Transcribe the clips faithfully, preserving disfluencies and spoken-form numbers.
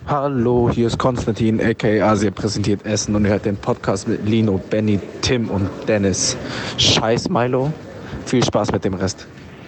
Hallo, hier ist Konstantin, aka Asia präsentiert Essen und ihr hört den Podcast mit Lino, Benny, Tim und Dennis. Scheiß Milo, viel Spaß mit dem Rest.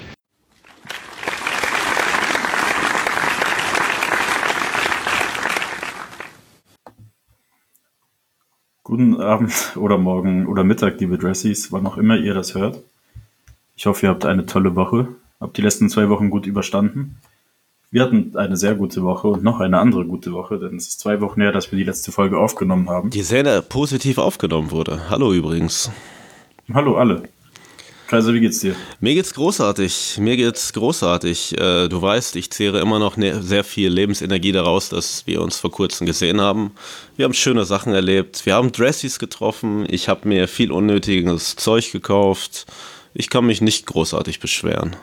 Guten Abend oder Morgen oder Mittag, liebe Dressies, wann auch immer ihr das hört. Ich hoffe, ihr habt eine tolle Woche, habt die letzten zwei Wochen gut überstanden. Wir hatten eine sehr gute Woche und noch eine andere gute Woche, denn es ist zwei Wochen her, dass wir die letzte Folge aufgenommen haben. Die sehr positiv aufgenommen wurde. Hallo übrigens. Hallo alle. Kaiser, wie geht's dir? Mir geht's großartig. Mir geht's großartig. Äh, du weißt, ich zehre immer noch ne- sehr viel Lebensenergie daraus, dass wir uns vor kurzem gesehen haben. Wir haben schöne Sachen erlebt. Wir haben Dressies getroffen. Ich habe mir viel unnötiges Zeug gekauft. Ich kann mich nicht großartig beschweren.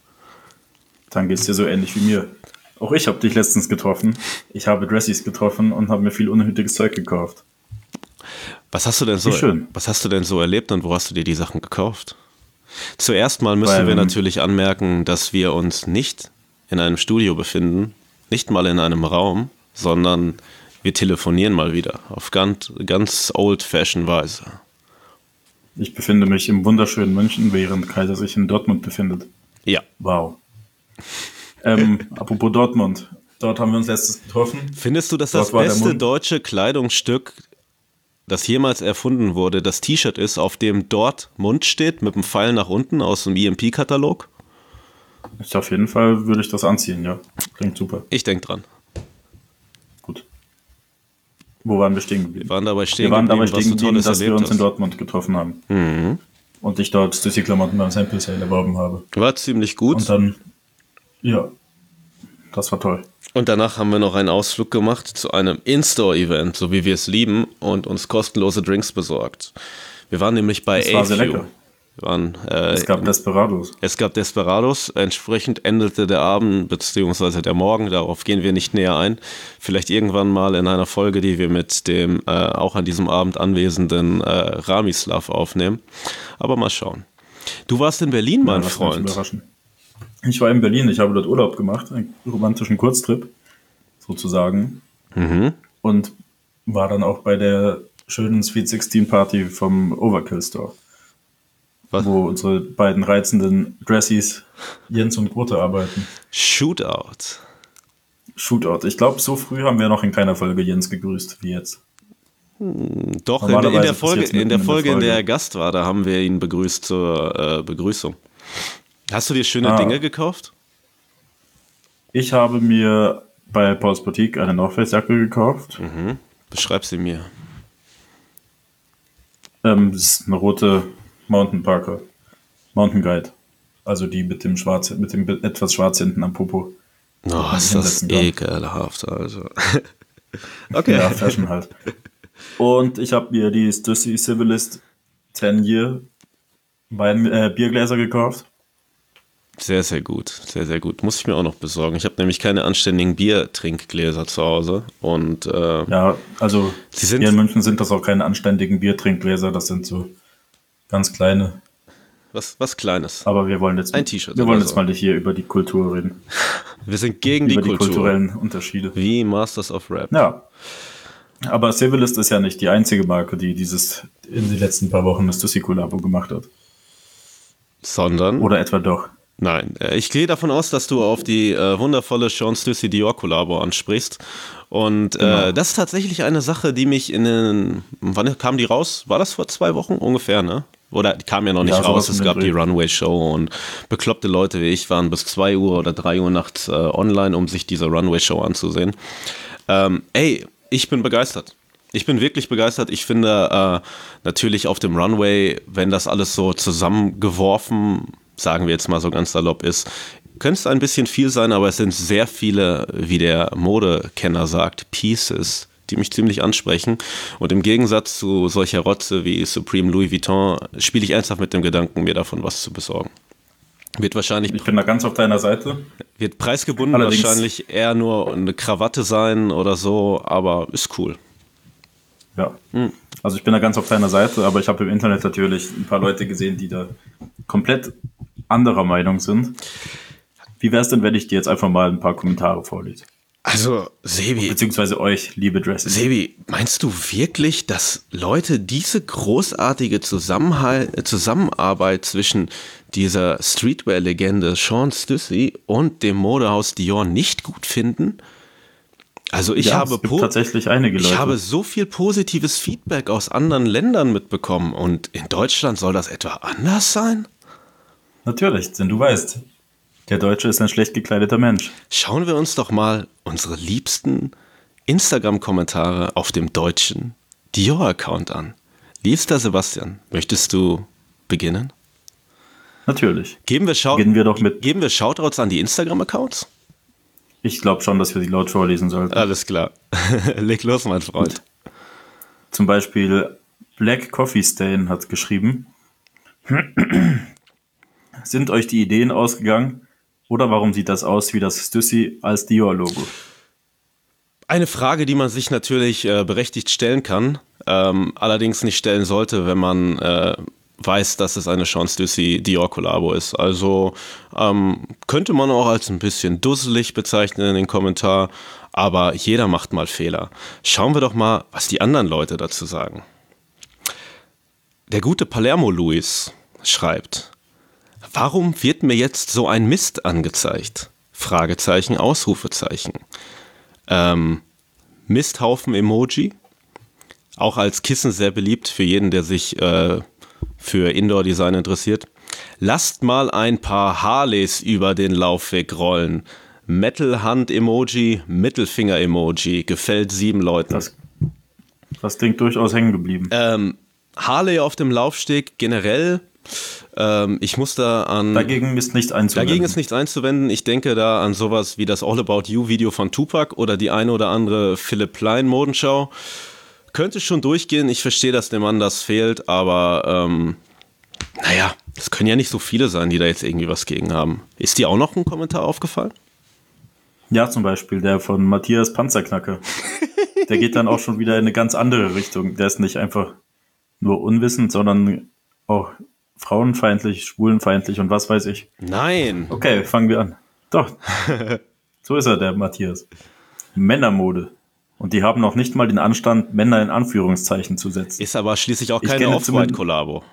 Dann geht's dir so ähnlich wie mir. Auch ich habe dich letztens getroffen. Ich habe Dressies getroffen und habe mir viel unnötiges Zeug gekauft. Was hast du denn so? Wie schön. Was hast du denn so erlebt und wo hast du dir die Sachen gekauft? Zuerst mal müssen Weil, wir natürlich anmerken, dass wir uns nicht in einem Studio befinden, nicht mal in einem Raum, sondern wir telefonieren mal wieder auf ganz, ganz old-fashioned Weise. Ich befinde mich im wunderschönen München, während Kaiser sich in Dortmund befindet. Ja. Wow. ähm, apropos Dortmund. Dort haben wir uns letztes getroffen. Findest du, dass Dort das war der beste Mund- deutsche Kleidungsstück, das jemals erfunden wurde, das T-Shirt ist, auf dem dort Mund steht, mit dem Pfeil nach unten aus dem E M P-Katalog? Ich auf jeden Fall würde ich das anziehen, ja. Klingt super. Ich denke dran. Gut. Wo waren wir stehen geblieben? Wir waren dabei stehen Wir waren geblieben, dabei was stehen du geblieben, Tolles dass wir erlebt uns in hast. Dortmund getroffen haben. Mhm. Und ich dort Stussy-Klamotten beim Sample Sale erworben habe. War ziemlich gut. Und dann, ja, das war toll. Und danach haben wir noch einen Ausflug gemacht zu einem In-Store-Event, so wie wir es lieben, und uns kostenlose Drinks besorgt. Wir waren nämlich bei Das war sehr A F U. lecker. Wir waren, äh, Es gab Desperados. es gab Desperados, entsprechend endete der Abend bzw. der Morgen, darauf gehen wir nicht näher ein. Vielleicht irgendwann mal in einer Folge, die wir mit dem äh, auch an diesem Abend anwesenden äh, Ramislav aufnehmen. Aber mal schauen. Du warst in Berlin, mein Ja, lass mich Freund. überraschen. Ich war in Berlin, ich habe dort Urlaub gemacht, einen romantischen Kurztrip, sozusagen. Mhm. Und war dann auch bei der schönen Sweet sechzehn Party vom Overkill Store. Was? Wo unsere beiden reizenden Dressies Jens und Grote arbeiten. Shootout. Shootout. Ich glaube, so früh haben wir noch in keiner Folge Jens gegrüßt wie jetzt. Doch, in, in Normalerweise der Folge, passiert's in der mitten Folge, in der er Folge. Gast war, da haben wir ihn begrüßt zur äh, Begrüßung. Hast du dir schöne Ah. Dinge gekauft? Ich habe mir bei Paul's Boutique eine North Face Jacke gekauft. Mhm. Beschreib sie mir. Ähm, das ist eine rote Mountain Parker. Mountain Guide. Also die mit dem schwarz, mit dem etwas schwarz hinten am Popo. Oh, man ist sich das hinsetzen kann. ekelhaft, also. Okay. Ja, Fashion halt. Und ich habe mir die Stussy Civilist zehn Year Wein, äh, Biergläser gekauft. Sehr, sehr gut. Sehr, sehr gut. Muss ich mir auch noch besorgen. Ich habe nämlich keine anständigen Biertrinkgläser zu Hause. Und äh, Ja, also Sie sind- hier in München sind das auch keine anständigen Biertrinkgläser, das sind so ganz kleine. was, was Kleines. Aber wir wollen jetzt, Ein T-Shirt wir wollen oder jetzt so. mal nicht hier über die Kultur reden, Wir sind gegen die über die Kultur. kulturellen Unterschiede. Wie Masters of Rap. Ja, aber Civilist ist ja nicht die einzige Marke, die dieses in den letzten paar Wochen das Stussy-Kollabo gemacht hat. Sondern. Oder etwa doch. Nein, äh, ich gehe davon aus, dass du auf die äh, wundervolle Sean Stussy Dior Kollabo ansprichst. Und Genau. äh, das ist tatsächlich eine Sache, die mich in den. Wann kam die raus? War das vor zwei Wochen ungefähr, ne? Oder die kam ja noch nicht Ja, sowas raus. Es um den gab die Dreh. Runway-Show und bekloppte Leute wie ich waren bis zwei Uhr oder drei Uhr nachts äh, online, um sich diese Runway-Show anzusehen. Ähm, ey, ich bin begeistert. Ich bin wirklich begeistert. Ich finde äh, natürlich auf dem Runway, wenn das alles so zusammengeworfen, sagen wir jetzt mal so ganz salopp ist, könnte es ein bisschen viel sein, aber es sind sehr viele, wie der Modekenner sagt, Pieces, die mich ziemlich ansprechen. Und im Gegensatz zu solcher Rotze wie Supreme Louis Vuitton spiele ich ernsthaft mit dem Gedanken, mir davon was zu besorgen. Wird wahrscheinlich Ich bin da ganz auf deiner Seite. wird preisgebunden Allerdings- wahrscheinlich eher nur eine Krawatte sein oder so, aber ist cool. Ja, also ich bin da ganz auf deiner Seite, aber ich habe im Internet natürlich ein paar Leute gesehen, die da komplett anderer Meinung sind. Wie wäre es denn, wenn ich dir jetzt einfach mal ein paar Kommentare vorlese? Also, Sebi, Beziehungsweise euch, liebe Dressies. Sebi, meinst du wirklich, dass Leute diese großartige Zusammenhal- Zusammenarbeit zwischen dieser Streetwear-Legende Sean Stussy und dem Modehaus Dior nicht gut finden? Also ich Ja, habe es gibt po- tatsächlich einige ich Leute. habe so viel positives Feedback aus anderen Ländern mitbekommen und in Deutschland soll das etwa anders sein? Natürlich, denn du weißt, der Deutsche ist ein schlecht gekleideter Mensch. Schauen wir uns doch mal unsere liebsten Instagram-Kommentare auf dem deutschen Dior-Account an. Liebster Sebastian, möchtest du beginnen? Natürlich. Geben wir, Schau- Beginnen wir doch mit- Geben wir Shoutouts an die Instagram-Accounts? Ich glaube schon, dass wir sie laut vorlesen sollten. Alles klar. Leg los, mein Freund. Zum Beispiel Black Coffee Stain hat geschrieben: Sind euch die Ideen ausgegangen? Oder warum sieht das aus wie das Stussy als Dior-Logo? Eine Frage, die man sich natürlich äh, berechtigt stellen kann, ähm, allerdings nicht stellen sollte, wenn man äh, weiß, dass es eine Sean Stussy Dior-Kollabo ist. Also ähm, könnte man auch als ein bisschen dusselig bezeichnen in den Kommentar, aber jeder macht mal Fehler. Schauen wir doch mal, was die anderen Leute dazu sagen. Der gute Palermo Luis schreibt: Warum wird mir jetzt so ein Mist angezeigt? Fragezeichen, Ausrufezeichen. Ähm, Misthaufen-Emoji. Auch als Kissen sehr beliebt für jeden, der sich äh, für Indoor-Design interessiert. Lasst mal ein paar Harleys über den Laufweg rollen. Metal-Hand-Emoji, Mittelfinger-Emoji. Gefällt sieben Leuten. Das, das klingt durchaus hängen geblieben. Ähm, Harley auf dem Laufsteg generell. Ähm, ich muss da an... Dagegen ist nichts einzuwenden. Dagegen ist nichts einzuwenden. Ich denke da an sowas wie das All About You Video von Tupac oder die eine oder andere Philipp Plein Modenschau. Könnte schon durchgehen. Ich verstehe, dass dem Mann das fehlt, aber ähm, naja, es können ja nicht so viele sein, die da jetzt irgendwie was gegen haben. Ist dir auch noch ein Kommentar aufgefallen? Ja, zum Beispiel der von Matthias Panzerknacker. Der geht dann auch schon wieder in eine ganz andere Richtung. Der ist nicht einfach nur unwissend, sondern auch frauenfeindlich, schwulenfeindlich und was weiß ich. Nein. Okay, fangen wir an. Doch, so ist er, der Matthias. Männermode. Und die haben noch nicht mal den Anstand, Männer in Anführungszeichen zu setzen. Ist aber schließlich auch Ich keine kenne Off-White-Kollabo.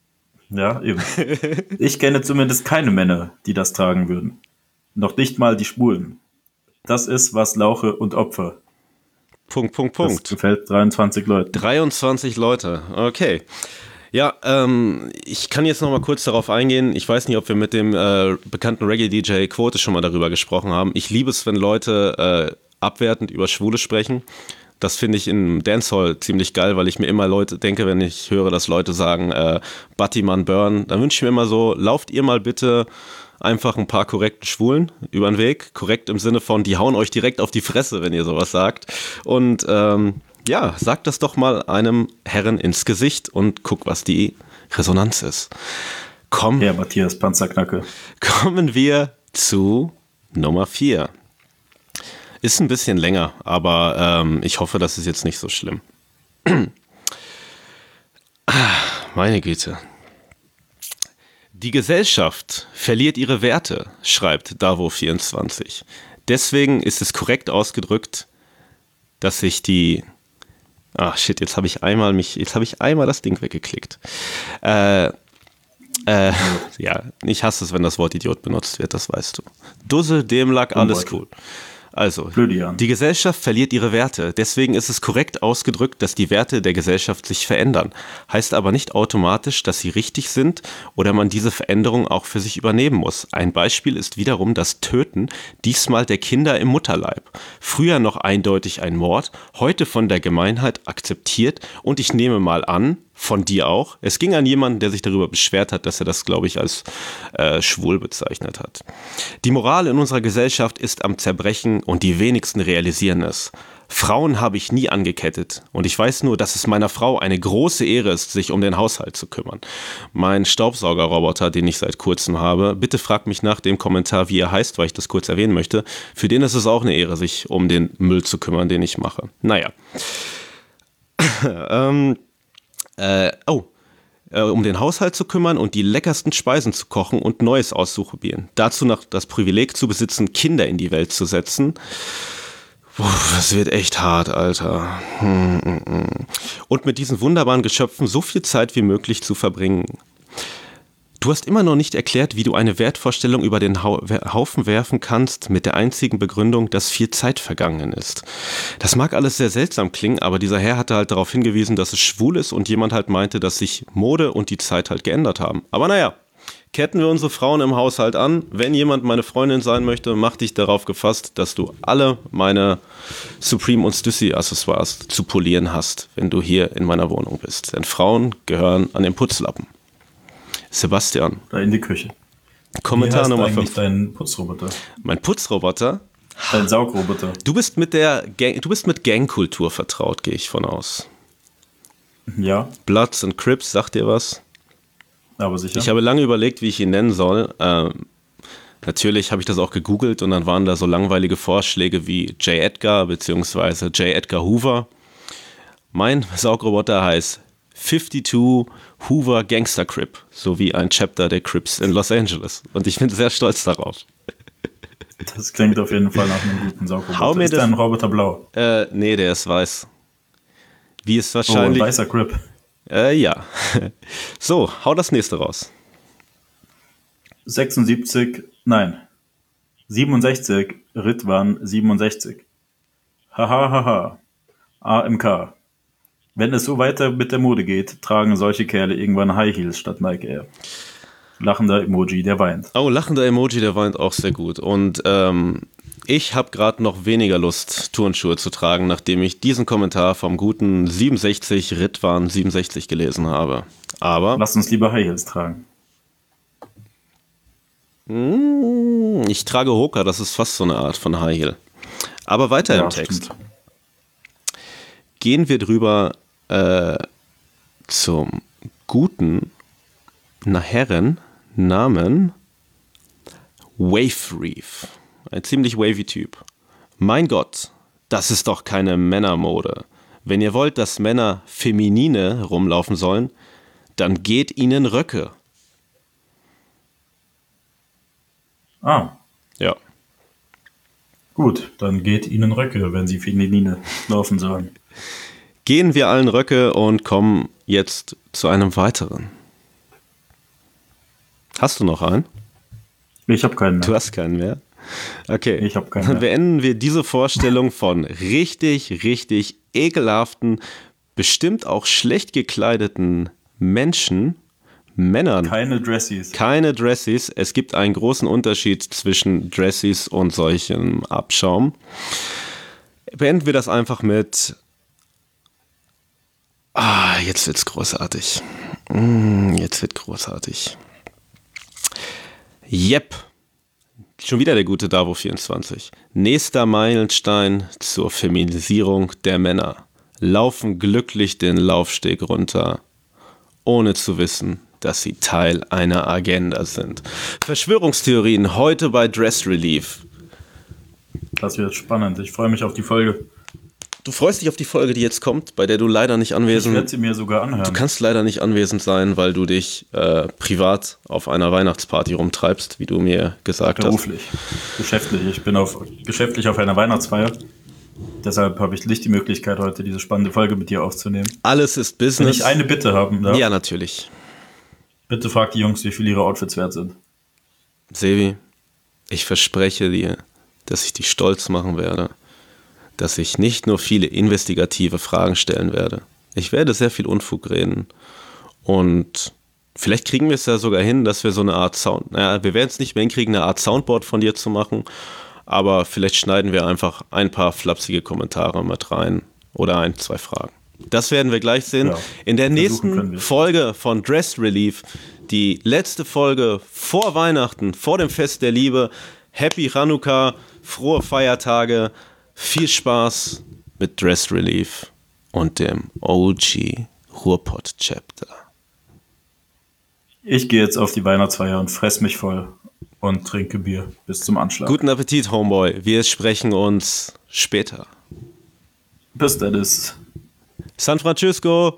Ja, eben. Ich kenne zumindest keine Männer, die das tragen würden. Noch nicht mal die Schwulen. Das ist was Lauche und Opfer. Punkt, Punkt, Das Punkt. gefällt dreiundzwanzig Leuten. dreiundzwanzig Leute, okay. Ja, ähm, ich kann jetzt noch mal kurz darauf eingehen. Ich weiß nicht, ob wir mit dem äh, bekannten Reggae-D J Quote schon mal darüber gesprochen haben. Ich liebe es, wenn Leute äh, abwertend über Schwule sprechen. Das finde ich im Dancehall ziemlich geil, weil ich mir immer Leute denke, wenn ich höre, dass Leute sagen, äh, Battyman Burn, dann wünsche ich mir immer so, lauft ihr mal bitte einfach ein paar korrekten Schwulen über den Weg. Korrekt im Sinne von, die hauen euch direkt auf die Fresse, wenn ihr sowas sagt. Und ähm, ja, sagt das doch mal einem Herren ins Gesicht und guck, was die Resonanz ist. Komm, Ja, Matthias Panzerknacke. kommen wir zu Nummer vier. Ist ein bisschen länger, aber ähm, ich hoffe, das ist jetzt nicht so schlimm. Meine Güte. Die Gesellschaft verliert ihre Werte, schreibt Davo vierundzwanzig. Deswegen ist es korrekt ausgedrückt, dass sich die... Ach shit, jetzt habe ich einmal mich, jetzt habe ich einmal das Ding weggeklickt. Äh, äh, ja, ich hasse es, wenn das Wort Idiot benutzt wird, das weißt du. Dussel, Dämlack, alles cool. Also, Blödian. die Gesellschaft verliert ihre Werte. Deswegen ist es korrekt ausgedrückt, dass die Werte der Gesellschaft sich verändern. Heißt aber nicht automatisch, dass sie richtig sind oder man diese Veränderung auch für sich übernehmen muss. Ein Beispiel ist wiederum das Töten, diesmal der Kinder im Mutterleib. Früher noch eindeutig ein Mord, heute von der Gemeinheit akzeptiert und ich nehme mal an, von dir auch. Es ging an jemanden, der sich darüber beschwert hat, dass er das, glaube ich, als äh, schwul bezeichnet hat. Die Moral in unserer Gesellschaft ist am Zerbrechen und die wenigsten realisieren es. Frauen habe ich nie angekettet und ich weiß nur, dass es meiner Frau eine große Ehre ist, sich um den Haushalt zu kümmern. Mein Staubsaugerroboter, den ich seit kurzem habe, bitte fragt mich nach dem Kommentar, wie er heißt, weil ich das kurz erwähnen möchte. Für den ist es auch eine Ehre, sich um den Müll zu kümmern, den ich mache. Naja. ähm... Äh, oh, äh, um den Haushalt zu kümmern und die leckersten Speisen zu kochen und Neues auszuprobieren. Dazu noch das Privileg zu besitzen, Kinder in die Welt zu setzen. Puh, das wird echt hart, Alter. Hm, hm, hm. Und mit diesen wunderbaren Geschöpfen so viel Zeit wie möglich zu verbringen. Du hast immer noch nicht erklärt, wie du eine Wertvorstellung über den Haufen werfen kannst, mit der einzigen Begründung, dass viel Zeit vergangen ist. Das mag alles sehr seltsam klingen, aber dieser Herr hatte halt darauf hingewiesen, dass es schwul ist und jemand halt meinte, dass sich Mode und die Zeit halt geändert haben. Aber naja, ketten wir unsere Frauen im Haushalt an. Wenn jemand meine Freundin sein möchte, mach dich darauf gefasst, dass du alle meine Supreme und Stussy Accessoires zu polieren hast, wenn du hier in meiner Wohnung bist. Denn Frauen gehören an den Putzlappen. Sebastian. Da in die Küche. Kommentar Nummer fünf. fünf. Dein Putzroboter. Mein Putzroboter? Dein Saugroboter. Du bist mit der Gang, du bist mit Gangkultur vertraut, gehe ich von aus. Ja. Bloods and Crips, sagt dir was? Aber sicher. Ich habe lange überlegt, wie ich ihn nennen soll. Ähm, natürlich habe ich das auch gegoogelt und dann waren da so langweilige Vorschläge wie J. Edgar bzw. J. Edgar Hoover. Mein Saugroboter heißt zweiundfünfzig Hoover Gangster Crip, sowie ein Chapter der Crips in Los Angeles. Und ich bin sehr stolz darauf. Das klingt auf jeden Fall nach einem guten Saugroboter. Hau mir ist dein Roboter blau? Äh, nee, der ist weiß. Wie ist wahrscheinlich... Oh, ein weißer Crip. Äh, ja. So, hau das nächste raus. sechsundsiebzig, nein. siebenundsechzig, Ritwan siebenundsechzig. Hahaha. A M K. Wenn es so weiter mit der Mode geht, tragen solche Kerle irgendwann High Heels statt Nike Air. Lachender Emoji, der weint. Oh, lachender Emoji, der weint auch sehr gut. Und ähm, ich habe gerade noch weniger Lust, Turnschuhe zu tragen, nachdem ich diesen Kommentar vom guten siebenundsechzig Ritwan siebenundsechzig gelesen habe. Aber lass uns lieber High Heels tragen. Mh, ich trage Hoka, das ist fast so eine Art von High Heel. Aber weiter Ja, im Text. stimmt. Gehen wir drüber äh, zum guten Herren Namen Wave Reef. Ein ziemlich wavy Typ. Mein Gott, das ist doch keine Männermode. Wenn ihr wollt, dass Männer feminine rumlaufen sollen, dann geht ihnen Röcke. Ah, Ja. gut, dann geht ihnen Röcke, wenn sie feminine laufen sollen. Gehen wir allen Röcke und kommen jetzt zu einem weiteren. Hast du noch einen? Ich habe keinen mehr. Du hast keinen mehr? Okay. Ich habe keinen Dann mehr. beenden wir diese Vorstellung von richtig, richtig ekelhaften, bestimmt auch schlecht gekleideten Menschen, Männern. Keine Dressies. Keine Dressies. Es gibt einen großen Unterschied zwischen Dressies und solchem Abschaum. Beenden wir das einfach mit Ah, jetzt wird's großartig. Mm, jetzt wird großartig. Yep. Schon wieder der gute Davo vierundzwanzig. Nächster Meilenstein zur Feminisierung der Männer. Laufen glücklich den Laufsteg runter, ohne zu wissen, dass sie Teil einer Agenda sind. Verschwörungstheorien heute bei Dress Relief. Das wird spannend. Ich freue mich auf die Folge. Du freust dich auf die Folge, die jetzt kommt, bei der du leider nicht Ich anwesend werde sie mir sogar anhören. Du kannst leider nicht anwesend sein, weil du dich äh, privat auf einer Weihnachtsparty rumtreibst, wie du mir gesagt Beruflich, geschäftlich. Ich bin auf, geschäftlich auf einer Weihnachtsfeier. Deshalb habe ich nicht die Möglichkeit, heute diese spannende Folge mit dir aufzunehmen. hast. Alles ist Wenn Business. ich eine Bitte haben darf, Ja, natürlich. bitte frag die Jungs, wie viel ihre Outfits wert sind. Sevi, ich verspreche dir, dass ich dich stolz machen werde, dass ich nicht nur viele investigative Fragen stellen werde. Ich werde sehr viel Unfug reden und vielleicht kriegen wir es ja sogar hin, dass wir so eine Art Sound, naja, wir werden es nicht mehr hinkriegen, eine Art Soundboard von dir zu machen, aber vielleicht schneiden wir einfach ein paar flapsige Kommentare mit rein oder ein, zwei Fragen. Das werden wir gleich sehen. Ja, in der versuchen können nächsten wir. Folge von Dress Relief, die letzte Folge vor Weihnachten, vor dem Fest der Liebe. Happy Chanukka, frohe Feiertage, viel Spaß mit Dress Relief und dem O G Ruhrpott Chapter. Ich gehe jetzt auf die Weihnachtsfeier und fress mich voll und trinke Bier bis zum Anschlag. Guten Appetit, Homeboy. Wir sprechen uns später. Bis Dennis. San Francisco.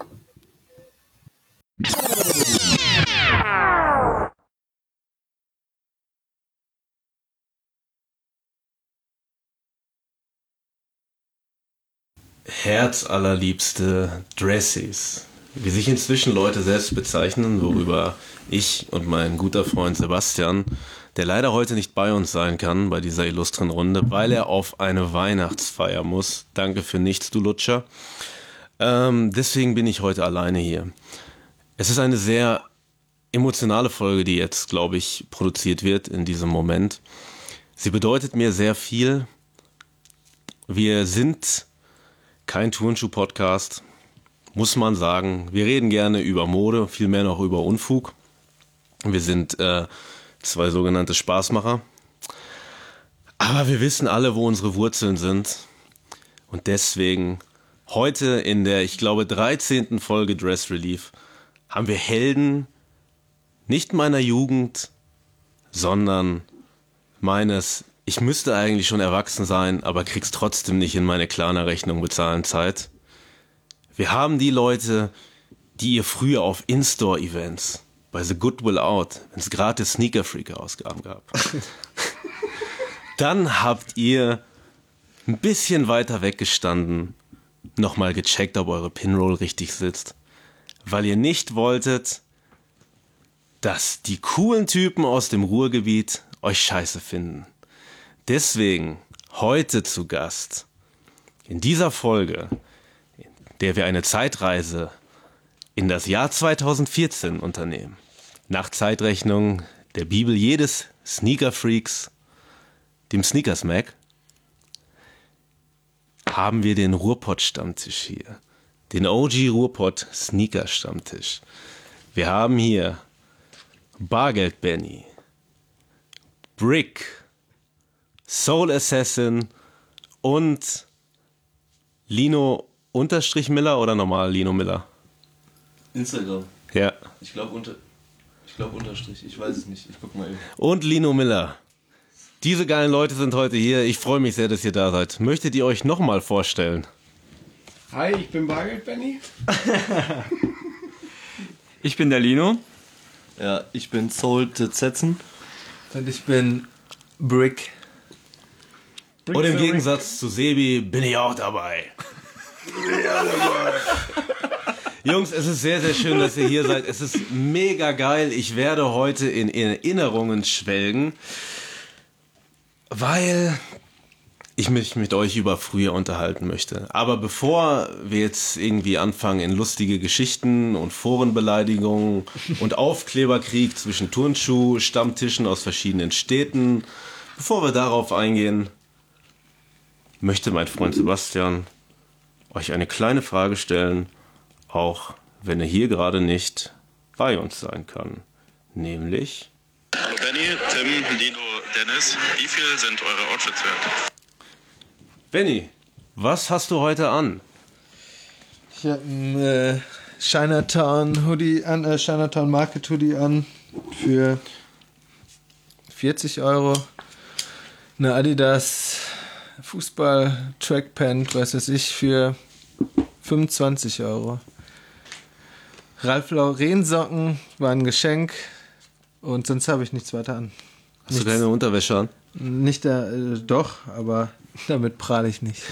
herzallerliebste Dressies, wie sich inzwischen Leute selbst bezeichnen, worüber ich und mein guter Freund Sebastian, der leider heute nicht bei uns sein kann bei dieser illustren Runde, weil er auf eine Weihnachtsfeier muss. Danke für nichts, du Lutscher. Ähm, deswegen bin ich heute alleine hier. Es ist eine sehr emotionale Folge, die jetzt, glaube ich, produziert wird in diesem Moment. Sie bedeutet mir sehr viel. Wir sind kein Turnschuh-Podcast, muss man sagen. Wir reden gerne über Mode, vielmehr noch über Unfug. Wir sind äh, zwei sogenannte Spaßmacher. Aber wir wissen alle, wo unsere Wurzeln sind. Und deswegen heute in der, ich glaube, dreizehnten Folge Dress Relief haben wir Helden nicht meiner Jugend, sondern meines, ich müsste eigentlich schon erwachsen sein, aber krieg's trotzdem nicht in meine Klarna-Rechnung bezahlen Zeit. Wir haben die Leute, die ihr früher auf In-Store-Events bei The Goodwill Out, wenn es gratis Sneaker-Freak-Ausgaben gab, dann habt ihr ein bisschen weiter weggestanden, nochmal gecheckt, ob eure Pinroll richtig sitzt, weil ihr nicht wolltet, dass die coolen Typen aus dem Ruhrgebiet euch scheiße finden. Deswegen heute zu Gast in dieser Folge, in der wir eine Zeitreise in das Jahr zweitausendvierzehn unternehmen, nach Zeitrechnung der Bibel jedes Sneaker-Freaks, dem Sneakersmack, haben wir den Ruhrpott-Stammtisch hier. Den O G Ruhrpott-Sneaker-Stammtisch. Wir haben hier Bargeld Benny, Brick, Soul Assassin und Lino unterstrich Miller oder normal Lino Miller? Instagram. Ja. Ich glaube unter, ich glaube Unterstrich. Ich weiß es nicht. Ich guck mal eben. Und Lino Miller. Diese geilen Leute sind heute hier. Ich freue mich sehr, dass ihr da seid. Möchtet ihr euch nochmal vorstellen? Hi, ich bin Bargeld Benny. Ich bin der Lino. Ja, ich bin Soul Zetzen. Und ich bin Brick. Brick Und im the Gegensatz zu Sebi bin ich auch dabei. Jungs, es ist sehr, sehr schön, dass ihr hier seid. Es ist mega geil. Ich werde heute in Erinnerungen schwelgen, weil ich mich mit euch über früher unterhalten möchte. Aber bevor wir jetzt irgendwie anfangen in lustige Geschichten und Forenbeleidigungen und Aufkleberkrieg zwischen Turnschuh-Stammtischen aus verschiedenen Städten, bevor wir darauf eingehen, möchte mein Freund Sebastian euch eine kleine Frage stellen, auch wenn er hier gerade nicht bei uns sein kann. Nämlich: Hallo Benny, Tim, Lino, Dennis. Wie viel sind eure Outfits wert? Benny, was hast du heute an? Ich habe einen äh, Chinatown Hoodie an, äh, Chinatown Market Hoodie an für vierzig Euro. Eine Adidas Fußball Trackpant, was weiß ich, für fünfundzwanzig Euro. Ralph Lauren Socken war ein Geschenk und sonst habe ich nichts weiter an. Hast du keine Unterwäsche an? Nicht da, äh, doch, aber damit prahle ich nicht.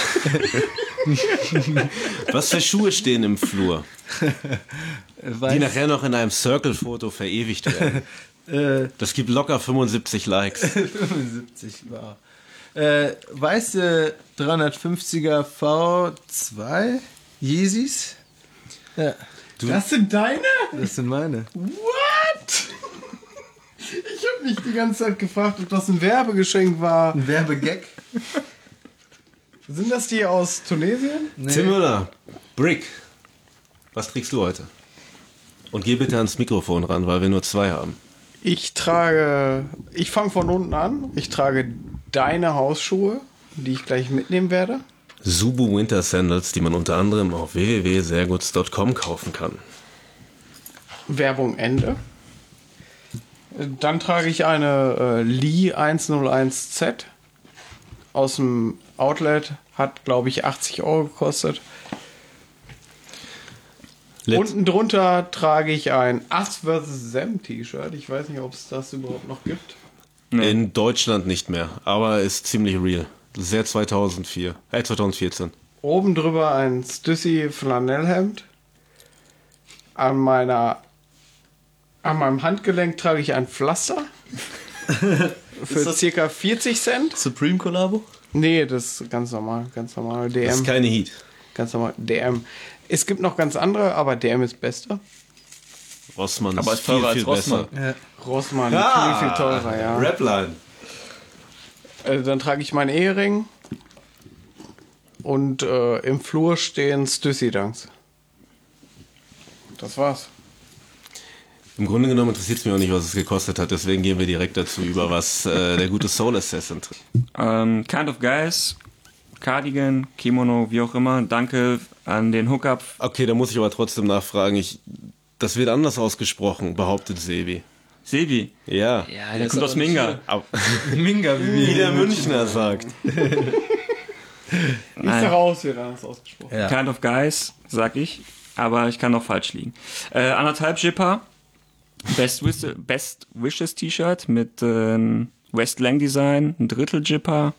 Was für Schuhe stehen im Flur, Weiß, die nachher noch in einem Circle-Foto verewigt werden? äh, Das gibt locker fünfundsiebzig Likes. fünfundsiebzig, wow. Äh, weiße dreihundertfünfziger V zwei Yeezys. Ja, Das sind deine? das sind meine. What? Ich habe mich die ganze Zeit gefragt, ob das ein Werbegeschenk war. Ein Werbegag. Sind das die aus Tunesien? Nee. Tim Müller, Brick, was trägst du heute? Und geh bitte ans Mikrofon ran, weil wir nur zwei haben. Ich trage, ich fange von unten an. Ich trage deine Hausschuhe, die ich gleich mitnehmen werde. Subu Winter Sandals, die man unter anderem auf w w w punkt serguts punkt com kaufen kann. Werbung Ende. Dann trage ich eine äh, Lee hunderteins Z aus dem Outlet. Hat, glaube ich, achtzig Euro gekostet. Letz- Unten drunter trage ich ein Us versus. Sam T-Shirt. Ich weiß nicht, ob es das überhaupt noch gibt. In Deutschland nicht mehr, aber ist ziemlich real. Sehr zweitausendvier, äh zweitausendvierzehn. oben drüber ein Stussy Flanellhemd. An meiner an meinem Handgelenk trage ich ein Pflaster. Für das- circa vierzig Cent. Supreme Collabo? Nee, das ist ganz normal, ganz normal. D M. Das ist keine Heat. Ganz normal. D M. Es gibt noch ganz andere, aber D M ist bester. Rossmann Aber ist ist viel, teurer viel als Rossmann. besser. Rossmann, Ah, viel, viel teurer, ja. Rapline. Äh, dann trage ich meinen Ehering. Und äh, im Flur stehen Stussy-Dunks. Das war's. Im Grunde genommen interessiert es mich auch nicht, was es gekostet hat. Deswegen gehen wir direkt dazu über, was äh, der gute Soul Assassin trägt. Ähm, kind of Guys, Cardigan, Kimono, wie auch immer. Danke an den Hookup. Okay, da muss ich aber trotzdem nachfragen. Ich, das wird anders ausgesprochen, behauptet Sebi. Sebi. Ja. Ja, der kommt aus Minga. Aber, Minga, wie der Münchner sagt. Ist heraus, wird anders ausgesprochen. Ja. Kind of Guys, sag ich. Aber ich kann noch falsch liegen. Äh, anderthalb Jipper. Best, Wish, Best Wishes T-Shirt mit ähm, West Lang Design. Ein Drittel Jipper.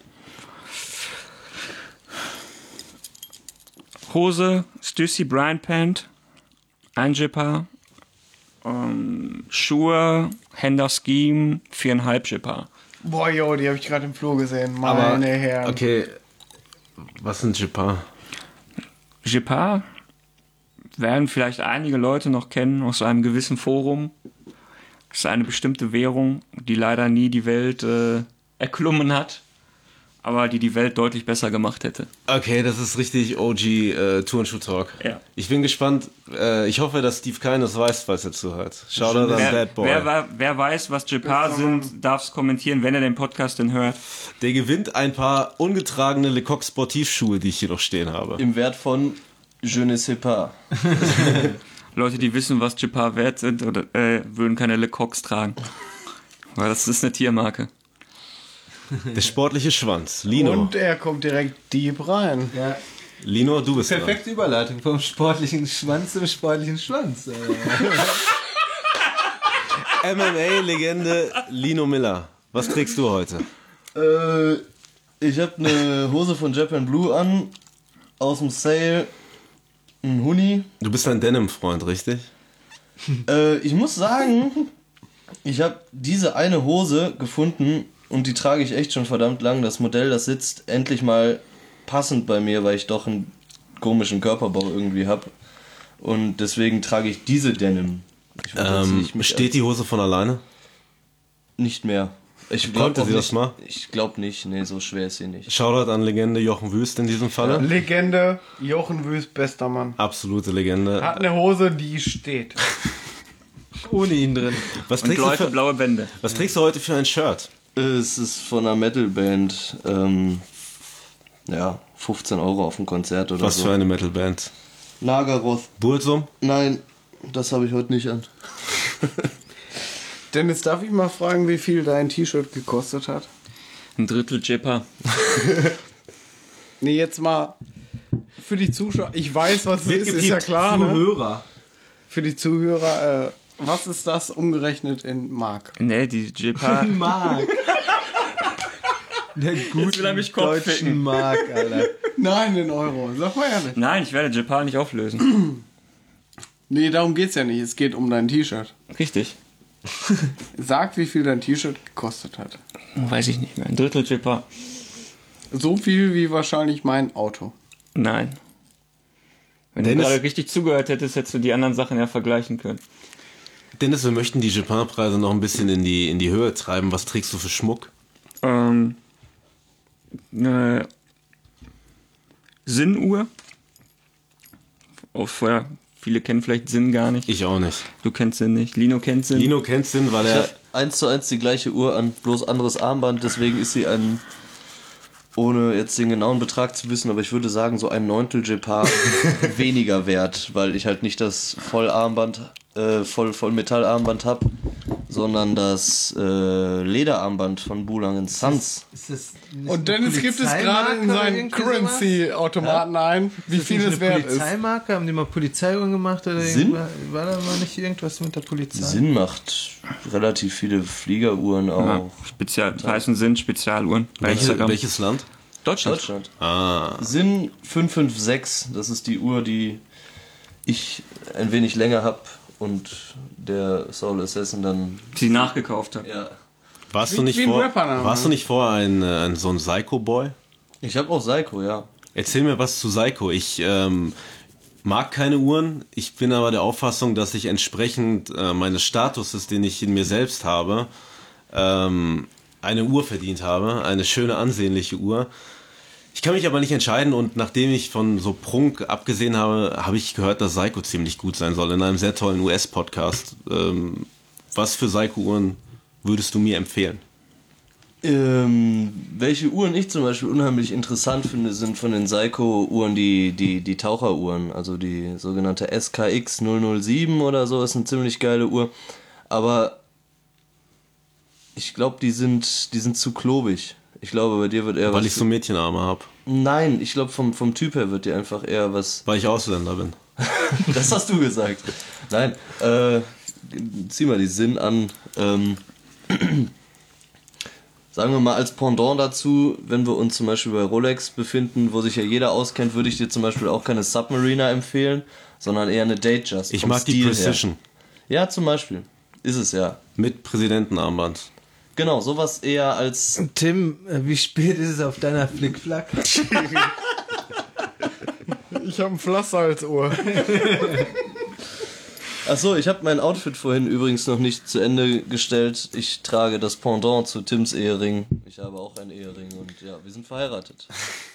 Hose, Stussy Bryant Pant. Ein Jipper. Ähm, Schuhe, Hender Scheme, viereinhalb Jipper. Boah, jo, die habe ich gerade im Flur gesehen. Aber, Meine Herren. okay, was sind Jippa? Jipper werden vielleicht einige Leute noch kennen aus einem gewissen Forum. Das ist eine bestimmte Währung, die leider nie die Welt äh, erklommen hat, aber die die Welt deutlich besser gemacht hätte. Okay, das ist richtig O G äh, Turnschuh-Talk. Ja. Ich bin gespannt. Äh, ich hoffe, dass Steve Keines weiß, was er zuhört. Shoutout an Wer, Bad Boy. wer, wer, wer weiß, was Jipper sind, darf es kommentieren, wenn er den Podcast denn hört. Der gewinnt ein paar ungetragene Lecoq Sportivschuhe, die ich hier noch stehen habe. Im Wert von Je ne sais pas. Leute, die wissen, was Jipper wert sind, oder, äh, würden keine Lecoqs tragen. Weil das ist eine Tiermarke. Der sportliche Schwanz. Lino. Und er kommt direkt deep rein. Ja. Lino, du bist dran. Perfekte Überleitung vom sportlichen Schwanz zum sportlichen Schwanz. M M A-Legende Lino Miller. Was trägst du heute? Äh, ich habe eine Hose von Japan Blue an, aus dem Sale, ein Huni. Du bist ein Denim-Freund, richtig? Äh, ich muss sagen, ich habe diese eine Hose gefunden und die trage ich echt schon verdammt lang. Das Modell, das sitzt endlich mal passend bei mir, weil ich doch einen komischen Körperbau irgendwie habe. Und deswegen trage ich diese Denim. Ich weiß, dass Ähm, ich mich steht die Hose von alleine? nicht mehr. Ich glaub Konnte auch sie nicht, das mal? Ich glaube nicht. Nee, so schwer ist sie nicht. Shoutout an Legende Jochen Wüst in diesem Falle. Legende, Jochen Wüst, bester Mann. Absolute Legende. Hat eine Hose, die steht. Ohne ihn drin. Was Und trägst, du Leute, für, blaue Bände. was trägst du heute für ein Shirt? Es ist von einer Metalband. Ähm, ja, fünfzehn Euro auf dem Konzert oder Was so. für eine Metalband? Nagaroth. Burzum? Nein, das habe ich heute nicht an. Dennis, darf ich mal fragen, wie viel dein T-Shirt gekostet hat? Ein Drittel Jipper. Nee, jetzt mal für die Zuschauer. Ich weiß, was es Wird ist, ist gepiept. ja klar. Ne? Hörer. Für die Zuhörer, äh, was ist das umgerechnet in Mark? Nee, die Jipper. Mark. Der will er mich gute Kopf deutschen ficken. Mark, Alter. Nein, in Euro. Sag mal ehrlich. Nein, ich werde Jipper nicht auflösen. Nee, darum geht's ja nicht. Es geht um dein T-Shirt. Richtig. Sag, wie viel dein T-Shirt gekostet hat. Weiß ich nicht mehr. Ein Drittel Jipper. So viel wie wahrscheinlich mein Auto. Nein. Wenn Dennis- du gerade richtig zugehört hättest, hättest du die anderen Sachen ja vergleichen können. Dennis, wir möchten die Japan-Preise noch ein bisschen in die, in die Höhe treiben. Was trägst du für Schmuck? Ähm, eine Sinnuhr. Oh, vorher, viele kennen vielleicht Sinn gar nicht. Ich auch nicht. Du kennst Sinn nicht. Lino kennt Sinn. Lino kennt Sinn, weil Ich er... habe eins zu eins die gleiche Uhr an, bloß anderes Armband, deswegen ist sie ein, ohne jetzt den genauen Betrag zu wissen, aber ich würde sagen, so ein Neuntel Jepar weniger wert, weil ich halt nicht das Vollarmband, äh, voll, voll Metallarmband habe, sondern das äh, Lederarmband von Bulang Sons. Ist das nicht Und eine Dennis gibt es gerade in Polizeimarke oder seinen irgendwie sowas? Currency-Automaten ein, wie Ist das viel nicht es eine wert ist. Polizeimarke? Haben die mal Polizeiguhren gemacht? Oder Sinn? irgendwas? War da mal nicht irgendwas mit der Polizei? Sinn macht relativ viele Fliegeruhren Ja, auch. Spezial, heißen Sinn Spezialuhren. Bei Welche, Instagram. welches Land? Deutschland. Deutschland. Ah. Sinn fünf fünf sechs, das ist die Uhr, die ich ein wenig länger habe und der Soul Assassin dann. Die nachgekauft hat. Ja. Warst Wie- du nicht wie ein vor, Rapper, warst du nicht vorher ein, äh, ein, so ein Psycho-Boy? Ich habe auch Seiko, ja. Erzähl mir was zu Seiko. Ich ähm, mag keine Uhren. Ich bin aber der Auffassung, dass ich entsprechend äh, meines Statuses, den ich in mir selbst habe, ähm, eine Uhr verdient habe. Eine schöne, ansehnliche Uhr. Ich kann mich aber nicht entscheiden und nachdem ich von so Prunk abgesehen habe, habe ich gehört, dass Seiko ziemlich gut sein soll in einem sehr tollen U S-Podcast. Ähm, was für Seiko-Uhren würdest du mir empfehlen? Ähm, welche Uhren ich zum Beispiel unheimlich interessant finde, sind von den Seiko-Uhren die, die, die Taucheruhren. Also die sogenannte S K X null null sieben oder so ist eine ziemlich geile Uhr. Aber ich glaube, die sind, die sind zu klobig. Ich glaube, bei dir wird eher was... Weil ich so Mädchenarme habe. Nein, ich glaube, vom, vom Typ her wird dir einfach eher was... Weil ich Ausländer bin. Das hast du gesagt. Nein, äh, zieh mal die Sinn an. Ähm, sagen wir mal als Pendant dazu, wenn wir uns zum Beispiel bei Rolex befinden, wo sich ja jeder auskennt, würde ich dir zum Beispiel auch keine Submariner empfehlen, sondern eher eine Datejust. Ich vom mag die Stil Precision. her. Ja, zum Beispiel. Ist es ja. Mit Präsidentenarmband. Genau, sowas eher als... Tim, äh, wie spät ist es auf deiner Flickflack? Ich habe ein Pflaster als Uhr. Achso, ich habe mein Outfit vorhin übrigens noch nicht zu Ende gestellt. Ich trage das Pendant zu Tims Ehering. Ich habe auch einen Ehering und ja, wir sind verheiratet.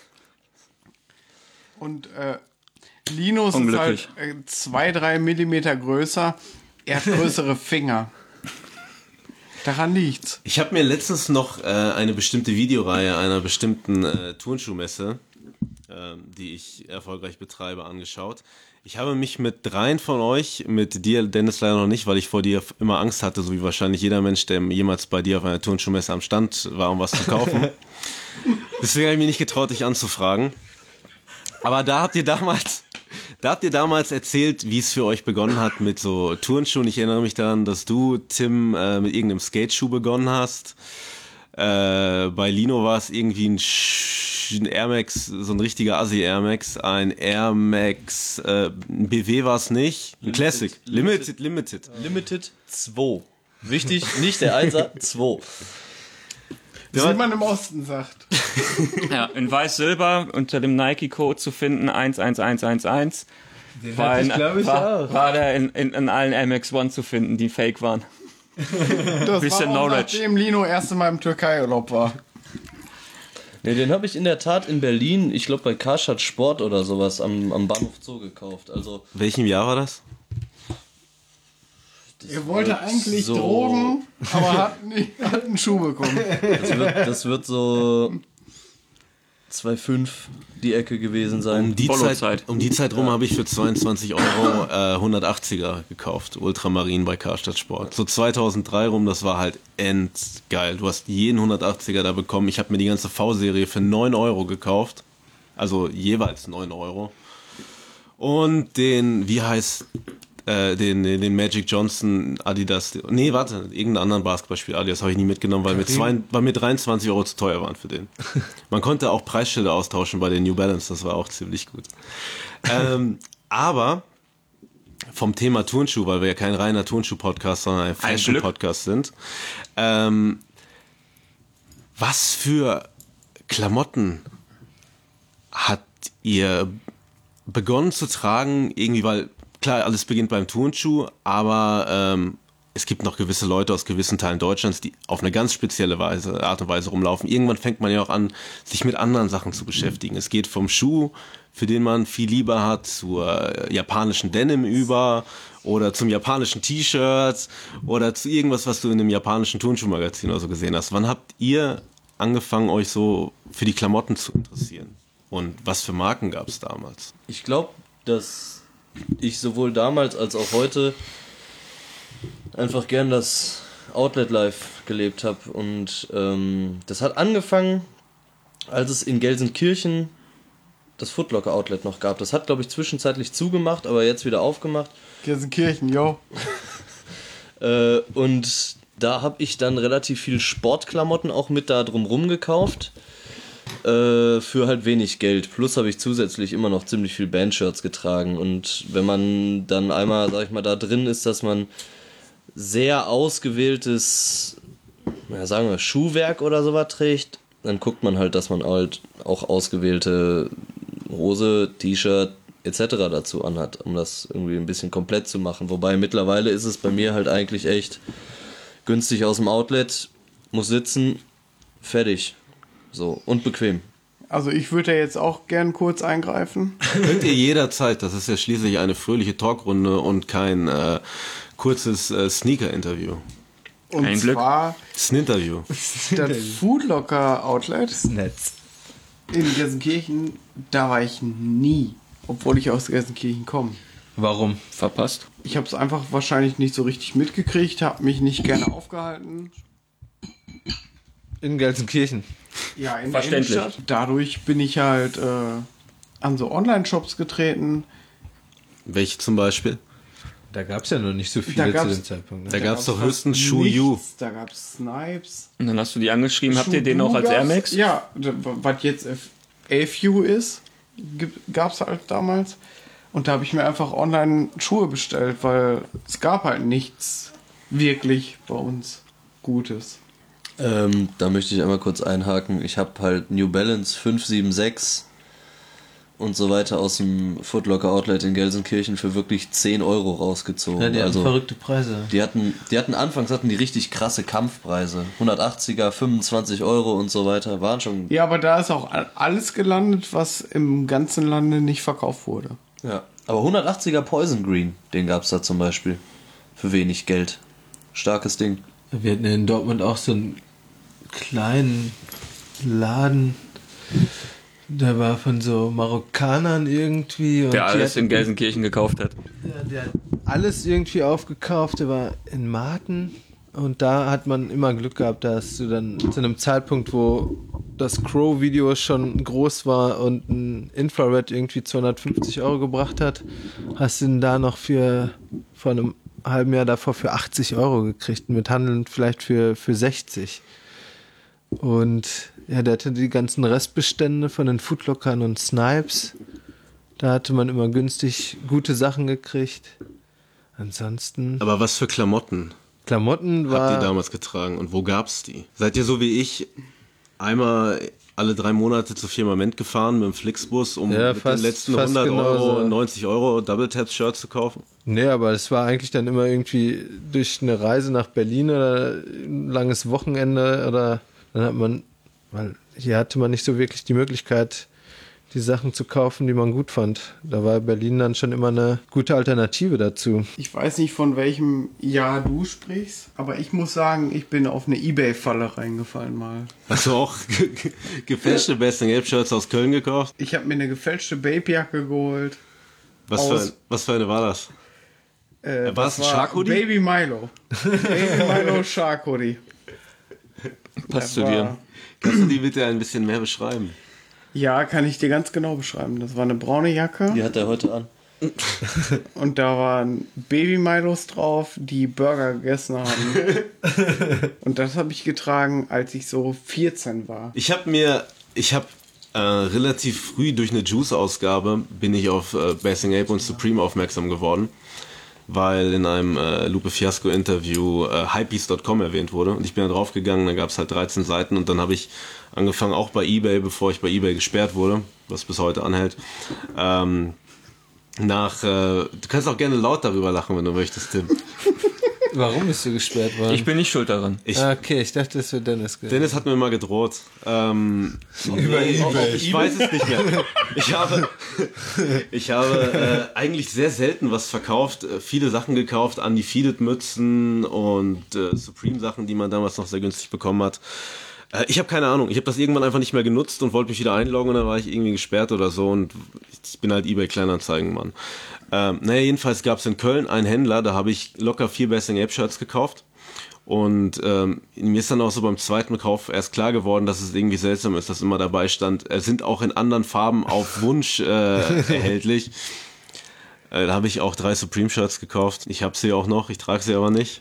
Und äh, Linus ist Unglücklich. halt äh, zwei, drei Millimeter größer. Er hat größere Finger. Daran liegt's. Ich habe mir letztens noch äh, eine bestimmte Videoreihe einer bestimmten äh, Turnschuhmesse, äh, die ich erfolgreich betreibe, angeschaut. Ich habe mich mit dreien von euch, mit dir, Dennis, leider noch nicht, weil ich vor dir immer Angst hatte, so wie wahrscheinlich jeder Mensch, der jemals bei dir auf einer Turnschuhmesse am Stand war, um was zu kaufen. Deswegen habe ich mich nicht getraut, dich anzufragen. Aber da habt ihr damals... Da habt ihr damals erzählt, wie es für euch begonnen hat mit so Turnschuhen. Ich erinnere mich daran, dass du, Tim, äh, mit irgendeinem Skateschuh begonnen hast. Äh, bei Lino war es irgendwie ein, Sch ein Air Max, so ein richtiger Assi-Air Max. Ein Air Max, äh, ein B W war es nicht. Ein Classic. Limited, Limited. Limited zwei. Wichtig, nicht der Einser, zwei. Wie man im Osten sagt. Ja, in Weiß-Silber unter dem Nike-Code zu finden, eins eins eins eins eins. War, hatte ich, in, glaub ich, war, auch. war der in, in, in allen M X eins zu finden, die fake waren. Das Bisschen war auch Knowledge. nachdem Lino erst Mal im Türkei-Urlaub war. Ne, den habe ich in der Tat in Berlin, ich glaube bei Karstadt Sport oder sowas, am, am Bahnhof Zoo gekauft. Also Welchem Jahr war das? Er wollte eigentlich so- Drogen, aber hat, nicht, hat einen Schuh bekommen. das wird, das wird so zwei Komma fünf die Ecke gewesen sein. Um die, Polo-Zeit. Zeit, um die Zeit rum habe ich für zweiundzwanzig Euro äh, hundertachtziger gekauft, Ultramarin bei Karstadt Sport. So zweitausenddrei rum, das war halt endgeil. Du hast jeden hundertachtziger da bekommen. Ich habe mir die ganze V-Serie für neun Euro gekauft, also jeweils neun Euro. Und den, wie heißt, äh, den, den den Magic Johnson Adidas, nee, warte, irgendeinen anderen Basketballspieler Adidas habe ich nie mitgenommen, weil mir, zwei, weil mir dreiundzwanzig Euro zu teuer waren für den. Man konnte auch Preisschilder austauschen bei den New Balance, das war auch ziemlich gut. Ähm, aber vom Thema Turnschuh, weil wir ja kein reiner Turnschuh-Podcast, sondern ein Fashion-Podcast sind, ähm, was für Klamotten hat ihr begonnen zu tragen, irgendwie, weil klar, alles beginnt beim Turnschuh, aber ähm, es gibt noch gewisse Leute aus gewissen Teilen Deutschlands, die auf eine ganz spezielle Weise, Art und Weise rumlaufen. Irgendwann fängt man ja auch an, sich mit anderen Sachen zu beschäftigen. Es geht vom Schuh, für den man viel lieber hat, zur äh, japanischen Denim über oder zum japanischen T-Shirt oder zu irgendwas, was du in einem japanischen Turnschuhmagazin oder so gesehen hast. Wann habt ihr angefangen, euch so für die Klamotten zu interessieren? Und was für Marken gab es damals? Ich glaube, dass ich sowohl damals als auch heute einfach gern das Outlet Life gelebt habe. Und ähm, das hat angefangen, als es in Gelsenkirchen das Foot Locker Outlet noch gab. Das hat, glaube ich, zwischenzeitlich zugemacht, aber jetzt wieder aufgemacht. Gelsenkirchen, yo. Äh, und da habe ich dann relativ viel Sportklamotten auch mit da drumrum gekauft. äh, für halt wenig Geld. Plus habe ich zusätzlich immer noch ziemlich viel Bandshirts getragen. Und wenn man dann einmal, sag ich mal, da drin ist, dass man sehr ausgewähltes, ja, sagen wir, Schuhwerk oder sowas trägt, dann guckt man halt, dass man halt auch ausgewählte Hose, T-Shirt et cetera dazu anhat, um das irgendwie ein bisschen komplett zu machen. Wobei mittlerweile ist es bei mir halt eigentlich echt günstig aus dem Outlet, muss sitzen, fertig. So, und bequem. Also ich würde ja jetzt auch gern kurz eingreifen. Könnt ihr jederzeit, das ist ja schließlich eine fröhliche Talkrunde und kein äh, kurzes äh, Sneaker-Interview. Und Ein Glück. zwar Das ist ein Interview. das Foodlocker Outlet Netz. in Gelsenkirchen, da war ich nie, obwohl ich aus Gelsenkirchen komme. Warum? Verpasst. Ich habe es einfach wahrscheinlich nicht so richtig mitgekriegt, habe mich nicht gerne aufgehalten. In Gelsenkirchen. Ja, in Verständlich. der Innenstadt. Dadurch bin ich halt äh, an so Online-Shops getreten. Welche zum Beispiel? Da gab es ja noch nicht so Da viele zu gab's- dem Zeitpunkt. Ne? Da gab es doch gab's höchstens fast Shu Yu. nichts. Da gab es Snipes. Und dann hast du die angeschrieben, habt ihr den Schuh auch als gab's- Air Max? Ja, d- was jetzt F- A F U ist, gab es halt damals. Und da habe ich mir einfach online Schuhe bestellt, weil es gab halt nichts wirklich bei uns Gutes. Ähm, da möchte ich einmal kurz einhaken. Ich habe halt New Balance fünf sieben sechs und so weiter aus dem Footlocker Outlet in Gelsenkirchen für wirklich zehn Euro rausgezogen. Ja, die hatten also, verrückte Preise. die hatten, die hatten anfangs hatten die richtig krasse Kampfpreise. hundertachtziger, fünfundzwanzig Euro und so weiter. Waren schon, Ja, aber da ist auch a- alles gelandet, was im ganzen Lande nicht verkauft wurde. ja. Aber hundertachtziger Poison Green, den gab es da zum Beispiel. Für wenig Geld. Starkes Ding. Wir hatten in Dortmund auch so einen kleinen Laden. Der war von so Marokkanern irgendwie. Und Der die alles hatten- in Gelsenkirchen gekauft hat. Ja, der hat alles irgendwie aufgekauft. Der war in Marten. Und da hat man immer Glück gehabt, dass du dann zu einem Zeitpunkt, wo das Crow-Video schon groß war und ein Infrared irgendwie zweihundertfünfzig Euro gebracht hat, hast du ihn da noch für vor einem halben Jahr davor für achtzig Euro gekriegt. Mit Handeln vielleicht für, für sechzig. Und ja, der hatte die ganzen Restbestände von den Foodlockern und Snipes. Da hatte man immer günstig gute Sachen gekriegt. Ansonsten, Aber was für Klamotten Klamotten war... habt ihr damals getragen und wo gab's die? Seid ihr so wie ich einmal alle drei Monate zu Firmament gefahren mit dem Flixbus, um Ja, mit fast- den letzten fast hundert Euro, genauso. neunzig Euro Double Taps Shirts zu kaufen? Nee, aber es war eigentlich dann immer irgendwie durch eine Reise nach Berlin oder ein langes Wochenende oder dann hat man, weil hier hatte man nicht so wirklich die Möglichkeit, die Sachen zu kaufen, die man gut fand. Da war Berlin dann schon immer eine gute Alternative dazu. Ich weiß nicht, von welchem Jahr du sprichst, aber ich muss sagen, ich bin auf eine Ebay-Falle reingefallen mal. Hast du auch ge- ge- gefälschte Best Ape Shirts aus Köln gekauft? Ich habe mir eine gefälschte Babejacke geholt. Was Aus- für, was für eine war das? Äh, War es das ein Shark Hoodie? Baby Milo. Baby Milo Shark Hoodie. Passt zu war- dir. Kannst du die bitte ein bisschen mehr beschreiben? Ja, kann ich dir ganz genau beschreiben. Das war eine braune Jacke Die hat er heute an. und da waren Baby Milos drauf, die Burger gegessen haben. Und das habe ich getragen, als ich so vierzehn war. Ich habe mir, ich habe äh, relativ früh durch eine Juice-Ausgabe bin ich auf äh, Basing Ape und Supreme aufmerksam geworden, weil in einem äh, Lupe Fiasco Interview äh, Hypebeast Punkt com erwähnt wurde und ich bin da draufgegangen, da gab es halt dreizehn Seiten und dann habe ich angefangen, auch bei eBay, bevor ich bei eBay gesperrt wurde, was bis heute anhält, ähm, nach, äh, du kannst auch gerne laut darüber lachen, wenn du möchtest, Tim. Warum bist du gesperrt worden? Ich bin nicht schuld daran. Ich, Ah, okay, ich dachte, das wäre Dennis gewesen. Dennis hat mir mal gedroht. Ähm, Über nee, eBay. Ich weiß es nicht mehr. Ich habe, ich habe äh, eigentlich sehr selten was verkauft. Äh, viele Sachen gekauft, Undefeated Mützen und äh, Supreme Sachen, die man damals noch sehr günstig bekommen hat. Äh, ich habe keine Ahnung. Ich habe das irgendwann einfach nicht mehr genutzt und wollte mich wieder einloggen und dann war ich irgendwie gesperrt oder so und ich bin halt eBay Kleinanzeigenmann. Ähm, naja, jedenfalls gab es in Köln einen Händler, da habe ich locker vier Basing Ape Shirts gekauft. Und ähm, mir ist dann auch so beim zweiten Kauf erst klar geworden, dass es irgendwie seltsam ist, dass immer dabei stand, äh, sind auch in anderen Farben auf Wunsch äh, erhältlich. Äh, da habe ich auch drei Supreme Shirts gekauft. Ich habe sie auch noch, ich trage sie aber nicht.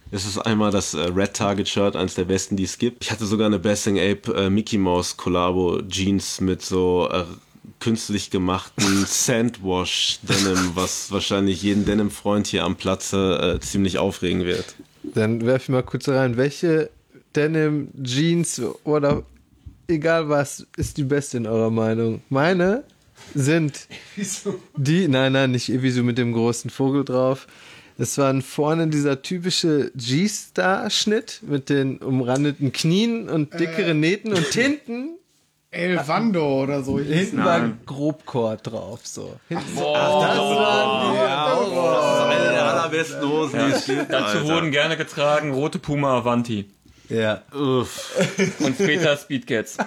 Es ist einmal das äh, Red Target Shirt, eines der besten, die es gibt. Ich hatte sogar eine Basing Ape äh, Mickey Mouse Collabo Jeans mit so äh, künstlich gemachten Sandwash Denim, was wahrscheinlich jeden Denim-Freund hier am Platze äh, ziemlich aufregen wird. Dann werf ich mal kurz rein. Welche Denim Jeans oder egal was ist die beste in eurer Meinung? Meine sind die, nein, nein, nicht Evisu mit dem großen Vogel drauf. Es waren vorne dieser typische G-Star-Schnitt mit den umrandeten Knien und dickeren äh, Nähten und hinten El Vando oder so. Hinten war ein Grobkord drauf, so. Hinten Ach, das waren die. Ja, oh, das ist eine der allerbesten Hosen, die es gibt. Dazu Alter. wurden gerne getragen rote Puma Avanti. Ja. Uff. Und später Speedcats.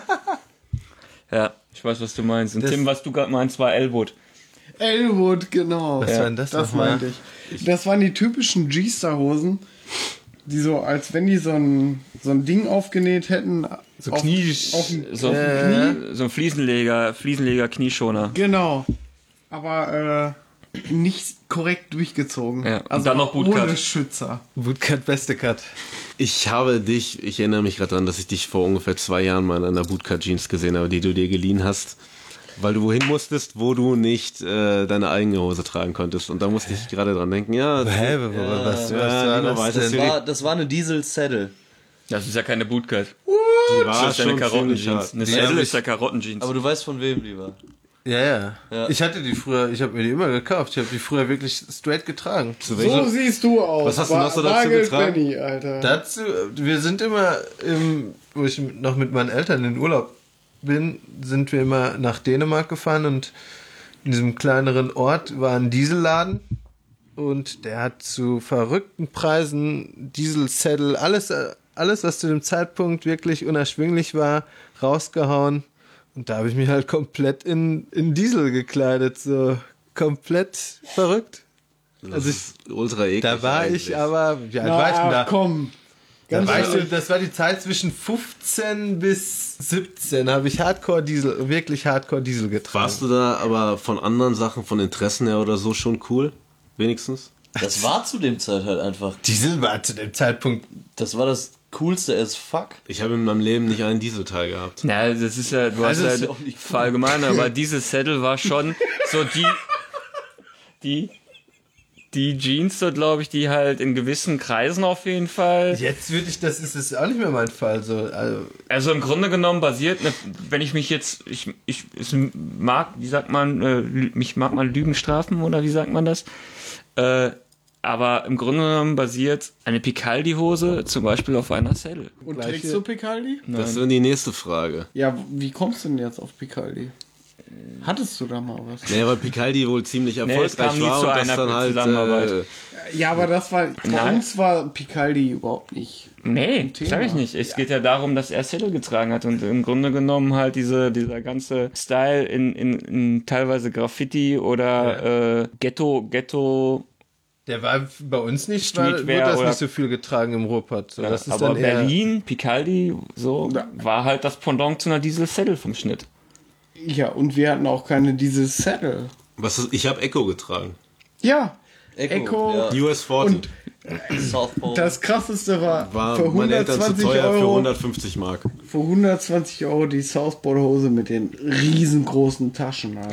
Ja, ich weiß, was du meinst. Und Das Tim, was du gerade meinst, war Elwood. Elwood, genau. Was ja, war denn das Das nochmal? meinte ich. Das waren die typischen G-Star-Hosen, die so, als wenn die so ein, so ein Ding aufgenäht hätten. So auf, Knie... auf dem So, Äh. Knie, so ein Fliesenleger, Fliesenleger Knieschoner. Genau. Aber äh, nicht korrekt durchgezogen. Ja, und Also dann noch Bootcut. ohne Schützer. Bootcut, beste Cut. Ich habe dich, ich erinnere mich gerade daran, dass ich dich vor ungefähr zwei Jahren mal in einer Bootcut-Jeans gesehen habe, die du dir geliehen hast, weil du wohin musstest, wo du nicht äh, deine eigene Hose tragen konntest. Und da musste ich gerade dran denken, ja. Hä, was, was, was Ja, war Nino das weiß denn? es Das war, das war eine Diesel Saddle. Das ist ja keine Bootcut. Die Das war ist ja eine schon ziemlich Karottenjeans. hart. Eine Die Saddle hab ist ja Karottenjeans. Aber du weißt von wem, lieber. Ja, ja, Ja. Ich hatte die früher, ich habe mir die immer gekauft. Ich habe die früher wirklich straight getragen. Zu So welcher- siehst du aus. Was hast du noch so dazu Bargeld getragen? Benny, Alter. Dazu, wir sind immer, im, wo ich noch mit meinen Eltern in Urlaub bin, sind wir immer nach Dänemark gefahren und in diesem kleineren Ort war ein Dieselladen und der hat zu verrückten Preisen Diesel-Saddle, alles, alles, was zu dem Zeitpunkt wirklich unerschwinglich war, rausgehauen. Und da habe ich mich halt komplett in, in Diesel gekleidet, so komplett verrückt. Das Also ich, ist ultra eklig. da war eigentlich. ich aber, wie alt Na, war ich denn da? komm. Da Ganz war ich, so- ehrlich. das war die Zeit zwischen fünfzehn bis siebzehn, habe ich Hardcore Diesel, wirklich Hardcore Diesel getragen. Warst du da aber von anderen Sachen, von Interessen her oder so schon cool? Wenigstens? Das war zu dem Zeit halt einfach. Diesel war zu dem Zeitpunkt. Das war das coolste as fuck. Ich habe in meinem Leben nicht einen Dieselteil gehabt. Ja, das ist ja, du Also hast ist ja ja auch nicht cool. verallgemeinert, aber diese Saddle war schon so die, die, die Jeans, so glaube ich, die halt in gewissen Kreisen auf jeden Fall. Jetzt würde ich, das ist, das ist auch nicht mehr mein Fall. So, also, Also im Grunde genommen basiert, ne, wenn ich mich jetzt, ich, ich es mag, wie sagt man, äh, mich mag man Lügen strafen oder wie sagt man das? Äh, aber im Grunde genommen basiert eine Picaldi-Hose zum Beispiel auf einer Saddle. Und Gleiche- trägst du Picaldi? Das ist die nächste Frage. Ja, wie kommst du denn jetzt auf Picaldi? Hattest du da mal was? Nee, weil Picaldi wohl ziemlich es erfolgreich kam nie war zu und das einer dann halt Zusammenarbeit. äh, Ja, aber das war, bei Nein. uns war Picaldi überhaupt nicht. Nee, Thema. sag ich nicht. Es geht ja darum, dass er Saddle getragen hat und im Grunde genommen halt diese, dieser ganze Style in, in, in teilweise Graffiti oder äh, Ghetto, Ghetto, der war bei uns nicht, weil Streetwear wurde das oder- nicht so viel getragen im Ruhrpott. So, das ist aber dann eher, Berlin, Picaldi, so, war halt das Pendant zu einer Diesel Saddle vom Schnitt. Ja, und wir hatten auch keine diese Saddle. was ist, ich habe Echo getragen. Ja, Echo. Echo. Ja. U S vierzig. Und Southpaw. das krasseste war, war für meinen Eltern zu hundertzwanzig teuer für Euro, hundertfünfzig Mark. für hundertzwanzig Euro die Southpaw-Hose mit den riesengroßen Taschen, Alter.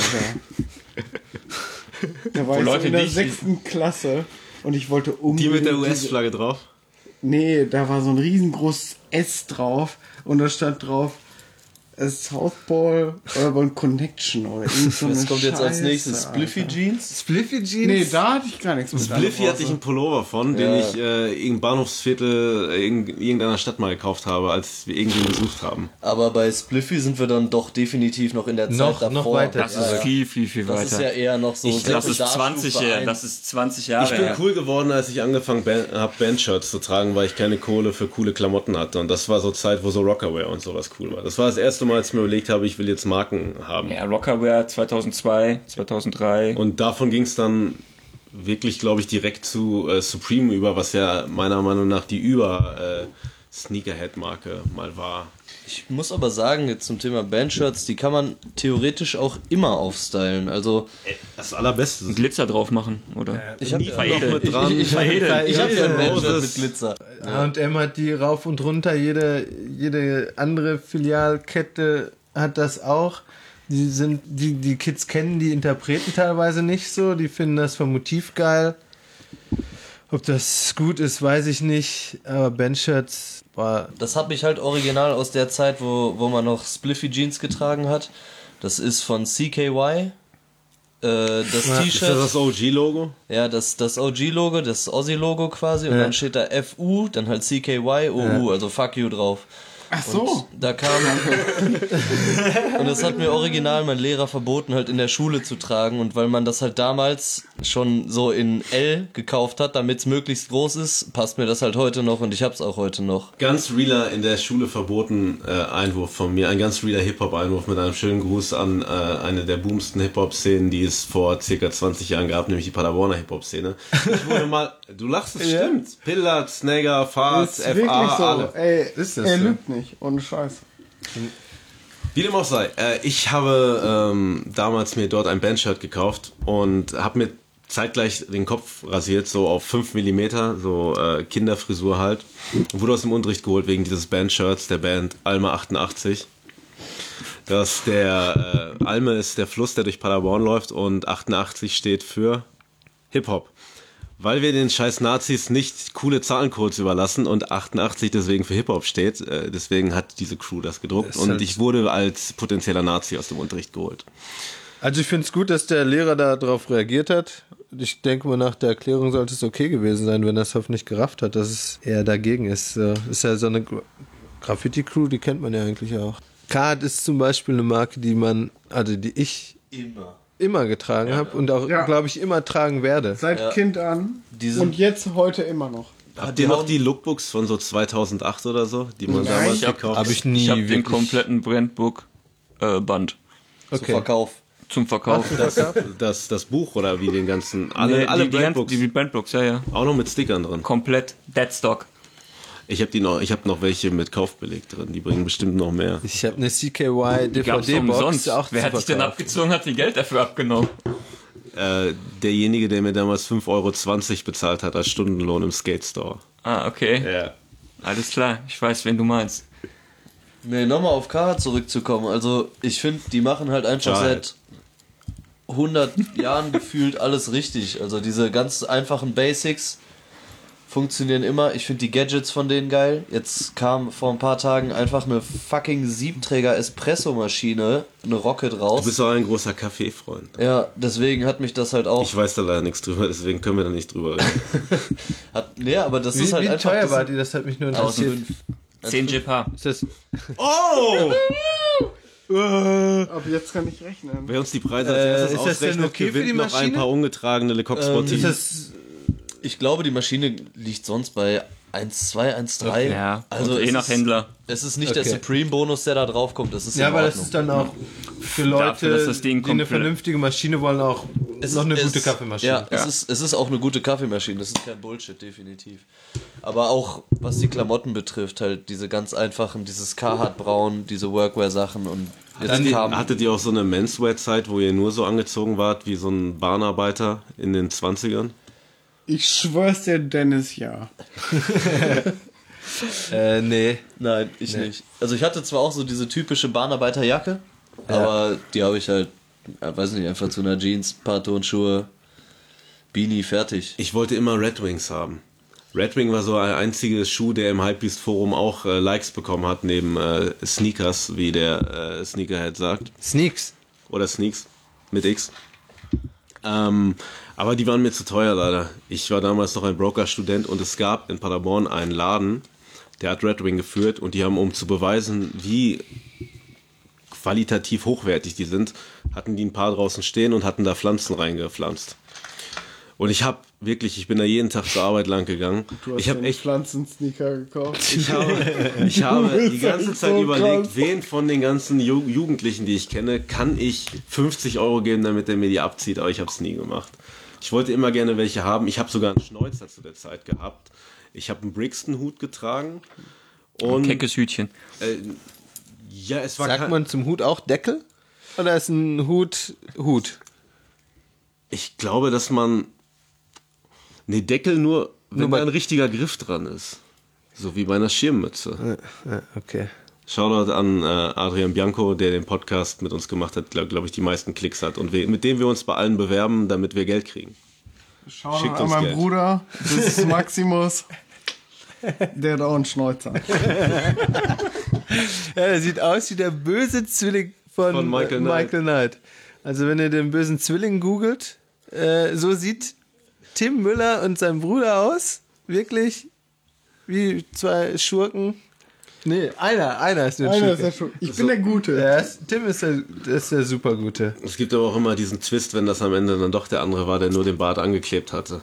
Da war Wo ich so Leute in der nicht- sechsten Klasse und ich wollte Die unbedingt mit der U diese- S-Flagge drauf. Nee, da war so ein riesengroßes S drauf und da stand drauf äh, Southpaw Urban Connection oder irgend so eine Das kommt jetzt als Scheiße, nächstes Spliffy Alter. Jeans. Spliffy Jeans. Nee, da hatte ich gar nichts mit. Spliffy hatte ich einen Pullover von, den ich äh, im Bahnhofsviertel äh, in irgendeiner Stadt mal gekauft habe, als wir irgendwen besucht haben. Aber bei Spliffy sind wir dann doch definitiv noch in der Zeit Noch- davor. noch weiter. Das ist viel, viel, viel Das weiter. ist ja eher noch so. Ich- das ist Sekundärstufe zwanzig Jahre, eins. das ist zwanzig Jahre Ich bin her. cool geworden, als ich angefangen habe, Bandshirts zu tragen, weil ich keine Kohle für coole Klamotten hatte. Und das war so Zeit, wo so Rockerwear und sowas cool war. Das war das erste Mal, als ich mir überlegt habe, ich will jetzt Marken haben. Ja, Rockerwear zweitausendzwei, zweitausenddrei. Und davon ging es dann wirklich, glaube ich, direkt zu äh, Supreme über, was ja meiner Meinung nach die Über äh, Sneakerhead-Marke mal war. Ich muss aber sagen, jetzt zum Thema Bandshirts, die kann man theoretisch auch immer aufstylen. Also Das Allerbeste. Glitzer drauf machen, oder? ich habe Veredeln. mit dran. ich, ich, Veredeln. ich hab ja ein Bandshirt Moses. mit Glitzer. H und M hat die rauf und runter, jede, jede andere Filialkette hat das auch. Die sind, die, die Kids kennen die Interpreten teilweise nicht so, die finden das vom Motiv geil. Ob das gut ist, weiß ich nicht, aber Bandshirts war. Das habe ich halt original aus der Zeit, wo, wo man noch Spliffy Jeans getragen hat. Das ist von C K Y. Äh, das Ist das T-Shirt. das O G-Logo? Ja, das, das O G-Logo, das Aussie-Logo quasi. Und Ja. dann steht da F U, dann halt C K Y, O U, also Fuck You drauf. Ach so. Und da kam. Und das hat mir original mein Lehrer verboten, halt in der Schule zu tragen. Und weil man das halt damals schon so in L gekauft hat, damit es möglichst groß ist, passt mir das halt heute noch und ich hab's auch heute noch. Ganz realer in der Schule verboten äh, Einwurf von mir. Ein ganz realer Hip-Hop-Einwurf mit einem schönen Gruß an äh, eine der boomsten Hip-Hop-Szenen, die es vor circa zwanzig Jahren gab, nämlich die Paderborner Hip-Hop-Szene. Ich wurde mal, du lachst, es stimmt. Pillard, Snagger, Fahrt, Ist F wirklich A, so. alle. Ey, Ist das er so? lügt nicht. Ohne Scheiß. Wie dem auch sei, äh, ich habe ähm, damals mir dort ein Bandshirt gekauft und habe mir zeitgleich den Kopf rasiert, so auf fünf Millimeter, so äh, Kinderfrisur halt. Und wurde aus dem Unterricht geholt wegen dieses Bandshirts der Band Alma achtundachtzig. Das der äh, Alme ist der Fluss, der durch Paderborn läuft und achtundachtzig steht für Hip-Hop. Weil wir den scheiß Nazis nicht coole Zahlencodes überlassen und achtundachtzig deswegen für Hip-Hop steht, äh, deswegen hat diese Crew das gedruckt Das ist und halt- ich wurde als potenzieller Nazi aus dem Unterricht geholt. Also ich finde es gut, dass der Lehrer darauf reagiert hat. Ich denke mal, nach der Erklärung sollte es okay gewesen sein, wenn er es hoffentlich gerafft hat, dass es eher dagegen ist. So, ist ja so eine Gra- Graffiti-Crew, die kennt man ja eigentlich auch. Card ist zum Beispiel eine Marke, die man, also die ich Immer. immer getragen habe und auch, Ja. glaube ich, immer tragen werde. Seit Ja. Kind an. Die sind- Und jetzt heute immer noch. Habt die ihr noch hauen- die Lookbooks von so zweitausendacht oder so, die man Nein. damals Ich hab- gekauft Habe hat? ich nie Ich habe den wirklich. kompletten Brandbook-Band Zu Verkauf. zum Verkauf. Das, das Buch oder wie den ganzen, alle, Nee, alle die, die, ganzen- Brandbooks, die Brandbooks, ja, ja. auch noch mit Stickern drin. Komplett Deadstock. Ich habe die noch, ich habe noch welche mit Kaufbeleg drin, die bringen bestimmt noch mehr. Ich habe eine C K Y Gab's D V D-Box umsonst. auch Wer zu hat sich denn verkaufen. abgezogen, hat die Geld dafür abgenommen? Äh, derjenige, der mir damals fünf Euro zwanzig bezahlt hat als Stundenlohn im Skate Store. Ah, okay. Ja. Alles klar. Ich weiß, wen du meinst. Nee, nochmal auf Kara zurückzukommen. Also, ich finde, die machen halt einfach Child. seit hundert Jahren gefühlt alles richtig. Also, diese ganz einfachen Basics funktionieren immer. Ich finde die Gadgets von denen geil. Jetzt kam vor ein paar Tagen einfach eine fucking Siebträger-Espresso-Maschine, eine Rocket raus. Du bist auch ein großer Kaffeefreund. Ja, deswegen hat mich das halt auch. Ich weiß da leider nichts drüber, deswegen können wir da nicht drüber reden. Hat, nee, aber das Wie, ist halt wie einfach. teuer das war sind die? Das hat mich nur interessiert. tausendfünf. zehn J P A. Ist das, Oh! Ab jetzt kann ich rechnen. Wer uns die Preise als Äh, erstes ist das denn ausrechnet, okay für die gewinnt noch ein Maschine? paar ungetragene Le Coq Sportif. ist das Ich glaube, die Maschine liegt sonst bei eins Komma zwei, eins Komma drei. Ja, also und je es nach ist, Händler. Es ist nicht der Okay. Supreme-Bonus, der da draufkommt. Das ist ja, in aber das Ordnung. ist dann auch für Leute, Dafür, dass das Ding die eine komplett- vernünftige Maschine wollen, auch Es noch ist- eine es- gute Kaffeemaschine. Ja, Es, ist, es ist auch eine gute Kaffeemaschine. Das ist kein Bullshit, definitiv. Aber auch, was die Klamotten betrifft, halt diese ganz einfachen, dieses Carhartt-Braun, diese Workwear-Sachen und jetzt Hattet ihr, kam... hattet ihr auch so eine Menswear-Zeit, wo ihr nur so angezogen wart wie so ein Bahnarbeiter in den zwanzigern? Ich schwör's dir, Dennis, ja. Äh, nee. Nein, ich nicht. Also ich hatte zwar auch so diese typische Bahnarbeiterjacke, aber die habe ich halt, ja, weiß nicht, einfach zu einer Jeans, paar Turnschuhe, Beanie, fertig. Ich wollte immer Red Wings haben. Red Wing war so ein einziges Schuh, der im Hypebeast Forum auch äh, Likes bekommen hat, neben äh, Sneakers, wie der äh, Sneakerhead sagt. Sneaks. Oder Sneaks mit X. Ähm, aber die waren mir zu teuer leider. Ich war damals noch ein Broker-Student und es gab in Paderborn einen Laden, der hat Red Wing geführt und die haben, um zu beweisen, wie qualitativ hochwertig die sind, hatten die ein paar draußen stehen und hatten da Pflanzen reingepflanzt. Und ich habe wirklich, ich bin da jeden Tag zur Arbeit lang gegangen. Du hast Ich habe den echt, Pflanzensneaker gekauft. ich habe, ich habe die ganze echt Zeit so überlegt, krass. wen von den ganzen Ju Jugendlichen, die ich kenne, kann ich fünfzig Euro geben, damit er mir die abzieht, aber ich habe es nie gemacht. Ich wollte immer gerne welche haben. Ich habe sogar einen Schnäuzer zu der Zeit gehabt. Ich habe einen Brixton-Hut getragen Und Ein keckes Hütchen. Äh, ja, es war Sagt kein, man zum Hut auch Deckel? Oder ist ein Hut Hut? ich glaube, dass man nee, Deckel nur, wenn Nur bei- da ein richtiger Griff dran ist. So wie bei einer Schirmmütze. Ja, okay. Shoutout an äh, Adrian Bianco, der den Podcast mit uns gemacht hat, glaube glaub ich, die meisten Klicks hat und wir, mit dem wir uns bei allen bewerben, damit wir Geld kriegen. Schau Schickt an uns meinen Geld. Bruder, das ist Maximus. Der hat auch einen Schnäuzer. Ja, der sieht aus wie der böse Zwilling von, Von Michael äh, Michael Knight. Also wenn ihr den bösen Zwilling googelt, äh, so sieht Tim Müller und sein Bruder aus. Wirklich wie zwei Schurken. Nee, einer, einer ist der Einer ist Schurke. der schon. Ich bin der Gute. Ja, ist- Tim ist der, der ist der Supergute. Es gibt aber auch immer diesen Twist, wenn das am Ende dann doch der andere war, der nur den Bart angeklebt hatte.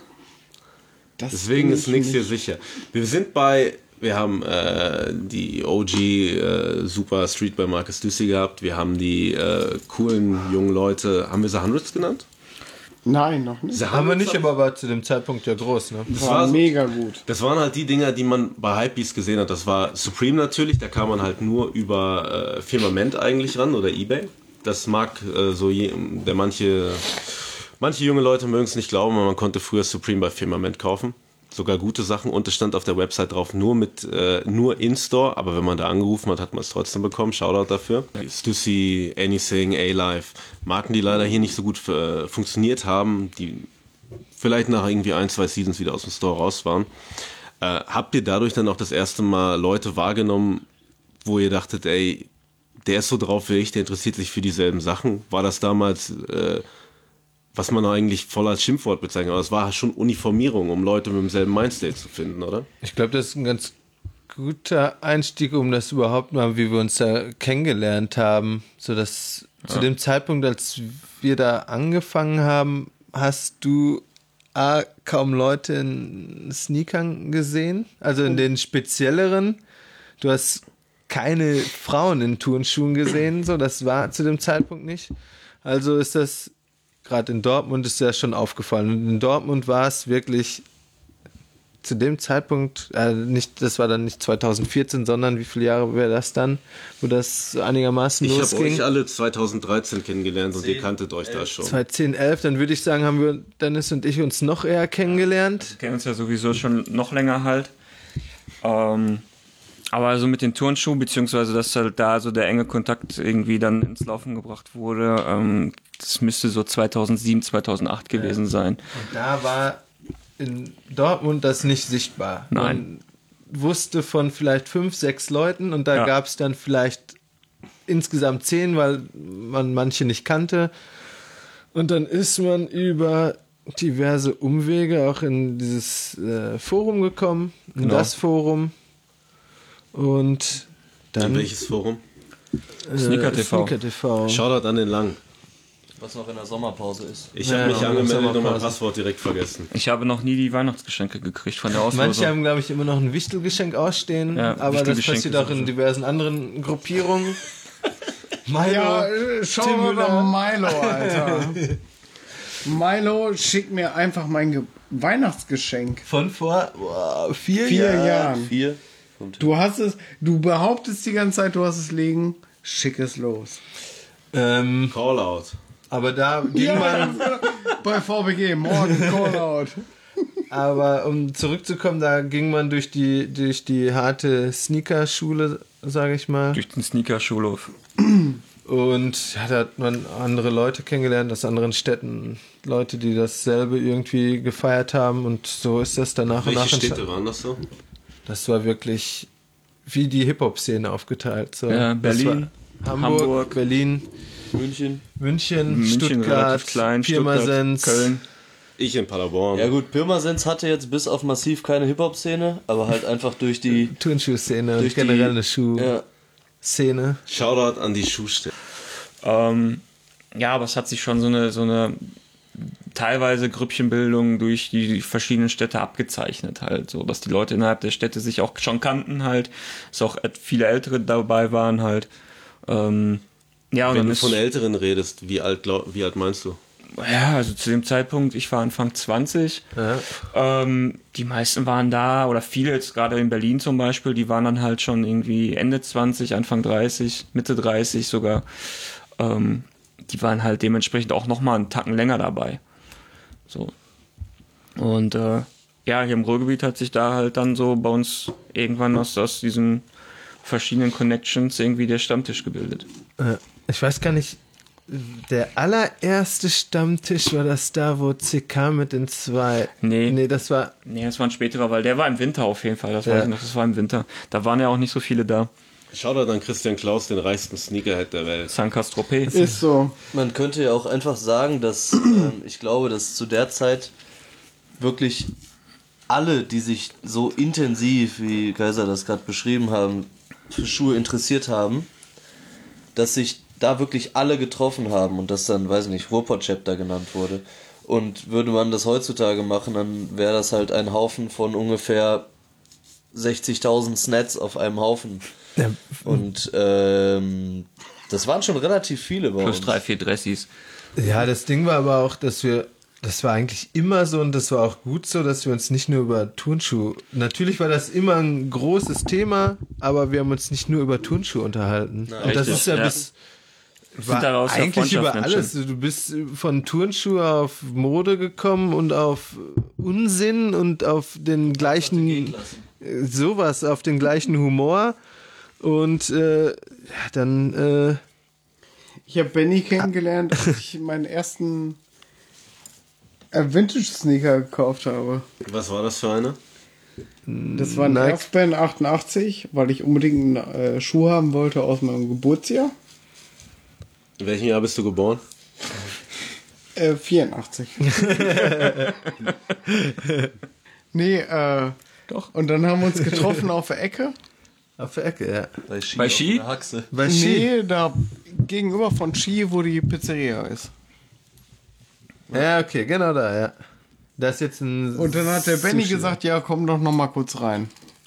Das Deswegen bin ist ich nichts nicht. hier sicher. Wir sind bei, wir haben äh, die O G äh, Super Street bei Marcus Düssy gehabt. Wir haben die äh, coolen jungen Leute, haben wir sie Hundreds genannt? Nein, noch nicht. The Haben wir Hundreds nicht, aber war zu dem Zeitpunkt ja groß, ne? Das war war so- mega gut. Das waren halt die Dinger, die man bei Hypebeast gesehen hat. Das war Supreme natürlich, da kam man halt nur über äh, Firmament eigentlich ran oder Ebay. Das mag äh, so je, der manche, manche junge Leute mögen es nicht glauben, aber man konnte früher Supreme bei Firmament kaufen. Sogar gute Sachen und es stand auf der Website drauf, nur mit äh, nur In-Store, aber wenn man da angerufen hat, hat man es trotzdem bekommen. Shoutout dafür. Stussy, Anything, A-Life, Marken, die leider hier nicht so gut äh, funktioniert haben, die vielleicht nach irgendwie ein, zwei Seasons wieder aus dem Store raus waren. Äh, habt ihr dadurch dann auch das erste Mal Leute wahrgenommen, wo ihr dachtet, ey, der ist so drauf wie ich, der interessiert sich für dieselben Sachen? War das damals, äh, was man eigentlich voll als Schimpfwort bezeichnet, aber es war schon Uniformierung, um Leute mit demselben Mindstate zu finden, oder? Ich glaube, das ist ein ganz guter Einstieg, um das überhaupt mal, wie wir uns da kennengelernt haben. So dass zu dem Zeitpunkt, als wir da angefangen haben, hast du A, kaum Leute in Sneakern gesehen, also in den spezielleren. Du hast keine Frauen in Turnschuhen gesehen, so das war zu dem Zeitpunkt nicht. Also ist das gerade in Dortmund ist ja schon aufgefallen. Und in Dortmund war es wirklich zu dem Zeitpunkt, äh, nicht, das war dann nicht zwanzig vierzehn, sondern wie viele Jahre wäre das dann, wo das einigermaßen Ich habe losging? euch alle zwanzig dreizehn kennengelernt und ihr kanntet euch da schon. zwanzig zehn, elf, dann würde ich sagen, haben wir, Dennis und ich, uns noch eher kennengelernt. Wir kennen uns ja sowieso schon noch länger halt. Ähm, aber also mit den Turnschuhen, beziehungsweise dass halt da so der enge Kontakt irgendwie dann ins Laufen gebracht wurde, ähm, das müsste so zweitausendsieben, zweitausendacht gewesen sein. Und da war in Dortmund das nicht sichtbar. Nein. Man wusste von vielleicht fünf, sechs Leuten und da Ja. gab es dann vielleicht insgesamt zehn, weil man manche nicht kannte. Und dann ist man über diverse Umwege auch in dieses äh, Forum gekommen, in Genau. das Forum. Und dann In welches Forum? äh, Sneaker T V. Sneaker T V. Shoutout an den Lang. Was noch in der Sommerpause ist. Ich Ja, habe mich ja, angemeldet und mein Sommerpause. Passwort direkt vergessen. Ich habe noch nie die Weihnachtsgeschenke gekriegt von der Auslosung. Manche haben, glaube ich, immer noch ein Wichtelgeschenk ausstehen, Ja, aber das Wichtelgeschenk passiert ist auch in sowieso. diversen anderen Gruppierungen. Milo, Ja, äh, schau Tim mal Müller. nach Milo, Alter. Milo schickt mir einfach mein Ge Weihnachtsgeschenk. Von vor boah, vier, Vier Jahren. Jahren. Vier. Du hast es, du behauptest die ganze Zeit, du hast es liegen. Schick es los. Ähm, Callout. aber da ging man, Bei V B G, morgen Callout. aber um zurückzukommen, da ging man durch die, durch die harte Sneaker-Schule, sage ich mal. Durch den Sneaker-Schulhof. Und ja, da hat man andere Leute kennengelernt aus anderen Städten. Leute, die dasselbe irgendwie gefeiert haben. Und so ist das danach und nach. Welche entstanden. Städte waren das so? Das war wirklich wie die Hip-Hop-Szene aufgeteilt. So. Ja, Das Berlin, war Hamburg, Hamburg, Berlin, München. München, München Stuttgart, relativ klein, Stuttgart, Pirmasens, Köln. Ich in Paderborn. Ja gut, Pirmasens hatte jetzt bis auf Massiv keine Hip-Hop-Szene, aber halt einfach durch die... Turnschuh-Szene und durch generell die, eine Schuh-Szene. Ja, Shoutout an die Schuhstelle. Ähm, ja, aber es hat sich schon so eine, so eine teilweise Grüppchenbildung durch die verschiedenen Städte abgezeichnet halt, so dass die Leute innerhalb der Städte sich auch schon kannten halt, dass auch viele Ältere dabei waren halt. Ähm, ja, und Wenn dann du ist von Älteren redest, wie alt, glaub, wie alt meinst du? Ja, also zu dem Zeitpunkt, ich war Anfang zwanzig. Ja. Ähm, die meisten waren da, oder viele jetzt gerade in Berlin zum Beispiel, die waren dann halt schon irgendwie Ende zwanzig, Anfang dreißig, Mitte dreißig sogar. Ähm, die waren halt dementsprechend auch nochmal einen Tacken länger dabei. So. Und äh, ja, hier im Ruhrgebiet hat sich da halt dann so bei uns irgendwann aus, aus diesen verschiedenen Connections irgendwie der Stammtisch gebildet. Äh, ich weiß gar nicht, der allererste Stammtisch war das da, wo C K mit den zwei... Nee. Nee, das war... Nee, das war ein späterer, weil der war im Winter auf jeden Fall. Das Ja. weiß ich noch, das war im Winter. Da waren ja auch nicht so viele da. Shoutout an Christian Klaus, den reichsten Sneakerhead der Welt. Saint-Castropé. Ist so. Man könnte ja auch einfach sagen, dass ähm, ich glaube, dass zu der Zeit wirklich alle, die sich so intensiv, wie Kaiser das gerade beschrieben haben, für Schuhe interessiert haben, dass sich da wirklich alle getroffen haben und das dann, weiß ich nicht, Ruhrpott-Chapter genannt wurde. Und würde man das heutzutage machen, dann wäre das halt ein Haufen von ungefähr sechzigtausend Snats auf einem Haufen. Ja. Und ähm, das waren schon relativ viele bei Plus uns. drei, vier Dressis. Ja, das Ding war aber auch, dass wir, das war eigentlich immer so und das war auch gut so, dass wir uns nicht nur über Turnschuhe, natürlich war das immer ein großes Thema, aber wir haben uns nicht nur über Turnschuhe unterhalten. Nein, und das richtig, ist ja, ja. bis war daraus ja eigentlich über Freundschaften alles. Du bist von Turnschuhe auf Mode gekommen und auf Unsinn und auf den gleichen, sowas, auf den gleichen Humor und äh, ja, dann äh, Ich habe Benny kennengelernt, als ich meinen ersten äh, Vintage-Sneaker gekauft habe. Was war das für eine? Das war ein Nike. Airspan achtundachtzig, weil ich unbedingt einen äh, Schuh haben wollte aus meinem Geburtsjahr. In welchem Jahr bist du geboren? Äh, vierundachtzig. Nee, äh, Doch. und dann haben wir uns getroffen auf der Ecke. auf der Ecke, ja. Bei Ski. Bei auf Ski? der Haxe. Bei Ski. Nee, da gegenüber von Ski, wo die Pizzeria ist. Ja, okay, genau da, ja. Das ist jetzt ein Und dann hat der Benny Sushi. gesagt, ja, komm doch noch mal kurz rein.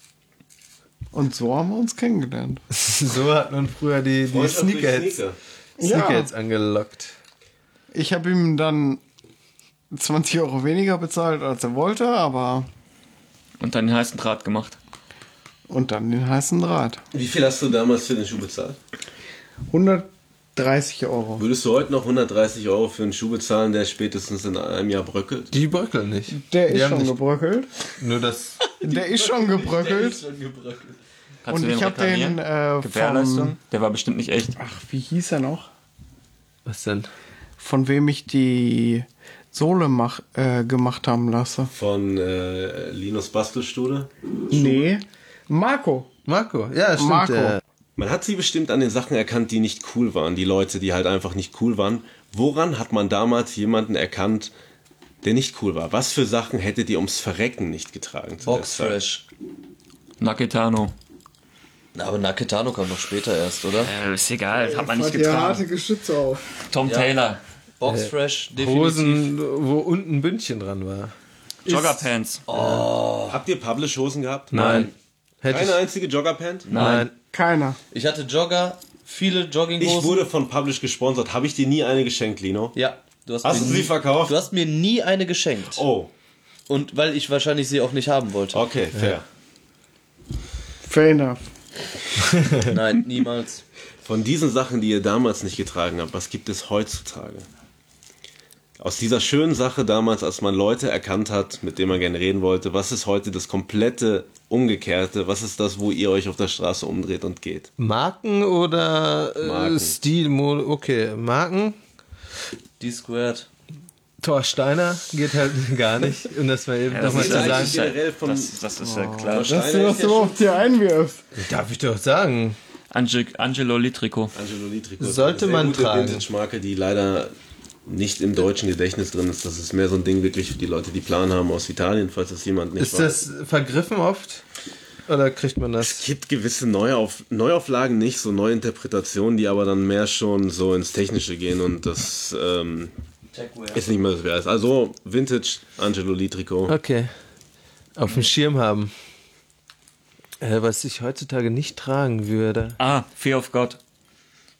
Und so haben wir uns kennengelernt. So hat man früher die, die Sneakerheads, Sneaker. Sneakerheads angelockt. Ich habe ihm dann zwanzig Euro weniger bezahlt, als er wollte, aber... Und dann den heißen Draht gemacht. Und dann den heißen Draht. Wie viel hast du damals für den Schuh bezahlt? hundertdreißig Euro. Würdest du heute noch hundertdreißig Euro für einen Schuh bezahlen, der spätestens in einem Jahr bröckelt? Die bröckeln nicht. Der Die ist haben schon nicht- gebröckelt. Nur das. Der ist schon gebröckelt. Kannst Und du ich habe den äh, Gewährleistung? vom... Der war bestimmt nicht echt. Ach, wie hieß er noch? Was denn? Von wem ich die Sohle mach, äh, gemacht haben lasse. Von äh, Linus Bastelstude? Nee. Marco. Marco. Ja, stimmt. Marco. Der, Man hat sie bestimmt an den Sachen erkannt, die nicht cool waren. Die Leute, die halt einfach nicht cool waren. Woran hat man damals jemanden erkannt, der nicht cool war? Was für Sachen hättet ihr ums Verrecken nicht getragen? zu der Zeit? Boxfresh. Naketano. Na, aber Naketano kam noch später erst, oder? Äh, ist egal, hat man nicht Hat ja getragen. harte Geschütze auf. Tom Ja. Taylor. Boxfresh, definitiv. Hosen, wo unten ein Bündchen dran war. Joggerpants. Habt ihr Publish-Hosen gehabt? Nein. Hätte Keine ich. einzige Joggerpant? Nein. Keiner. Ich hatte Jogger, viele Jogginghosen. Ich wurde von Publish gesponsert. Habe ich dir nie eine geschenkt, Lino? Ja. Du hast, Hast mir du sie nie, verkauft? Du hast mir nie eine geschenkt. Oh, Und weil ich wahrscheinlich sie auch nicht haben wollte. okay, fair. Fair enough. Nein, niemals. Von diesen Sachen, die ihr damals nicht getragen habt, was gibt es heutzutage? Aus dieser schönen Sache damals, als man Leute erkannt hat, mit denen man gerne reden wollte, was ist heute das komplette Umgekehrte? Was ist das, wo ihr euch auf der Straße umdreht und geht? Marken oder äh, Marken. Stil, Mode? Okay, Marken. Die Squared. Thor Steiner geht halt gar nicht. Um das mal eben Ja, nochmal das zu ist sagen. eigentlich- generell von Das, das ist ja klar. Dass du das überhaupt hier einwirfst. Darf ich doch sagen. Ange Angelo Litrico. Angelo Litrico. Sollte Eine sehr man gute tragen. Vintage-Marke, die leider nicht im deutschen Gedächtnis drin ist. Das ist mehr so ein Ding wirklich für die Leute, die Plan haben aus Italien, falls das jemand nicht Ist weiß. das vergriffen oft? Oder kriegt man das? Es gibt gewisse Neuauf Neuauflagen nicht, so Neuinterpretationen, die aber dann mehr schon so ins Technische gehen und das ähm, Techwear. ist nicht mehr so schwer. Also Vintage Angelo Litrico. Okay. Auf dem Schirm haben. Äh, was ich heutzutage nicht tragen würde. Ah, Fear of God.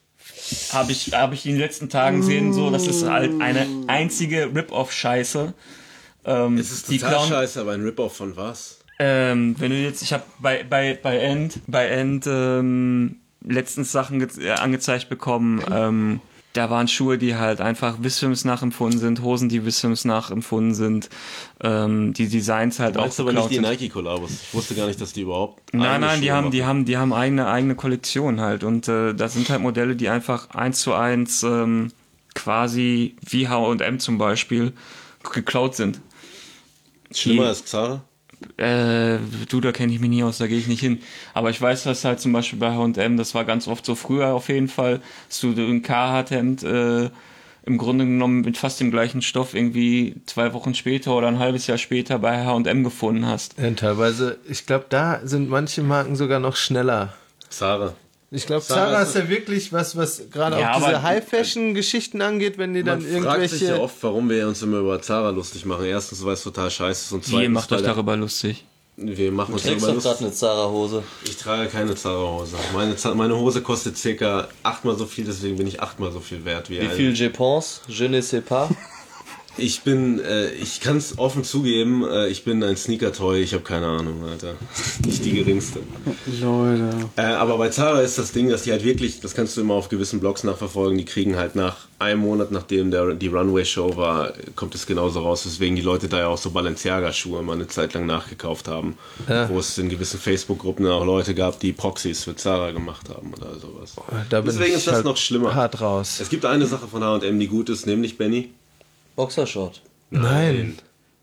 habe ich, hab ich in den letzten Tagen gesehen, so, das ist halt eine einzige Rip-Off-Scheiße. Ähm, Es ist die total klauen- scheiße, aber ein Rip-Off von was? Ähm, wenn du jetzt, ich habe bei bei bei End bei End ähm, letztens Sachen ge- äh, angezeigt bekommen. Ähm, da waren Schuhe, die halt einfach Wissfilms nachempfunden sind, Hosen, die Wissfilms nachempfunden sind, ähm, die Designs halt Du auch meinst aber nicht geklaut die sind. Nike-Kollabos. Ich wusste gar nicht, dass die überhaupt. Nein, eigene nein, die Schuhe haben, die machen. haben, die haben eigene eigene Kollektion halt und äh, das sind halt Modelle, die einfach eins zu eins ähm, quasi wie H und M zum Beispiel geklaut sind. Schlimmer die- als Zara? Äh, du, da kenne ich mich nie aus, da gehe ich nicht hin. Aber ich weiß, dass halt zum Beispiel bei H und M, das war ganz oft so früher auf jeden Fall, dass du ein Carhartt-Hemd äh, im Grunde genommen mit fast dem gleichen Stoff irgendwie zwei Wochen später oder ein halbes Jahr später bei H und M gefunden hast. Ja, teilweise, ich glaube, da sind manche Marken sogar noch schneller. Zara. Ich glaube, Zara Zara ist- ist ja wirklich was, was gerade Ja, auch diese aber- High-Fashion-Geschichten angeht, wenn die dann Man fragt sich ja irgendwelche... oft, warum wir uns immer über Zara lustig machen. Erstens, weil es total scheiße ist und Ihr zweitens, macht euch weil der- darüber lustig. wir machen Du uns trägst darüber doch gerade lustig. eine Zara-Hose. Ich trage keine Zara-Hose. Meine, Z- meine Hose kostet circa achtmal so viel, deswegen bin ich achtmal so viel wert wie Wie eine. viel je pense? Je ne sais pas. Ich bin, äh, ich kann es offen zugeben, äh, ich bin ein Sneaker-Toy, ich habe keine Ahnung, Alter. Nicht die geringste. Leute. Äh, aber bei Zara ist das Ding, dass die halt wirklich, das kannst du immer auf gewissen Blogs nachverfolgen, die kriegen halt nach einem Monat, nachdem der, die Runway-Show war, kommt es genauso raus, weswegen die Leute da ja auch so Balenciaga-Schuhe mal eine Zeit lang nachgekauft haben. Ja. Wo es in gewissen Facebook-Gruppen auch Leute gab, die Proxys für Zara gemacht haben oder sowas. Da bin Deswegen ich ist das halt noch schlimmer. hart raus. Es gibt eine Sache von H und M, die gut ist, nämlich, Benny. Boxershort. Nein.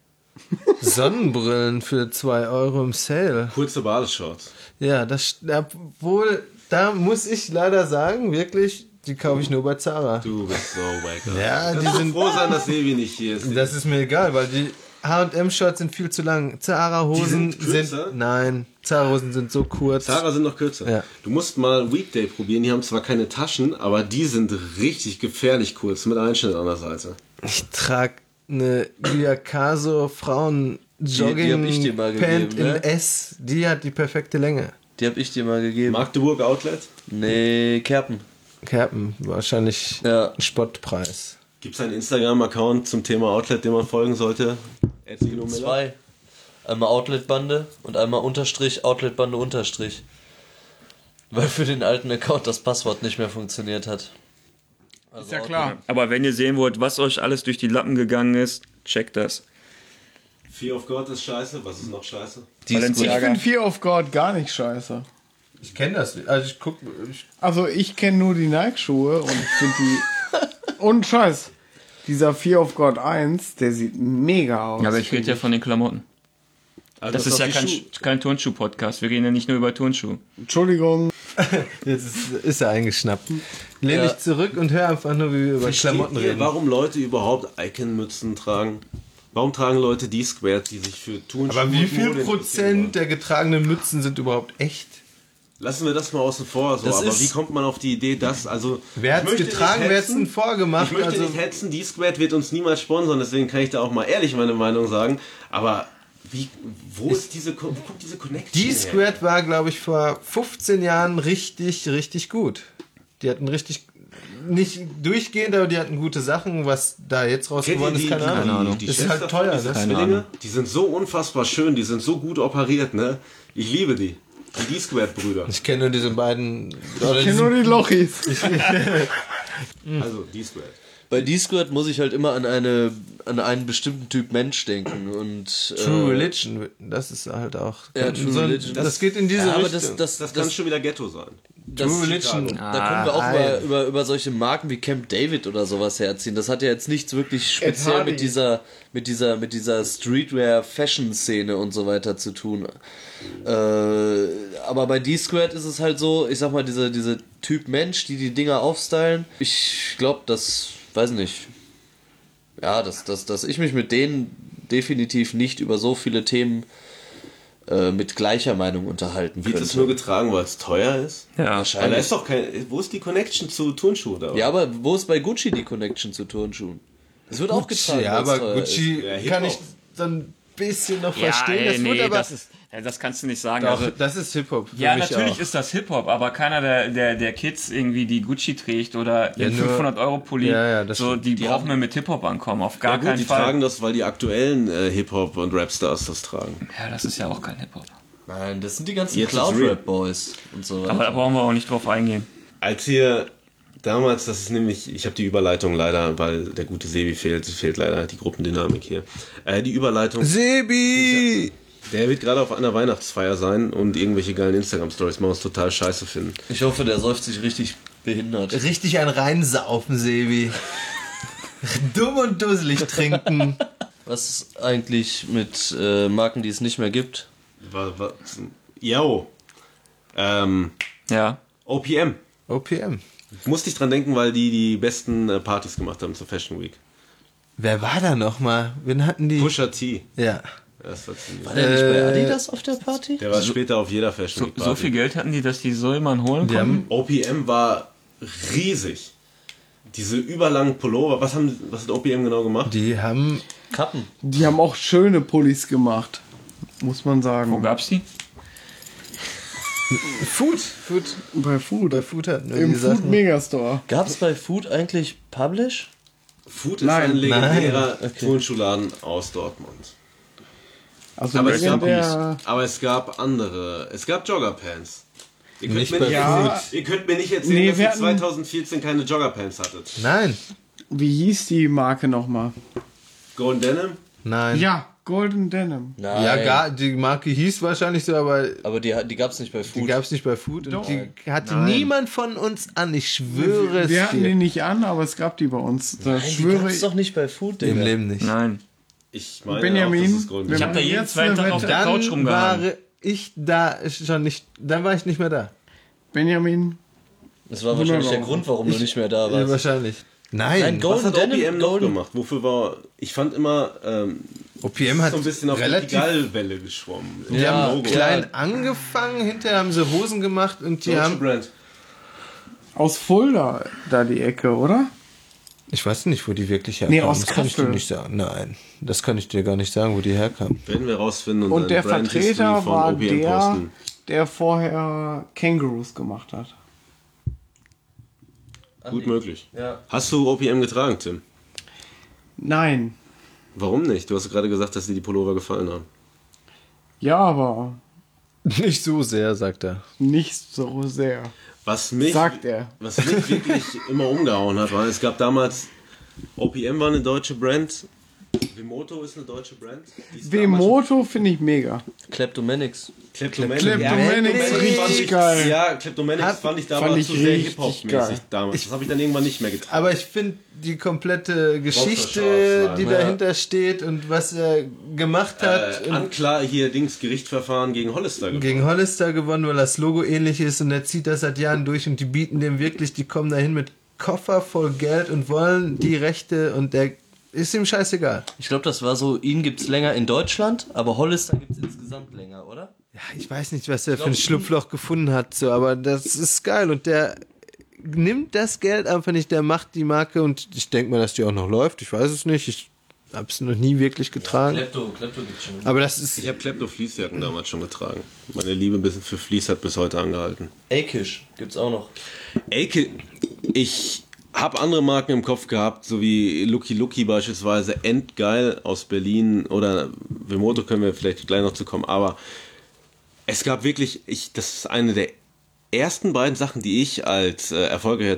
Sonnenbrillen für zwei Euro im Sale. Kurze Badeshorts. Ja, das, obwohl, da muss ich leider sagen, wirklich, die kaufe ich nur bei Zara. Du bist so wack. Ja, du die kannst sind- froh sein, dass Sevi nicht hier ist. Das ist mir egal, weil die H und M-Shorts sind viel zu lang. Zara-Hosen Die sind kürzer? sind, nein, Zara-Hosen sind so kurz. Zara sind noch kürzer. Ja. Du musst mal Weekday probieren. Die haben zwar keine Taschen, aber die sind richtig gefährlich kurz mit Einschnitt an der Seite. Ich trage eine Giacaso Frauen Die- die hab ich dir mal Jogging Pant gegeben, ne? in S. Die hat die perfekte Länge. Die hab ich dir mal gegeben. Magdeburg Outlet? Nee, Kerpen. Kerpen, wahrscheinlich Ja. ein Spottpreis. Gibt es einen Instagram-Account zum Thema Outlet, dem man folgen sollte? At Lino Miller? Zwei. Einmal Outletbande und einmal Unterstrich, Outletbande Unterstrich. Weil für den alten Account das Passwort nicht mehr funktioniert hat. Also Ist ja klar. Aber wenn ihr sehen wollt, was euch alles durch die Lappen gegangen ist, checkt das. Fear of God ist scheiße. Was ist noch scheiße? Die ist gut. Ich Balenciaga. finde Fear of God gar nicht scheiße. Ich kenne das. Also ich guck. Ich, Also ich kenne nur die Nike-Schuhe und ich finde die... Und Scheiß. Dieser Fear of God eins, der sieht mega aus. Ja, aber ich rede ja von den Klamotten. Also Das ist ja die kein, Schuhe- kein Turnschuh-Podcast. Wir reden ja nicht nur über Turnschuhe. Entschuldigung. jetzt ist, ist er eingeschnappt. Lehn Ja. dich zurück und hör einfach nur, wie wir über Versteht Klamotten ihr, reden. warum Leute überhaupt Icon-Mützen tragen? Warum tragen Leute die Squared, die sich für Turnschuhe Aber wie und viel Mode interessieren Prozent der getragenen Mützen sind überhaupt echt? wollen? Lassen wir das mal außen vor. So. Das Aber ist- wie kommt man auf die Idee, dass... Also, Wer ich hat's möchte getragen, nicht wer hat's hetzen. denn vorgemacht? Ich möchte Also- nicht hetzen, die Squared wird uns niemals sponsern, deswegen kann ich da auch mal ehrlich meine Meinung sagen. Aber wie, wo ist diese, wo kommt diese Connection Die her? Squared war, glaube ich, vor fünfzehn Jahren richtig, richtig gut. Die hatten richtig, nicht durchgehend, aber die hatten gute Sachen. Was da jetzt raus Kennt ihr geworden ist, die, keine die, Ahnung. Die, die ist Chefs halt davon, teuer, diese ne? Keine Zwillinge, Ahnung. die sind so unfassbar schön, die sind so gut operiert, ne? Ich liebe die. Die D-Squared-Brüder. Ich kenne nur diese beiden. Oder Ich kenne nur diesen, die Lochis. Also D-Squared. Bei D-Squared muss ich halt immer an eine an einen bestimmten Typ Mensch denken und True äh, Religion, das ist halt auch. Ja, True so, Religion. Das, geht in diese ja, aber Richtung. das, das, Das, das, kann schon wieder Ghetto sein. das, True Religion. Da können wir auch Ah, über, nein. über, über solche Marken wie Camp David oder sowas herziehen. Das hat ja jetzt nichts wirklich speziell Hardy. mit dieser, mit dieser, mit dieser Streetwear-Fashion-Szene und so weiter zu tun. Äh, aber bei D-Squared ist es halt so, ich sag mal, diese, diese Typ Mensch, die die Dinger aufstylen. Ich glaube, das, weiß nicht, ja, dass, dass, dass ich mich mit denen definitiv nicht über so viele Themen äh, mit gleicher Meinung unterhalten Wird könnte. es nur getragen, weil es teuer ist? Ja, Weil da ist doch kein. Wo ist die Connection zu Turnschuhen da? Ja, aber wo ist bei Gucci die Connection zu Turnschuhen? Es wird auch getragen, ja, weil's aber teuer Gucci Ja, Hip-Hop. kann ich dann bisschen noch Ja, verstehen. ey, das nee, wird aber. das, ist, ja, das kannst du nicht sagen. Doch, Also, das ist Hip-Hop. für ja, mich natürlich auch. ist das Hip-Hop, aber keiner der, der, der Kids irgendwie, die Gucci trägt oder Ja, den nur- fünfhundert Euro Pulli, Ja, ja, das so, stimmt. die, brauchen wir mit Hip-Hop ankommen, auf gar Ja gut, keinen die Fall. tragen das, weil die aktuellen äh, Hip-Hop- und Rap-Stars das tragen. Ja, das ist ja auch kein Hip-Hop. Nein, das sind die ganzen Jetzt ist real. Cloud-Rap-Boys und so weiter. Aber da brauchen wir auch nicht drauf eingehen. Als ihr damals, das ist nämlich, ich habe die Überleitung leider, weil der gute Sebi fehlt, fehlt leider die Gruppendynamik hier. Äh, die Überleitung, Sebi! der wird gerade auf einer Weihnachtsfeier sein und irgendwelche geilen Instagram-Stories machen, was total scheiße finden. Ich hoffe, der säuft sich richtig behindert. Richtig ein Reinsaufen, Sebi. Dumm und dusselig trinken. Was ist eigentlich mit äh, Marken, die es nicht mehr gibt? War, war, yo. Ähm, Ja. O P M. O P M. Musste ich dran denken, weil die die besten äh, Partys gemacht haben zur Fashion Week. Wer war da nochmal? Wen hatten die? Pusha T. Ja. Das war ziemlich. War der nicht bei Äh, Adidas auf der Party? Der war später auf jeder Fashion So, Week Party. so viel Geld hatten die, dass die so jemanden holen Die konnten? haben, O P M war riesig. Diese überlangen Pullover, was, haben, was hat O P M genau gemacht? die haben. Kappen. Die haben auch schöne Pullis gemacht, muss man sagen. Wo gab's die? Food. Food. Bei Food. Bei Food hatten wir Im die Food Sachen. Megastore. Gab es bei Food eigentlich Publish? Food ist Nein, ein legendärer nein. Okay. Turnschuhladen aus Dortmund. Also Aber es, gab, legendär- aber es gab andere. Es gab Joggerpants. Ihr könnt, Nicht mir bei nicht Ja. erzählen, ihr könnt mir nicht erzählen, Nee, dass wir ihr hatten- zwanzig vierzehn keine Joggerpants hattet. Nein. Wie hieß die Marke nochmal? Golden Denim? Nein. Ja, Golden Denim. Nein. Ja, gar, die Marke hieß wahrscheinlich so, aber Aber die, die gab es nicht bei die Food. gab es nicht bei Food Doch. und die hatte Nein. niemand von uns an. Ich schwöre es Wir hatten dir. die nicht an, aber es gab die bei uns. Da Nein, die schwöre gab's ich. doch nicht bei Food, Im Digga. Leben nicht. Nein. Ich meine Benjamin, auch, das ist Golden wir Ich Denim. hab da jeden Jetzt zweiten eine Tag auf Wette. der Couch Dann rumgehangen. war ich da schon nicht. Dann war ich nicht mehr da. Benjamin, Das war wahrscheinlich der Wunderbar. Grund, warum du nicht mehr da Ja, warst. wahrscheinlich. Nein. Nein, Was Golden hat O P Denim, M noch Golden. gemacht? Wofür war... Ich fand immer... Ähm, O P M hat so ein bisschen auf die relativ. Pigalle-Welle geschwommen. Die Ja, haben Logo. klein angefangen, hinterher haben sie Hosen gemacht und die Deutsche haben. Brand. aus Fulda, da die Ecke, oder? Ich weiß nicht, wo die wirklich herkamen. Nee, aus das kann ich dir Kassel. nicht sagen. Nein, das kann ich dir gar nicht sagen, wo die herkamen. Werden wir rausfinden und, Und eine der Brand Vertreter History von war O P M der, posten. der vorher Kangaroos gemacht hat. Gut möglich. Ja. Hast du O P M getragen, Tim? Nein. Warum nicht? Du hast gerade gesagt, dass dir die Pullover gefallen haben. Ja, aber Nicht so sehr, sagt er. nicht so sehr. Was mich, Sagt er. was mich wirklich immer umgehauen hat, war, es gab damals, O P M war eine deutsche Brand, Vemoto ist eine deutsche Brand. Die ist damals Vemoto finde ich mega. Kleptomanics. schon- Kleptomanics. Kleptomanics fand richtig ich- geil. Ja, Kleptomanics Hab- fand ich fand damals ich zu sehr richtig Hip-Hop-mäßig geil. damals. Das habe ich dann irgendwann nicht mehr getragen. Aber ich finde die komplette Geschichte, Rockstar-Style, die ja. dahinter steht und was er gemacht hat. äh, und Anklar hier Dings Gerichtsverfahren gegen Hollister gewonnen. gegen Hollister gewonnen, weil das Logo ähnlich ist und er zieht das seit Jahren durch und die bieten dem wirklich, die kommen dahin mit Koffer voll Geld und wollen die Rechte und der ist ihm scheißegal. Ich glaube, das war so, ihn gibt's länger in Deutschland, aber Hollister gibt's insgesamt länger, oder? Ja, ich weiß nicht, was er für ein Schlupfloch gefunden hat, so, aber das ist geil und der nimmt das Geld einfach nicht, der macht die Marke und ich denke mal, dass die auch noch läuft, ich weiß es nicht, ich habe es noch nie wirklich getragen, Klepto, Klepto gibt's schon. aber das ist, Ich habe Klepto-Fließjacken damals schon getragen. Meine Liebe bis- für Fleece hat bis heute angehalten. Akish gibt's auch noch. Elke, ich habe andere Marken im Kopf gehabt, so wie Lucky Lucky beispielsweise, Endgeil aus Berlin oder Vemoto können wir vielleicht gleich noch zu kommen, aber es gab wirklich, ich, das ist eine der ersten beiden Sachen, die ich als äh, erfolgreicher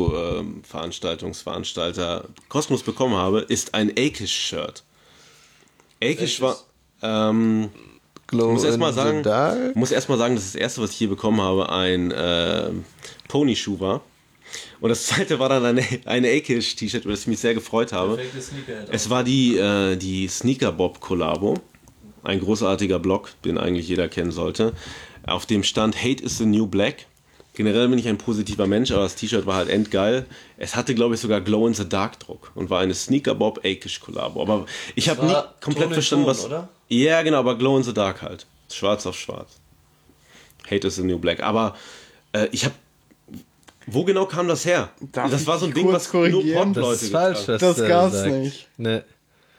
Turnschuh-Veranstaltungsveranstalter Kosmos bekommen habe, ist ein Akish-Shirt. Akish war, ähm, Glow muss erst mal in the sagen, Dark. muss erst mal sagen, dass das erste, was ich hier bekommen habe, ein äh, Pony-Schuh war. Und das zweite war dann eine, eine Akish-T-Shirt, über das ich mich sehr gefreut habe. Perfekte Sneakerhead. Es war die, äh, die Sneaker-Bob-Kollabo. Ein großartiger Blog, den eigentlich jeder kennen sollte. Auf dem stand Hate is the New Black. Generell bin ich ein positiver Mensch, aber das T-Shirt war halt endgeil. Es hatte, glaube ich, sogar Glow in the Dark Druck und war eine Sneaker-Bob Akish-Kollabo. Aber ich habe nie war komplett Ton in verstanden, Ton, was... oder? Ja, genau, aber Glow in the Dark halt. Schwarz auf schwarz. Hate is the New Black. Aber äh, ich habe... Wo genau kam das her? Darf das ich war so ein dich Ding, kurz was nur korrigieren? Pop-Leute Das ist falsch, getragen was Das der gab's sagt. nicht. Ne.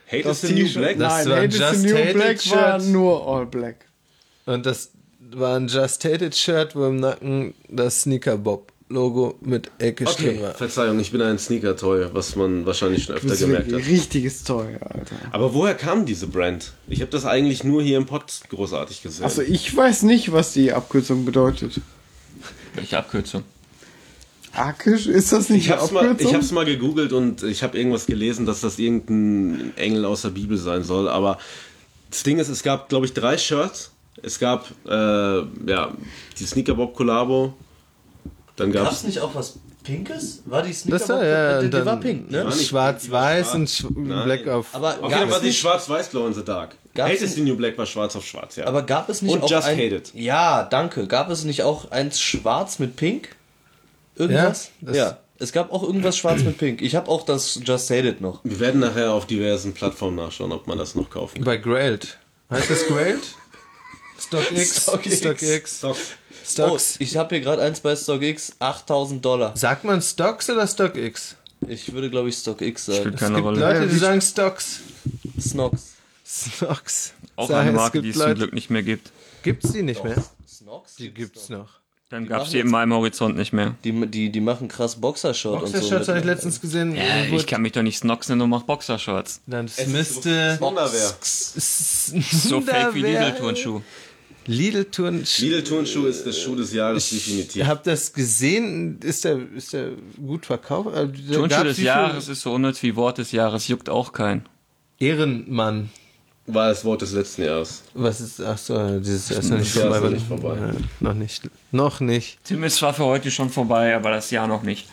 Hate Das is the New T-Shirt. Black? Das Nein, war Hate ein is Just the New Hated Black war Shirt. nur All Black. Und das war ein Just Hated Shirt, wo im Nacken das Sneaker Bob Logo mit Ecke stehen Okay, war. Verzeihung, ich bin ein Sneaker-Toy, was man wahrscheinlich schon öfter Das ist gemerkt wirklich hat. richtiges Zeug, Alter. Aber woher kam diese Brand? Ich habe das eigentlich nur hier im Pod großartig gesehen. Also ich weiß nicht, was die Abkürzung bedeutet. Welche Abkürzung? Akisch? Ist das nicht Ich hab's, die mal, Abkürzung? ich hab's mal gegoogelt und ich habe irgendwas gelesen, dass das irgendein Engel aus der Bibel sein soll. Aber das Ding ist, es gab, glaube ich, drei Shirts. Es gab äh, ja, die Sneaker Bob Collabo. Dann Gab's gab's nicht auch was Pinkes? War die Sneaker Das war ja, die, die dann war pink, ne? War nicht Schwarz-Weiß pink, und die war sch- schwarz. Black auf. Aber Okay, gab dann war es die nicht, schwarz-weiß Glow in the Dark. Gab's Hate is nicht- the New Black war schwarz auf schwarz, ja. aber gab es nicht und auch Just ein, Hated. Ja, danke. Gab es nicht auch eins schwarz mit pink? Irgendwas? Ja, das- Ja, es gab auch irgendwas schwarz mit pink. Ich habe auch das Just Hated noch. Wir werden nachher auf diversen Plattformen nachschauen, ob man das noch kaufen kann. Bei Grailed. Heißt das Grailed? StockX. StockX. StockX. Stock. Stocks. Oh, ich habe hier gerade eins bei StockX, achttausend Dollar. Sagt man Stocks oder StockX? Ich würde, glaube ich, StockX sagen. Spielt Es keine gibt Rolle. Leute, die sagen Stocks. Snox. Stocks. Auch Sag, eine es Marke, gibt die es zum Leute- Glück nicht mehr gibt. Gibt's die nicht mehr? Snox? Die gibt's noch. Dann Die gab es machen die in jetzt- meinem Horizont nicht mehr. Die, die, die machen krass Boxershort und so. Boxershorts habe ich mit- letztens gesehen. Ja, wo- ich kann mich doch nicht Snox nennen und mach Boxershorts. Dann das müsste Wunderwehr. So fake wie Lidl-Turnschuh. Lidl-Turn. Lidl-Turnschuh ist der Schuh des Jahres, definitiv. Ihr habt das gesehen? Ist der, ist der gut verkauft? Äh, da Turnschuh gab's des wie viel- Jahres ist so unnütz wie Wort des Jahres, juckt auch keinen. Ehrenmann. War das Wort des letzten Jahres. Was ist, ach so, dieses Jahr ist noch nicht Das Jahr vorbei. ist noch nicht vorbei. Ja, noch nicht. Noch nicht. Tim ist zwar für heute schon vorbei, aber das Jahr noch nicht.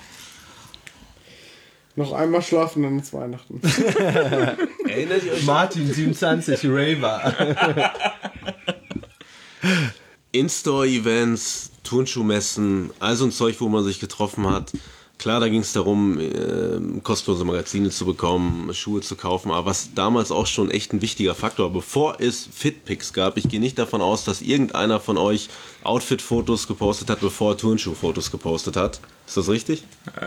Noch einmal schlafen, dann ist Weihnachten. Erinnert ihr euch? Martin siebenundzwanzig, Raver. In-Store-Events, Turnschuhmessen, all so ein Zeug, wo man sich getroffen hat. Klar, da ging es darum, äh, kostenlose Magazine zu bekommen, Schuhe zu kaufen, aber was damals auch schon echt ein wichtiger Faktor war, bevor es Fitpics gab, ich gehe nicht davon aus, dass irgendeiner von euch Outfit-Fotos gepostet hat, bevor er Turnschuh-Fotos gepostet hat. Ist das richtig?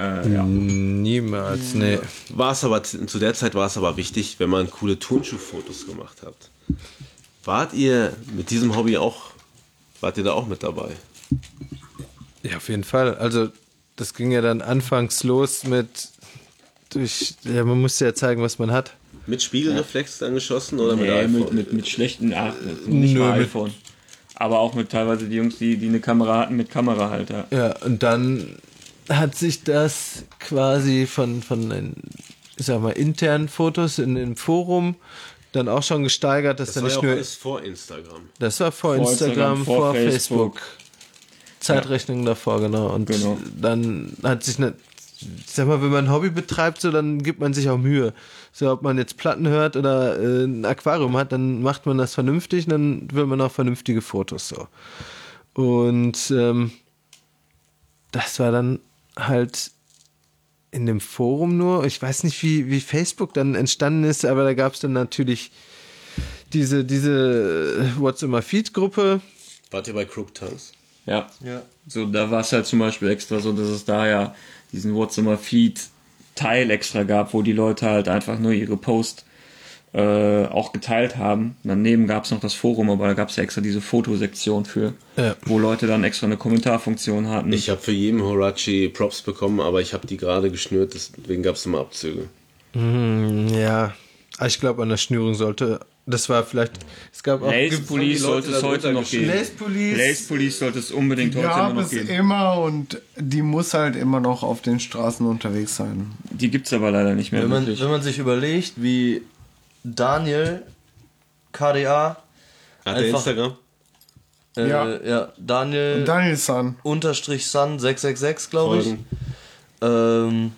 Niemals, nee. War es aber, zu der Zeit war es aber wichtig, wenn man coole Turnschuh-Fotos gemacht hat. Wart ihr mit diesem Hobby auch, wart ihr da auch mit dabei? Ja, auf jeden Fall. Also, das ging ja dann anfangs los mit durch, ja, man musste ja zeigen, was man hat. Mit Spiegelreflex dann geschossen oder mit Nee, iPhone? mit, mit, mit schlechten, ach, nicht Nö, mal mit- iPhone. Aber auch mit teilweise die Jungs, die, die eine Kamera hatten, mit Kamerahalter. Ja, und dann hat sich das quasi von, von den, ich sag mal, internen Fotos in dem Forum dann auch schon gesteigert, dass Das da war ja nicht auch nur. alles vor Instagram. Das war vor, Vor Instagram, Instagram, vor, vor Facebook. Facebook. Zeitrechnung davor, genau. Und Genau. dann hat sich eine, ich sag mal, wenn man ein Hobby betreibt, so, dann gibt man sich auch Mühe. So, ob man jetzt Platten hört oder äh, ein Aquarium hat, dann macht man das vernünftig, dann will man auch vernünftige Fotos, so. Und ähm, das war dann halt in dem Forum nur, ich weiß nicht, wie, wie Facebook dann entstanden ist, aber da gab es dann natürlich diese, diese What's in my Feed Gruppe. Wart ihr bei Crook Tanks? Ja. Ja. So, da war es halt zum Beispiel extra so, dass es da ja diesen WhatsApp Feed Teil extra gab, wo die Leute halt einfach nur ihre Post äh, auch geteilt haben. Daneben gab es noch das Forum, aber da gab es ja extra diese Fotosektion für, Ja. wo Leute dann extra eine Kommentarfunktion hatten. Ich habe für jeden Horachi Props bekommen, aber ich habe die gerade geschnürt, deswegen gab es immer Abzüge. Ja, aber ich glaube, an der Schnürung sollte, das war vielleicht, es gab auch... Lace gibt- Police die Leute sollte es da heute drunter noch geben. Lace Police. Lace Police sollte es unbedingt heute immer Gab noch es geben. immer und die muss halt immer noch auf den Straßen unterwegs sein. Die gibt's aber leider nicht mehr Wenn man, wirklich. wenn man sich überlegt, wie Daniel K D A Hat der Einfach- Instagram? äh, Ja. ja. Daniel Daniel San. unterstrich Sun sechs sechs sechs, glaube ich. Folgen. Ähm,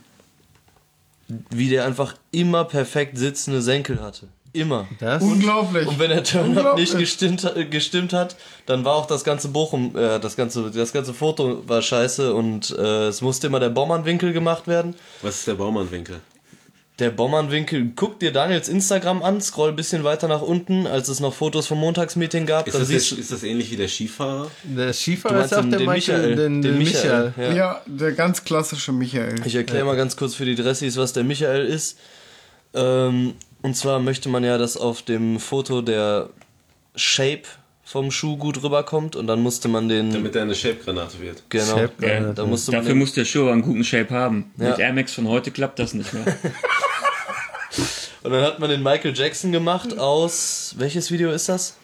wie der einfach immer perfekt sitzende Senkel hatte. Immer. Das? Unglaublich. Und wenn der Turn-Up Unglaublich. nicht gestimmt, hat- gestimmt hat, dann war auch das ganze Bochum, äh, das ganze, das ganze Foto war scheiße und äh, es musste immer der Bommernwinkel gemacht werden. Was ist der Baumannwinkel? Der Bommernwinkel, guck dir Daniels Instagram an, scroll ein bisschen weiter nach unten, als es noch Fotos vom Montagsmeeting gab, Ist dann das, siehst jetzt, ist das ähnlich wie der Skifahrer? Der du, Skifahrer meinst ist auch den, der den Michael, Michael, den, den Michael. Ja. Ja, der ganz klassische Michael. Ich erkläre mal ganz kurz für die Dressis, was der Michael ist. Ähm, Und zwar möchte man ja, dass auf dem Foto der Shape vom Schuh gut rüberkommt und dann musste man den... Damit er eine Shape-Granate wird. Genau, Shape-Granate. da musste man Dafür den, muss der Schuh aber einen guten Shape haben. Ja. Mit Air Max von heute klappt das nicht mehr. Und dann hat man den Michael Jackson gemacht aus... Welches Video ist das?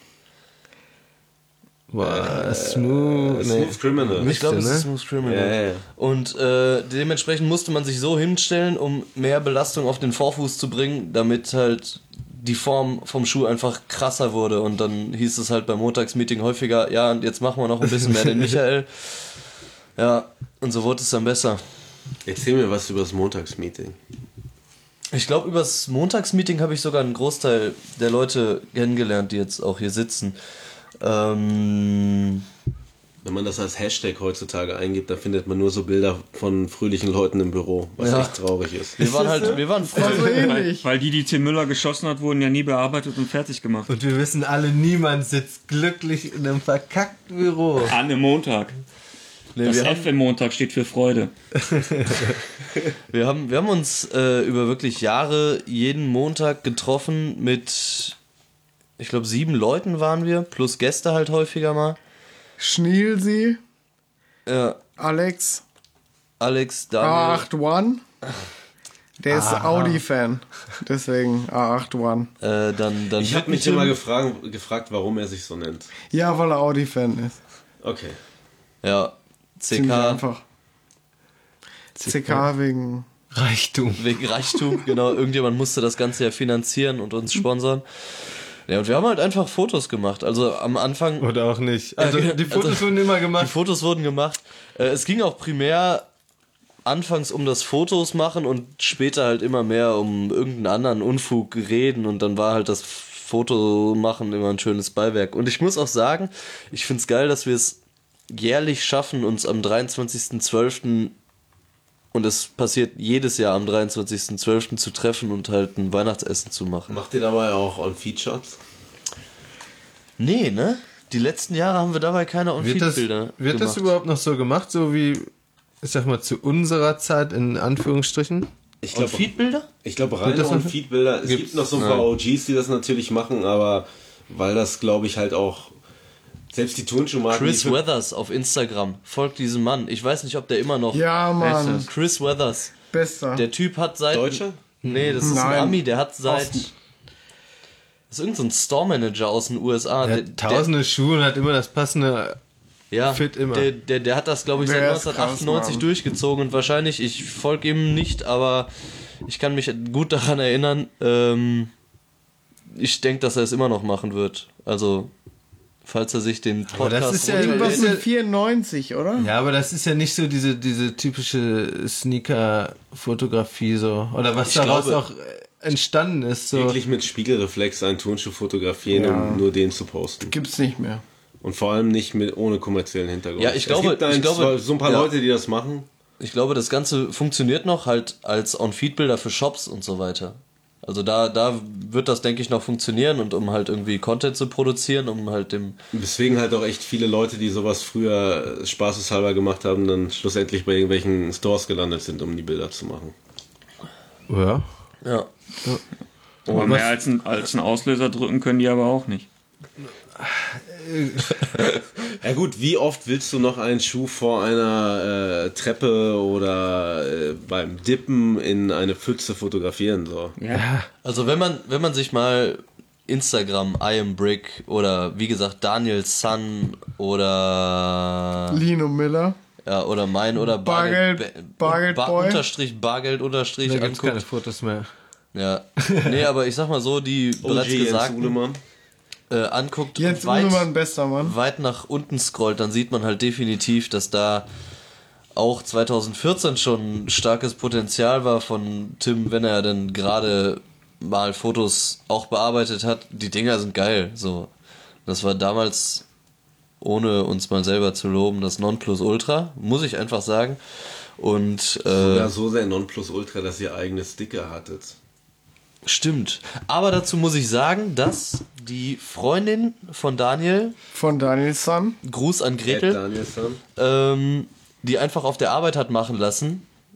Boah, smooth. Nee. Smooth Criminal. Ich glaube, es ne? ist Smooth Criminal. Ja, ja, ja. Und äh, dementsprechend musste man sich so hinstellen, um mehr Belastung auf den Vorfuß zu bringen, damit halt die Form vom Schuh einfach krasser wurde. Und dann hieß es halt beim Montagsmeeting häufiger, ja, und jetzt machen wir noch ein bisschen mehr den Michael. Ja, und so wurde es dann besser. Erzähl mir was über das Montagsmeeting. Ich glaube, übers Montagsmeeting habe ich sogar einen Großteil der Leute kennengelernt, die jetzt auch hier sitzen. Ähm... Wenn man das als Hashtag heutzutage eingibt, da findet man nur so Bilder von fröhlichen Leuten im Büro, was Ja. echt traurig ist. Wir waren halt, wir waren War so weil, ähnlich. weil die, die Tim Müller geschossen hat, wurden ja nie bearbeitet und fertig gemacht. Und wir wissen alle, niemand sitzt glücklich in einem verkackten Büro. An einem Montag. Nee, Das wir, F haben, im Montag steht für Freude. wir, haben, wir haben uns äh, über wirklich Jahre jeden Montag getroffen mit, ich glaube, sieben Leuten waren wir, plus Gäste halt häufiger mal. Schnielsi, Ja, Alex, Alex, A Daniel. acht One. Der ist Audi-Fan. Deswegen A acht One. Äh, dann, dann Ich habe mich immer gefragt, gefragt, warum er sich so nennt. Ja, weil er Audi-Fan ist. Okay. Ja, C Ziemlich K einfach. C K wegen... Reichtum. wegen Reichtum, genau. Irgendjemand musste das Ganze ja finanzieren und uns sponsern. Ja, und wir haben halt einfach Fotos gemacht. Also am Anfang... Oder auch nicht. Also Ja, die Fotos also, wurden immer Die gemacht. Fotos wurden gemacht. Äh, es ging auch primär anfangs um das Fotos machen und später halt immer mehr um irgendeinen anderen Unfug reden und dann war halt das Foto machen immer ein schönes Beiwerk. Und ich muss auch sagen, ich find's geil, dass wir es jährlich schaffen, uns am dreiundzwanzigsten zwölften und es passiert jedes Jahr am dreiundzwanzigsten zwölften zu treffen und halt ein Weihnachtsessen zu machen. Macht ihr dabei auch On-Feed-Shots? Nee, ne? Die letzten Jahre haben wir dabei keine Wird das, On-Feed-Bilder wird das gemacht. überhaupt noch so gemacht, so wie, ich sag mal, zu unserer Zeit in Anführungsstrichen? Ich glaube, On-Feed-Bilder? ich glaube reine das noch- On-Feed-Bilder. Es gibt noch so ein paar O Gs, die das natürlich machen, aber weil das, glaube ich, halt auch selbst die Turnschuhmarken... Chris die- Weathers auf Instagram. Folgt diesem Mann. Ich weiß nicht, ob der immer noch... Ja, Mann. Chris Weathers. Bester. Der Typ hat seit... Deutsche? Nee, das ist Nein. ein Ami. Der hat seit... Osten. Das ist irgendein so Store-Manager aus den U S A. Der Der, hat tausende Schuhe und hat immer das passende. der, ja, fit immer. Der, der, der hat das, glaube ich, seit Der ist krass, neunzehnhundertachtundneunzig Mann. durchgezogen und wahrscheinlich, ich folge ihm nicht, aber ich kann mich gut daran erinnern, ähm, ich denke, dass er es immer noch machen wird. Also, falls er sich den Aber das Podcast... ist ja- runter- Irgendwas ist ja- mit vierundneunzig, oder? Ja, aber das ist ja nicht so diese, diese typische Sneaker-Fotografie so. Oder was Ich daraus glaube- auch äh, entstanden ist. So. Wirklich mit Spiegelreflex einen Turnschuh fotografieren Ja. und nur den zu posten. Gibt's nicht mehr. Und vor allem nicht mit ohne kommerziellen Hintergrund. Ja, ich glaube- es gibt ein, ich glaube- zwar so ein paar ja. Leute, die das machen. Ich glaube, das Ganze funktioniert noch halt als On-Feed-Bilder für Shops und so weiter. Also da, da wird das, denke ich, noch funktionieren und um halt irgendwie Content zu produzieren, um halt dem... Deswegen halt auch echt viele Leute, die sowas früher spaßeshalber gemacht haben, dann schlussendlich bei irgendwelchen Stores gelandet sind, um die Bilder zu machen. Ja. Ja. Aber mehr als ein, als ein Auslöser drücken können die aber auch nicht. Ja gut, wie oft willst du noch einen Schuh vor einer äh, Treppe oder äh, beim Dippen in eine Pfütze fotografieren? So. Ja. Also wenn man, wenn man sich mal Instagram, I am Brick oder wie gesagt Daniel Sun oder Lino Miller. ja, oder mein oder Bargeld- Ba- Bargeldboy. Unterstrich Bargeld Unterstrich Da gibt's keine anguckt. Fotos mehr. Ja. Nee, aber ich sag mal so, die bereits O G Jens gesagt Uhlemann. äh, anguckt Jetzt weit, Uhlemann, bester Mann. weit nach unten scrollt, dann sieht man halt definitiv, dass da auch zwanzig vierzehn schon starkes Potenzial war von Tim, wenn er dann gerade mal Fotos auch bearbeitet hat. Die Dinger sind geil. So, das war damals, ohne uns mal selber zu loben, das Nonplusultra, muss ich einfach sagen. Und äh, Sogar so sehr Nonplusultra, dass ihr eigene Sticker hattet. stimmt. Aber dazu muss ich sagen, dass die Freundin von Daniel, Von Daniel Sun. Gruß an Ed Gretel, Danielson. ähm, die einfach auf der Arbeit hat machen lassen,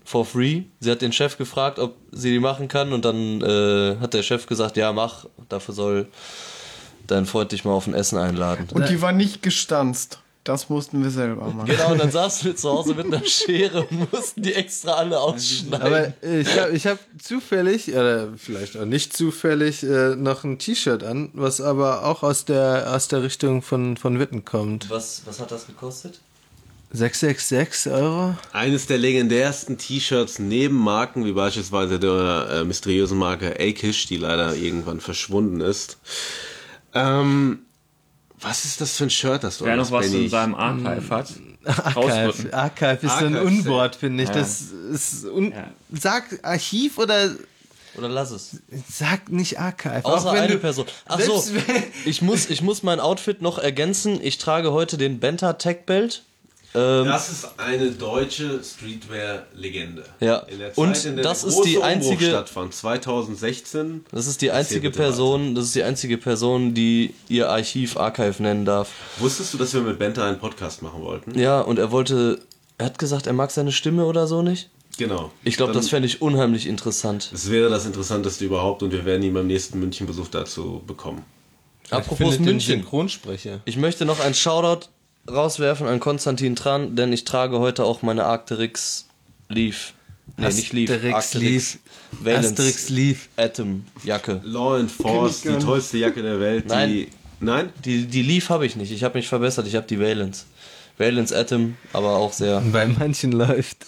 for free. Sie hat den Chef gefragt, ob sie die machen kann und dann äh, hat der Chef gesagt, ja mach, dafür soll dein Freund dich mal auf ein Essen einladen. Und die war nicht gestanzt. Das mussten wir selber machen. Genau, und dann saßen wir zu Hause mit einer Schere und mussten die extra alle ausschneiden. Aber äh, ich habe ich hab zufällig, oder vielleicht auch nicht zufällig, äh, noch ein T-Shirt an, was aber auch aus der, aus der Richtung von, von Witten kommt. Was, was hat das gekostet? sechshundertsechsundsechzig Euro? Eines der legendärsten T-Shirts neben Marken, wie beispielsweise der äh, mysteriösen Marke Akish, die leider irgendwann verschwunden ist. Ähm, was ist das für ein Shirt, das du Wer noch hast, was Benny? in seinem Archive hat. Archive, rausrücken. Archive ist so ein Archive, Unwort, finde ich. Ja. Das ist un Ja. Sag Archiv oder Oder lass es. sag nicht Archive. Außer Auch wenn eine du, Person. Ach so, selbst wenn- ich muss, ich muss mein Outfit noch ergänzen. Ich trage heute den Benta Tech Belt. Ähm, Das ist eine deutsche Streetwear-Legende. Ja. In der Zeit, Und in der das der ist große die Umbruch einzige- stattfand, zweitausendsechzehn. Das ist die einzige bitte Person, das ist die einzige Person, die ihr Archiv Archive nennen darf. Wusstest du, dass wir mit Benta einen Podcast machen wollten? Ja, und er wollte, er hat gesagt, er mag seine Stimme oder so nicht. Genau. Ich glaube, Dann- das fände ich unheimlich interessant. Das wäre das Interessanteste überhaupt und wir werden ihn beim nächsten Münchenbesuch dazu bekommen. Apropos findet den München. Synchronsprecher. Ich möchte noch einen Shoutout rauswerfen an Konstantin Tran, denn ich trage heute auch meine Arcteryx Leaf. Nee, nicht Leaf. Asterix Arcteryx Leaf. Valence Asterix Leaf. Atom Jacke. Law Enforced, die tollste Jacke der Welt. Nein. Die, nein? Die, die Leaf habe ich nicht. Ich habe mich verbessert. Ich habe die Valence. Valence Atom, aber auch sehr. Bei manchen läuft.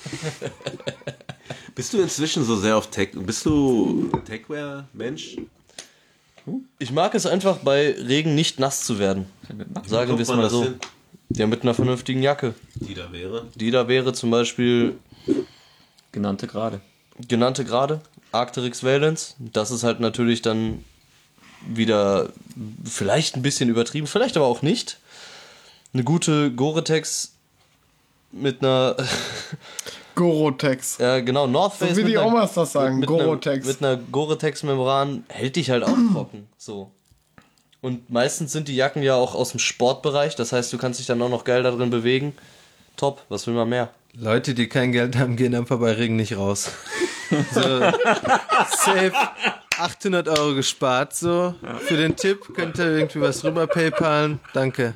Bist du inzwischen so sehr auf Tech? Bist du Techwear-Mensch? Ich mag es einfach, bei Regen nicht nass zu werden. Sagen wir es Kommt man mal das so. hin? Ja, mit einer vernünftigen Jacke. Die da wäre. Die da wäre zum Beispiel Genannte gerade. genannte gerade Arcteryx Valence. Das ist halt natürlich dann wieder vielleicht ein bisschen übertrieben, vielleicht aber auch nicht. Eine gute Gore-Tex mit einer, Gorotex. ja genau, North Face. So wie mit die einer- Omas das sagen, mit, mit Gore-Tex. Einer, mit einer Gore-Tex-Membran hält dich halt auch trocken. So. Und meistens sind die Jacken ja auch aus dem Sportbereich, das heißt, du kannst dich dann auch noch geil da drin bewegen. Top, was will man mehr? Leute, die kein Geld haben, gehen einfach bei Regen nicht raus. So, safe achthundert Euro gespart, so. Für den Tipp könnt ihr irgendwie was rüber PayPalen. Danke.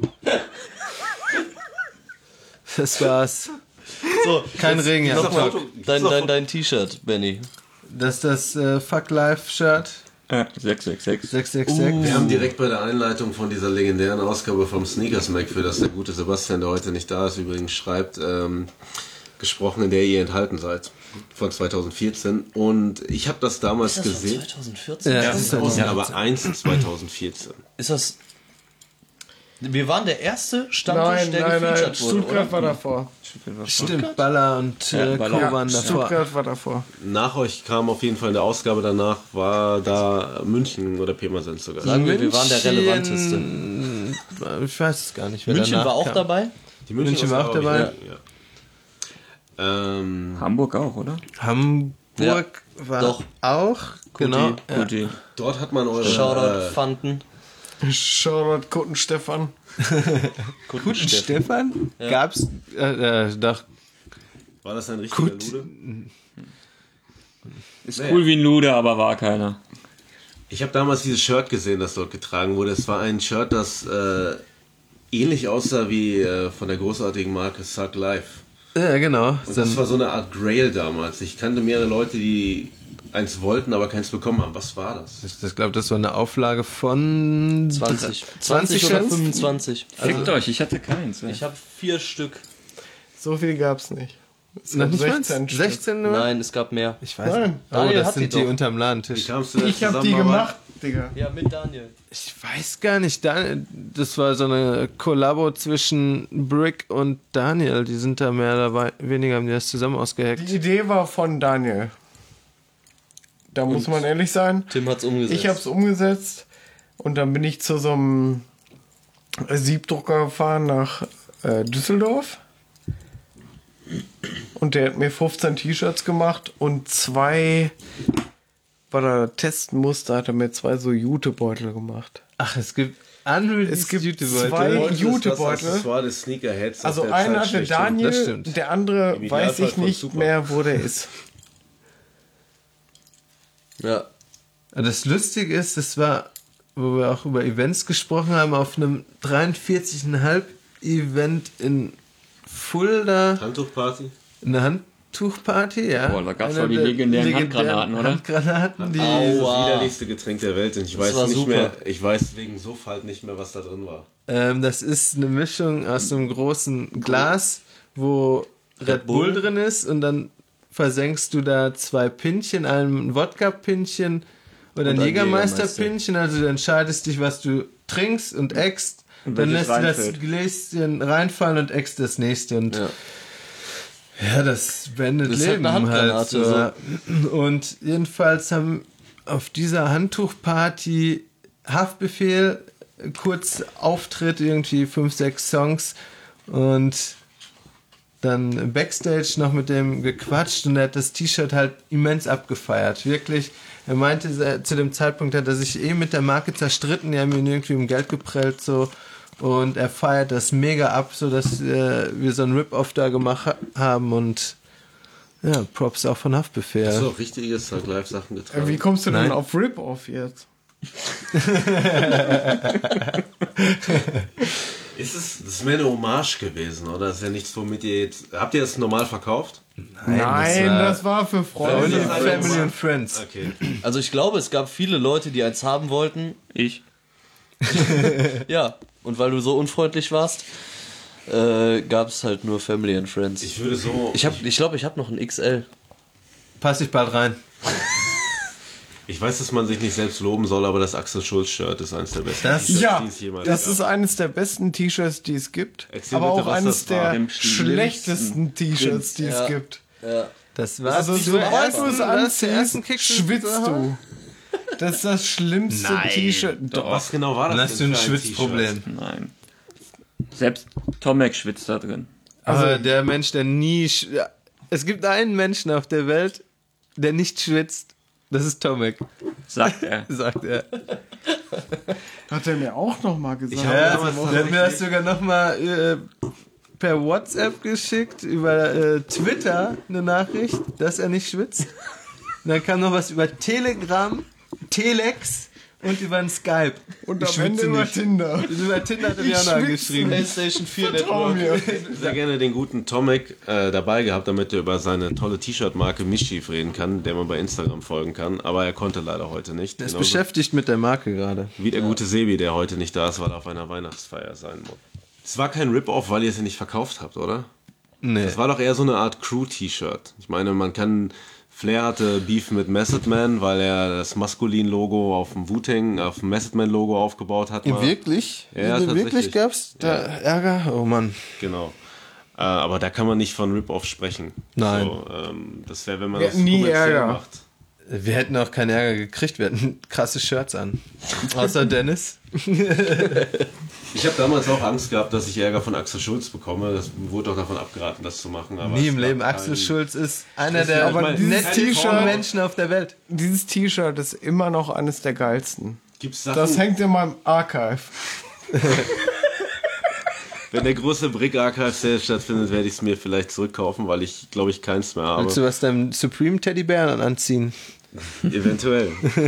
Das war's. So, Kein Regen, ja. nochmal dein, dein, dein T-Shirt, Benny. Das ist das äh, Fuck Life Shirt. Ja, sechs sechs sechs. sechs sechs sechs. Wir haben direkt bei der Einleitung von dieser legendären Ausgabe vom Sneakers Mac, für das der gute Sebastian, der heute nicht da ist, übrigens schreibt, ähm, gesprochen, in der ihr enthalten seid. Von zweitausendvierzehn. Und ich habe das damals Ist das von gesehen. zweitausendvierzehn? Ja, Ja. das ist Ja, aber eins zweitausendvierzehn. Ist das... Wir waren der erste Stammtisch, Nein, der nein, nein. gefeatured wurde, Stuttgart oder? war davor. Stimmt, Baller und äh, Ja, Baller. Co. waren Ja, davor. Stuttgart war davor. Nach euch kam auf jeden Fall in der Ausgabe danach, war da München oder Pirmasens sogar. Sagen wir, wir waren der München- relevanteste. Ich weiß es gar nicht. Wer München danach war auch kam. dabei? Die München war auch Ausgabe, dabei. Ja. Ja. Ähm, Hamburg auch, oder? Hamburg Ja, war doch. auch. Genau. Ja. Kuti. dort hat man eure... Shoutout äh, Fanten. Shoutout Kutten Stefan. Guten Stefan? Gab's äh, äh, doch. war das ein richtiger Gut. Lude? Ist cool wie ein Lude, aber war keiner. Ich habe damals dieses Shirt gesehen, das dort getragen wurde. Es war ein Shirt, das äh, ähnlich aussah wie äh, von der großartigen Marke Suck Life. Ja, genau. Und Dann, das war so eine Art Grail damals. Ich kannte mehrere Leute, die eins wollten, aber keins bekommen haben. Was war das? ich ich glaube, das war eine Auflage von zwanzig. zwanzig zwanzig oder Cent? fünfundzwanzig. Fickt euch, ich hatte keins. ey. Ich habe vier Stück. So viel gab's nicht. Es Noch gab nicht sechzehn mal? Stück. sechzehn nur? Nein, es gab mehr. Ich weiß Nein. nicht. Oh, Daniel das hat die sind die doch. unterm Wie Ladentisch. kamst du denn Ich hab die Zusammenarbeit? gemacht, Digga. Ja, mit Daniel. Ich weiß gar nicht. Dan- Das war so eine Kollabo zwischen Brick und Daniel. Die sind da mehr oder weniger, haben die das zusammen ausgehackt. Die Idee war von Daniel. Da muss man ehrlich sein. Tim hat's umgesetzt. Ich habe es umgesetzt und dann bin ich zu so einem Siebdrucker gefahren nach äh, Düsseldorf. Und der hat mir fünfzehn T-Shirts gemacht und zwei, weil er testen musste, hat er mir zwei so Jutebeutel gemacht. Ach, es gibt Unreleased Es gibt Jutebeutel. zwei Jutebeutel. Das war des Sneakerheads. Also auf der einer Zeit hatte schlechthin. Das Daniel, stimmt. der andere Im weiß Idealfall ich von nicht Super. mehr, wo der ist. Ja. Das Lustige ist, das war, wo wir auch über Events gesprochen haben, auf einem dreiundvierzig Komma fünf Event in Fulda, Handtuchparty? eine Handtuchparty, ja. Boah, da gab's Einer doch die der legendären Handgranaten, oder? Handgranaten, die... Das Aua. widerlichste Getränk der Welt. Und ich Das weiß war nicht super. mehr, ich weiß wegen Suff halt nicht mehr, was da drin war. Ähm, das ist eine Mischung aus einem großen Glas, wo Red Bull Bull drin ist und dann versenkst du da zwei Pinchen, ein Wodka-Pinchen oder ein ein Jägermeister-Pinchen. Also du entscheidest dich, was du trinkst und äckst. Und Dann welches lässt du das reinfällt. Gläschen reinfallen und äckst das nächste. Und Ja. ja, das beendet Das ist halt Leben eine halt. Handgranate, So. Und jedenfalls haben auf dieser Handtuchparty Haftbefehl, kurz Auftritt, irgendwie fünf, sechs Songs und dann Backstage noch mit dem gequatscht und er hat das T-Shirt halt immens abgefeiert. Wirklich. Er meinte, er- zu dem Zeitpunkt hat er sich eh mit der Marke zerstritten, die haben ihn irgendwie um Geld geprellt so und er feiert das mega ab, so dass äh, wir so ein Rip-Off da gemacht ha- haben und ja, Props auch von Haftbefehl. Hast du auch richtige Thug Life Sachen Äh, getragen? Wie kommst du denn Nein. auf Rip-Off jetzt? Ist es, das ist mehr eine Hommage gewesen, oder? Das ist ja nichts, womit ihr jetzt. Habt ihr das normal verkauft? Nein, das war, war für Only Freunde. das ist Family and Friends. Okay. Also ich glaube, es gab viele Leute, die eins haben wollten. Ich. Ja. Und weil du so unfreundlich warst, äh, gab es halt nur Family and Friends. Ich würde so. Ich glaube, ich, glaub, ich habe noch ein X L. Pass ich bald rein. Ich weiß, dass man sich nicht selbst loben soll, aber das Axel Schulz-Shirt ist eines der besten Das- T-Shirts, Ja, die es jemals das gab. ist eines der besten T-Shirts, die es gibt. Erzähl aber bitte, auch was eines das war. der Dem schlechtesten T-Shirts, die Ja. es gibt. Ja. Das war Also die sobald ersten- du es das die ersten anziehst, Kicks schwitzt Aha. du. Das ist das schlimmste Nein, T-Shirt. Doch. Was genau war das? Dann hast du denn ein für Schwitzproblem. Nein. Selbst Tomek schwitzt da drin. Also der Mensch, der nie... sch- ja, es gibt einen Menschen auf der Welt, der nicht schwitzt. Das ist Tomek, Sagt er. sagt er. Hat er mir auch noch mal gesagt. Ich hab- Ja, damals der hat mir das sogar nochmal äh, per WhatsApp geschickt, über äh, Twitter eine Nachricht, dass er nicht schwitzt. Und dann kam noch was über Telegram, Telex und über ein Skype. Und Ich am Ende schwitze über nicht. Tinder. Über Tinder hat er mir Ich auch noch schwitze angeschrieben. PlayStation vier Vertrau Network. mir. Sehr gerne den guten Tomek äh, dabei gehabt, damit er über seine tolle T-Shirt-Marke Mischief reden kann, der man bei Instagram folgen kann. Aber er konnte leider heute nicht. Der ist Genauso beschäftigt mit der Marke gerade. wie der gute Sebi, der heute nicht da ist, weil er auf einer Weihnachtsfeier sein muss. Es war kein Rip-Off, weil ihr es ja nicht verkauft habt, oder? Nee. Das war doch eher so eine Art Crew-T-Shirt. Ich meine, man kann... Flair hatte Beef mit Method Man, weil er das Maskulin-Logo auf dem Wu-Tang, auf dem Method Man-Logo aufgebaut hat. mal. Wirklich? Ja, tatsächlich. Wirklich gab's da Ärger? Oh Mann. Genau. Äh, aber da kann man nicht von Rip-Off sprechen. Nein. So, ähm, das wäre, wenn man Wir das hatten nie kommerziell Ärger. macht. Wir hätten auch keinen Ärger gekriegt, wir hätten krasse Shirts an. Außer Dennis. Ich habe damals auch Angst gehabt, dass ich Ärger von Axel Schulz bekomme. Das wurde doch davon abgeraten, das zu machen. Aber Nie es im gab Leben. keinen- Axel Schulz ist einer Das ist der aber dieses nettesten T-Shirt- Menschen auf der Welt. Dieses T-Shirt ist immer noch eines der geilsten. Gibt's Sachen, Das hängt in meinem Archive. wenn der große Brick Archive Sale stattfindet, werde ich es mir vielleicht zurückkaufen, weil ich, glaube ich, keins mehr habe. Willst du was deinem Supreme Teddybär anziehen? Eventuell.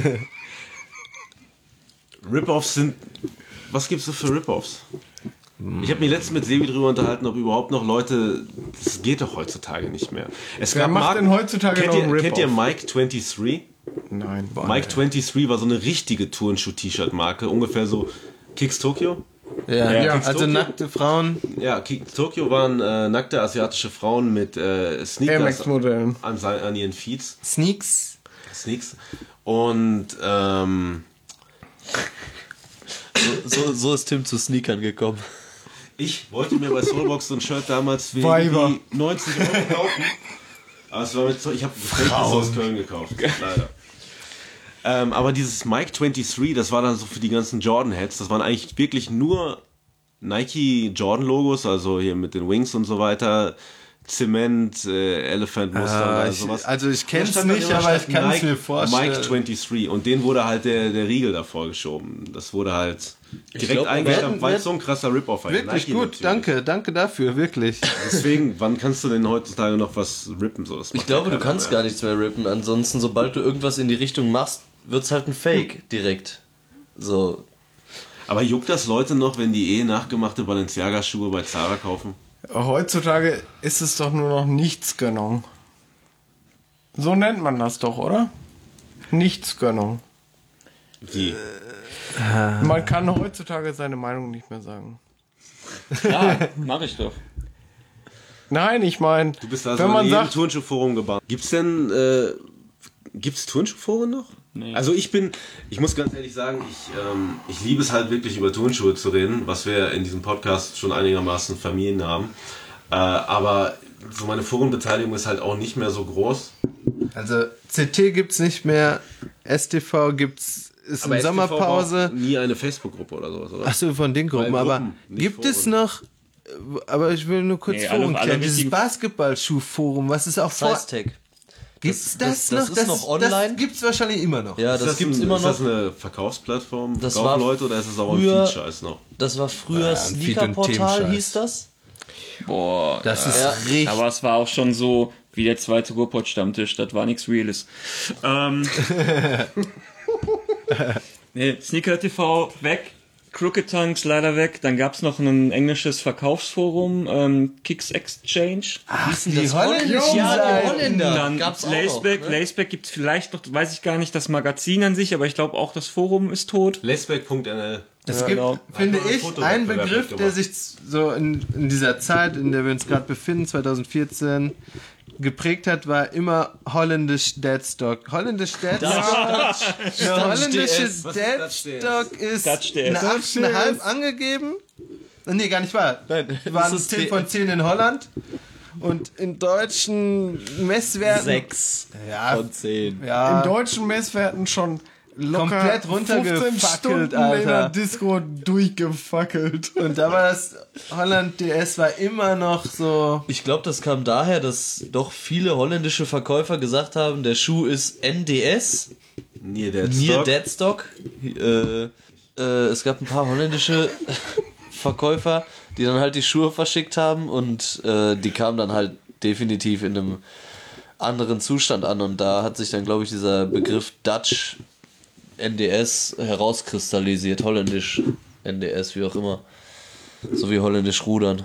Rip-Offs sind... Was gibt's so für Rip-Offs? Ich habe mich letztens mit Sebi drüber unterhalten, ob überhaupt noch Leute... Das geht doch heutzutage nicht mehr. Es Wer macht Marken- denn heutzutage kennt noch ihr, einen Kennt ihr Rip-Off? Mike dreiundzwanzig? Nein. Mike dreiundzwanzig war so eine richtige Turnschuh-T-Shirt-Marke. Ungefähr so Kicks Tokyo. Ja, Ja. also Tokyo? nackte Frauen. Ja, Kicks Tokyo waren äh, nackte asiatische Frauen mit äh, Air Sneakers Max-Modellen. an, sein- an ihren Feeds. Sneaks. Sneaks. Und ähm, So, so ist Tim zu Sneakern gekommen. ich wollte mir bei Soulbox so ein Shirt damals für Weiber. irgendwie neunzig Euro kaufen. Aber es war mit so, ich habe es aus Köln gekauft, leider. Ähm, aber dieses Mike dreiundzwanzig, das war dann so für die ganzen Jordan-Heads, das waren eigentlich wirklich nur Nike Jordan-Logos, also hier mit den Wings und so weiter, Zement, äh, Elephant-Muster Ah, oder ich, sowas. also ich Da kenn's stand dann nicht, immer aber ich statt kann es Nike, mir vorstellen. Mike dreiundzwanzig und den wurde halt der, der Riegel davor geschoben. Das wurde halt direkt glaub, eingestampft, wir- weil es so ein krasser Rip-Off war. Wirklich Nike gut, natürlich. danke, danke dafür, wirklich. Deswegen, wann kannst du denn heutzutage noch was rippen? So, das Ich macht glaube, ja du keiner kannst mehr. gar nichts mehr rippen. Ansonsten, sobald du irgendwas in die Richtung machst, wird's halt ein Fake direkt. So. Aber juckt das Leute noch, wenn die eh nachgemachte Balenciaga-Schuhe bei Zara kaufen? Heutzutage ist es doch nur noch Nichtsgönnung. So nennt man das doch, oder? Nichtsgönnung. Wie? Man kann heutzutage seine Meinung nicht mehr sagen. Ja, mach ich doch. Nein, ich meine, Du bist also wenn man in jedem sagt, Turnschuhforum gebannt. Gibt's denn, äh, gibt's Turnschuhforen noch? Nee. Also ich bin, ich muss ganz ehrlich sagen, ich, ähm, ich liebe es halt wirklich über Turnschuhe zu reden, was wir in diesem Podcast schon einigermaßen vermieden haben. Äh, aber so meine Forenbeteiligung ist halt auch nicht mehr so groß. Also C T gibt's nicht mehr, S T V gibt's, ist Aber in S T V Sommerpause. braucht nie eine Facebook-Gruppe oder sowas, oder? Achso, von den Gruppen, Weil aber Gruppen, nicht gibt es Foren. noch, aber ich will nur kurz Nee, alle- Forum alle klären, dieses richtigen- Basketballschuhforum, was ist auch vor... Size-Tag. Gibt's das- das, das noch? ist noch online? Das gibt's wahrscheinlich immer noch. Ja, das, ist das gibt's ein, immer ist noch. das eine Verkaufsplattform? Das Kaufen war Leute oder ist es auch ein früher- Feed-Scheiß noch? Das war früher Ja, ein Feed- und Sneaker-Portal, Themenscheiß. hieß das. Boah, Das ist Ja. richtig... aber es war auch schon so wie der zweite Ruhrpott-Stammtisch, das war nichts Reales. Ähm, nee, Sneaker T V weg, Crooked Tongues leider weg, dann gab's noch ein englisches Verkaufsforum, ähm, Kicks Exchange. Ach, Hießen die das holländischen Ja, die Seiten. Holländer. Dann gab's gibt's auch Laceback, noch, ne? Laceback gibt's vielleicht noch, weiß ich gar nicht, das Magazin an sich, aber ich glaube auch das Forum ist tot. Laceback Punkt N L. Es Ja, gibt, genau. finde Hat man einen ich, Fotowettbewerb einen Begriff, der mitgemacht. sich so in, in dieser Zeit, in der wir uns gerade befinden, zwanzig vierzehn, geprägt hat, war immer holländisch Deadstock. Holländisch Deadstock. Der holländische D S. Was ist Dutch D S? Deadstock ist Dutch D S. eine acht Komma fünf angegeben. Nee, gar nicht wahr. Nein, Waren das ist zehn D- von zehn in Holland. Und in deutschen Messwerten... Sechs Ja, von zehn. ja. in deutschen Messwerten schon locker Komplett runtergefackelt, fünfzehn Stunden Alter. in der Disco durchgefackelt. Und da war das Holland D S war immer noch so... Ich glaube, das kam daher, dass doch viele holländische Verkäufer gesagt haben, der Schuh ist N D S, Near Dead Near Stock. Deadstock. Äh, äh, es gab ein paar holländische Verkäufer, die dann halt die Schuhe verschickt haben und äh, die kamen dann halt definitiv in einem anderen Zustand an und da hat sich dann, glaube ich, dieser Begriff Dutch N D S herauskristallisiert, holländisch N D S, wie auch immer. So wie holländisch Rudern.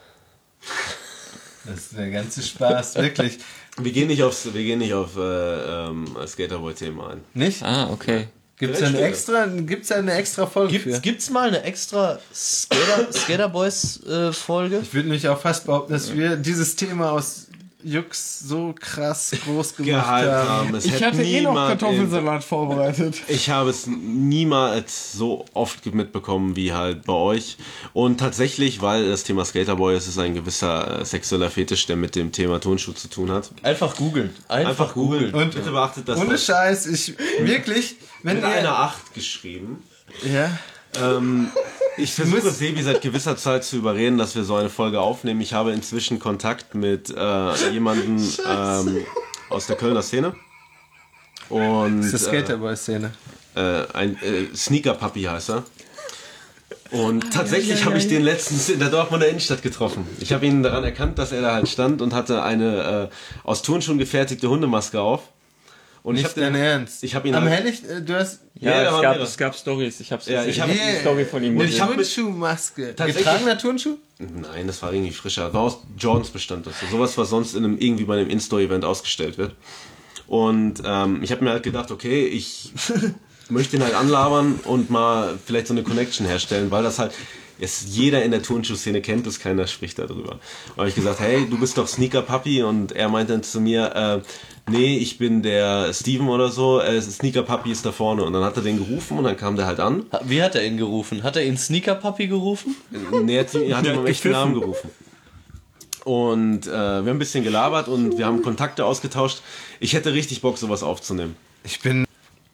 Das ist der ganze Spaß, wirklich. Wir gehen nicht aufs, wir gehen nicht auf äh, ähm, Skaterboy-Thema ein. Nicht? Ah, okay. Gibt's da eine extra, gibt's da eine extra Folge für? Gibt's, gibt's mal eine extra Skater, Skater Boys äh, Folge? Ich würde mich auch fast behaupten, dass wir dieses Thema aus Jux so krass groß gemacht Gehalten haben. haben. Es Ich hätte hatte eh noch niemand Kartoffelsalat vorbereitet. in- Ich habe es niemals so oft mitbekommen wie halt bei euch. Und tatsächlich, weil das Thema Skaterboy ist, ist ein gewisser äh, sexueller Fetisch, der mit dem Thema Turnschuh zu tun hat. Einfach googeln. Einfach, Einfach googeln. Und- bitte beachtet das. Ohne Scheiß, ich wirklich, wenn mit ihr... einer acht geschrieben. Ja, Ähm, ich versuche muss- Sebi seit gewisser Zeit zu überreden, dass wir so eine Folge aufnehmen. Ich habe inzwischen Kontakt mit äh, jemandem ähm, aus der Kölner Szene. Und das ist Skaterboy-Szene. äh, ein äh, Sneaker-Papi heißt er. Und tatsächlich habe ich den letztens in der Dortmunder Innenstadt getroffen. Ich habe ihn daran erkannt, dass er da halt stand und hatte eine äh, aus Turnschuhen gefertigte Hundemaske auf. Und ich Nicht habe dein den, Ernst. ich habe ihn Am halt- Hellicht, äh, du hast... Ja, Ja, da es, waren gab, mehrere. es gab Stories. Ich hab's Ja, ich gesehen. hab- die Story von ihm Und gesehen. ich hab mit- Turnschuhmaske. Tatsächlich- Getragener Turnschuh? Nein, das war irgendwie frischer. War aus Jordans bestand das. Sowas, was sonst in einem, irgendwie bei einem In-Store-Event ausgestellt wird. Und ähm, ich habe mir halt gedacht, okay, ich möchte ihn halt anlabern und mal vielleicht so eine Connection herstellen, weil das halt es jeder in der Turnschuhszene kennt, bis keiner spricht darüber. Und habe ich gesagt, hey, du bist doch Sneaker-Papi, und er meinte dann zu mir, äh, nee, ich bin der Steven oder so, äh, Sneaker-Papi ist da vorne. Und dann hat er den gerufen und dann kam der halt an. Wie hat er ihn gerufen? Hat er ihn Sneaker Puppy gerufen? Nee, er hat, er hat ihn beim echten Namen gerufen. Und äh, wir haben ein bisschen gelabert und wir haben Kontakte ausgetauscht. Ich hätte richtig Bock, sowas aufzunehmen. Ich bin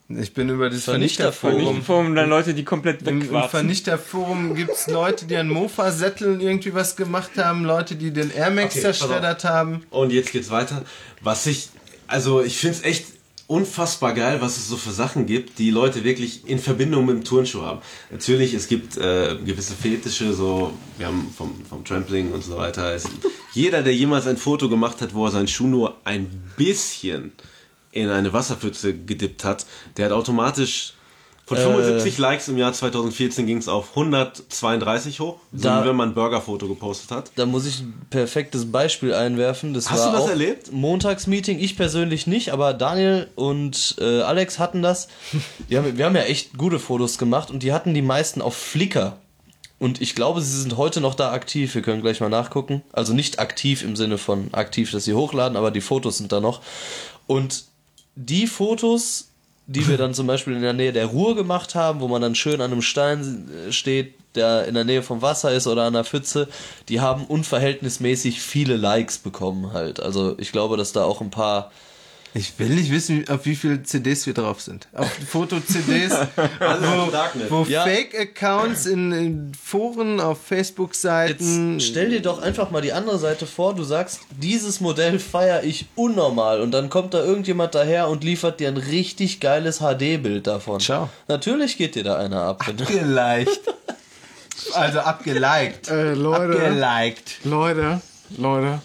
Ich bin über das Vernichterforum. Vernichterforum. Forum dann Leute, die komplett Im, Im wegquatschen. Vernichterforum gibt es Leute, die an Mofa-Sätteln irgendwie was gemacht haben, Leute, die den Air Max Okay, pass zerschreddert haben. Und jetzt geht's weiter. Was ich, also ich finde es echt unfassbar geil, was es so für Sachen gibt, die Leute wirklich in Verbindung mit dem Turnschuh haben. Natürlich, es gibt äh, gewisse Fetische, so, wir haben vom, vom Trampling und so weiter. Es, jeder, der jemals ein Foto gemacht hat, wo er seinen Schuh nur ein bisschen in eine Wasserpfütze gedippt hat, der hat automatisch von fünfundsiebzig äh, Likes im Jahr zweitausendvierzehn ging es auf hundertzweiunddreißig hoch, da, so wenn man ein Burgerfoto gepostet hat. Da muss ich ein perfektes Beispiel einwerfen. Das Hast war du das auch erlebt? Montagsmeeting, ich persönlich nicht, aber Daniel und äh, Alex hatten das. Die haben, wir haben ja echt gute Fotos gemacht und die hatten die meisten auf Flickr. Und ich glaube, sie sind heute noch da aktiv. Wir können gleich mal nachgucken. Also nicht aktiv im Sinne von aktiv, dass sie hochladen, aber die Fotos sind da noch. Und die Fotos, die wir dann zum Beispiel in der Nähe der Ruhr gemacht haben, wo man dann schön an einem Stein steht, der in der Nähe vom Wasser ist oder an der Pfütze, die haben unverhältnismäßig viele Likes bekommen halt. Also ich glaube, dass da auch ein paar... Ich will nicht wissen, auf wie viele C Ds wir drauf sind. Auf Foto-C Ds, wo, wo Ja. Fake-Accounts in, in Foren, auf Facebook-Seiten... Jetzt stell dir doch einfach mal die andere Seite vor, du sagst, dieses Modell feiere ich unnormal und dann kommt da irgendjemand daher und liefert dir ein richtig geiles H D-Bild davon. Ciao. Natürlich geht dir da einer ab. Abgeliked. Also abgeliked. Äh, Leute, Abgeliked. Leute, Leute,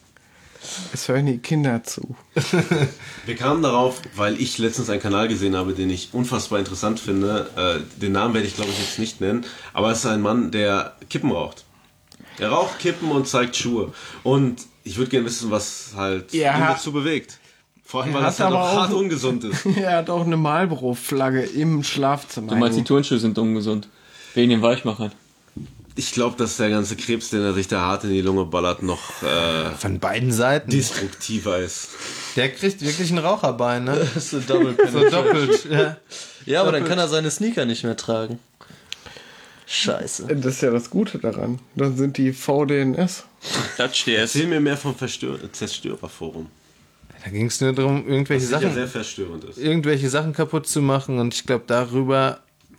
es hören die Kinder zu. Wir kamen darauf, weil ich letztens einen Kanal gesehen habe, den ich unfassbar interessant finde. Äh, den Namen werde ich, glaube ich, jetzt nicht nennen. Aber es ist ein Mann, der Kippen raucht. Er raucht Kippen und zeigt Schuhe. Und ich würde gerne wissen, was halt Ja. ihn dazu bewegt. Vor allem, weil Er das hat ja aber doch hart auch- ungesund ist. Er hat auch eine Marlboro-Flagge im Schlafzimmer. Du meinst, die hängen. Turnschuhe sind ungesund. Wegen den Weichmachern. Ich glaube, dass der ganze Krebs, den er sich da hart in die Lunge ballert, noch äh, Von beiden Seiten. destruktiver ist. Der kriegt wirklich ein Raucherbein, ne? Das ist so double So doppelt. Ja. Ja, aber dann kann er seine Sneaker nicht mehr tragen. Scheiße. Das ist ja das Gute daran. Dann sind die V D N S. Touch D S. Erzähl mir mehr vom Verstör Zerstörerforum. Da ging es nur darum, irgendwelche Das ja Sachen, sehr verstörend ist. irgendwelche Sachen kaputt zu machen. Und ich glaube, darüber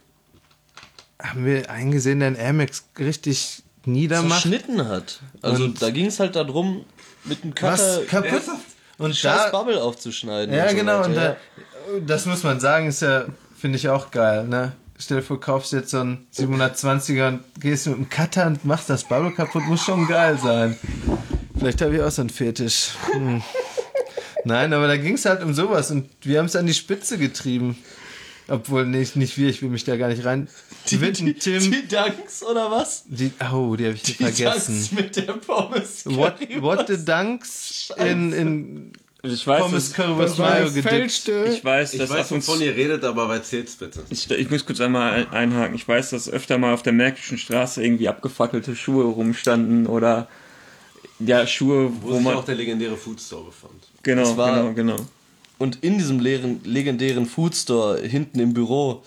haben wir eingesehen, der Air Max richtig niedermacht. Verschnitten hat. Also Und- da ging es halt darum, mit einem Cutter Was kaputt? Und scheiß da, Bubble aufzuschneiden. ja, und so genau. weiter, Und ja. da, das muss man sagen, ist ja, finde ich auch geil, ne? Stell dir vor, kaufst jetzt so einen siebenhundertzwanziger und gehst mit dem Cutter und machst das Bubble kaputt, muss schon geil sein. Vielleicht habe ich auch so einen Fetisch. Hm. Nein, aber da ging es halt um sowas und wir haben es an die Spitze getrieben. Obwohl, nicht, nicht wir, ich will mich da gar nicht rein. Die, Witten, die, Tim, die Dunks, oder was? die, oh, die habe ich Die vergessen. Dunks mit der Pommes. What, what the Dunks in, in Also ich weiß, Pommes dass, Currywurst Das war Mayo eine gedippt. fälschte. ich weiß, Ich dass weiß, ab und wovon zu, ihr redet, aber erzählt's bitte. ich, ich muss kurz einmal ein- einhaken. Ich weiß, dass öfter mal auf der Märkischen Straße irgendwie abgefackelte Schuhe rumstanden oder ja, Schuhe, Wo, wo sich man... auch der legendäre Foodstore befand. Genau, Das war- genau, genau. Und in diesem leeren, legendären Foodstore hinten im Büro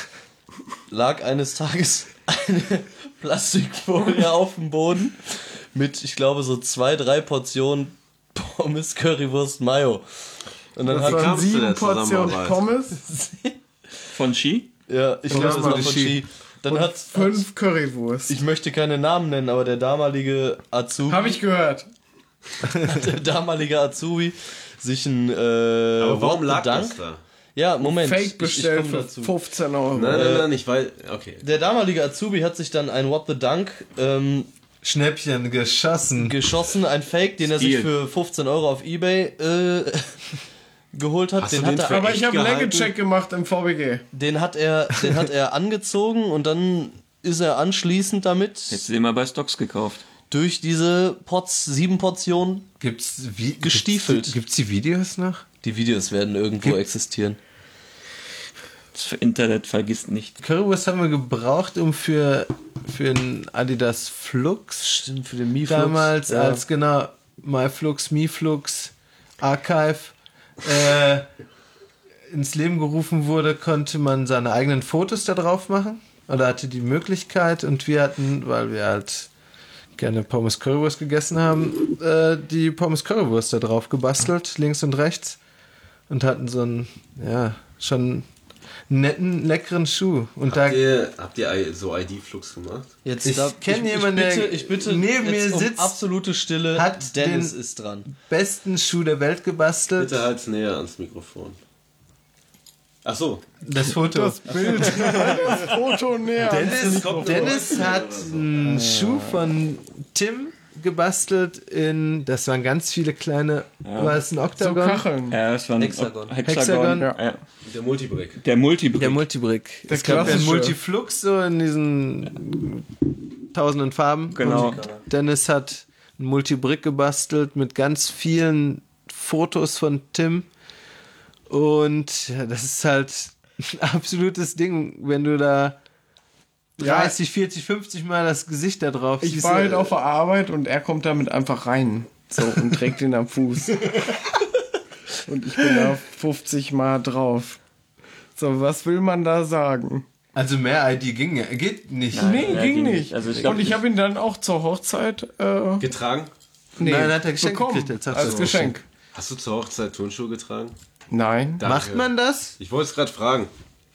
lag eines Tages eine Plastikfolie auf dem Boden mit, ich glaube, so zwei, drei Portionen Pommes, Currywurst, Mayo. Und dann Das hat waren kam's zu sieben der Portionen Zusammenarbeit? Pommes, Von Ski? ja, ich glaube, das war von Ski. Dann hat fünf Currywurst. ich möchte keine Namen nennen, aber der damalige Azubi, Habe ich gehört. der damalige Azubi sich ein äh, Aber warum What the lag das Dunk- da? Ja, Moment. Fake ich- ich bestellt komm für dazu. fünfzehn Euro. Nein, nein, nein, ich weiß. Okay. Der damalige Azubi hat sich dann ein What the Dunk ähm, Schnäppchen geschossen. geschossen, ein Fake, den er sich Stil. für fünfzehn Euro auf Ebay äh, geholt hat. Hast Den du hat, den er, für Aber echt ich habe einen gehalten? Legged-Check gemacht im V B G. den, hat er, den hat er angezogen und dann ist er anschließend damit Jetzt den mal bei Stocks gekauft. durch diese Pots, sieben Portionen. Gibt's wie, Gestiefelt. Gibt's, gibt's die Videos noch? Die Videos werden irgendwo existieren. Das Internet vergisst nicht. Currywurst haben wir gebraucht, um für, für einen Adidas Flux Stimmt, für den Miflux. damals ja. als genau MyFlux, MiFlux, Archive äh, ins Leben gerufen wurde, konnte man seine eigenen Fotos da drauf machen oder hatte die Möglichkeit und wir hatten, weil wir halt gerne Pommes Currywurst gegessen haben, äh, die Pommes Currywurst da drauf gebastelt, links und rechts und hatten so ein, ja, schon netten, leckeren Schuh. Und da Habt ihr, habt ihr so I D-Flux gemacht? Jetzt Ich da- kenn ich, jemanden, ich bitte, der ich bitte neben jetzt mir um sitzt, absolute Stille. hat Dennis den- ist dran. besten Schuh der Welt gebastelt. Bitte halt's näher ans Mikrofon. Ach so. Das Foto. Das Bild. Das Foto näher. Dennis, Dennis hat einen Schuh von Tim gebastelt in, das waren ganz viele kleine, war es ein So Oktagon? Kacheln. Ja, das war ein Hexagon. Hexagon. Hexagon. Ja. Ja. Der Multibrick. Der Multibrick. Der Multibrick. Der Es gab ja einen klassische. Multiflux so in diesen tausenden Farben. Genau. Und Dennis hat einen Multibrick gebastelt mit ganz vielen Fotos von Tim. Und ja, das ist halt ein absolutes Ding, wenn du da Ja. dreißig, vierzig, fünfzig Mal das Gesicht da drauf Ich siehst. war halt auf der Arbeit und er kommt damit einfach rein. So, und trägt ihn am Fuß. Und ich bin da fünfzig Mal drauf. So, was will man da sagen? Also mehr I D ging ja, geht nicht. Nee, ja, ging ging nicht. nicht. Also ich glaub und ich nicht. habe ihn dann auch zur Hochzeit äh, Getragen? nee, Nein, hat er geschenkt bekommen, gekriegt, jetzt hat als er- Geschenk. Hast du zur Hochzeit Turnschuhe getragen? Nein. Danke. Macht man das? Ich wollte es gerade fragen.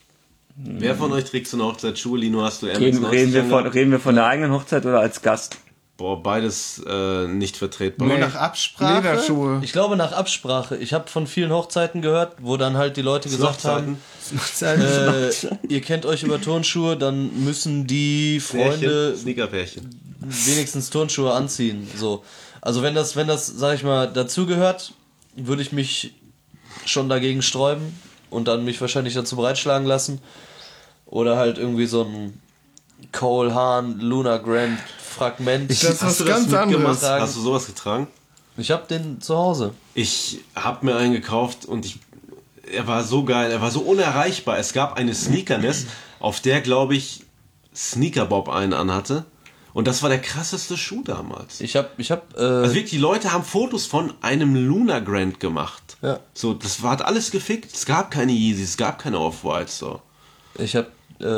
Wer von euch trägt zur Hochzeit Schuhe? Lino, hast du M X Reden, neunzig reden, wir von, angehabt? reden wir von der eigenen Hochzeit oder als Gast? Boah, beides äh, nicht vertretbar. Nur Nee. nach Absprache? Lederschuhe. Ich glaube nach Absprache. Ich habe von vielen Hochzeiten gehört, wo dann halt die Leute gesagt haben, äh, ihr kennt euch über Turnschuhe, dann müssen die Freunde Sneakerpärchen. wenigstens Turnschuhe anziehen. So. Also wenn das, wenn das, sag ich mal, dazugehört, würde ich mich schon dagegen sträuben und dann mich wahrscheinlich dazu breitschlagen lassen. Oder halt irgendwie so ein Cole Haan, Luna Grant Fragment. Das ist was Hast du das ganz mitgemacht? anderes. Hast du sowas getragen? Ich hab den zu Hause. Ich hab mir einen gekauft und ich, er war so geil, er war so unerreichbar. Es gab eine Sneakerness, auf der, glaube ich, Sneaker Bob einen anhatte. Und das war der krasseste Schuh damals. Ich hab, ich hab, äh, Also wirklich, die Leute haben Fotos von einem Luna Grant gemacht. Ja. So, das war hat alles gefickt. Es gab keine Yeezys, es gab keine Off-Whites. So. ich hab,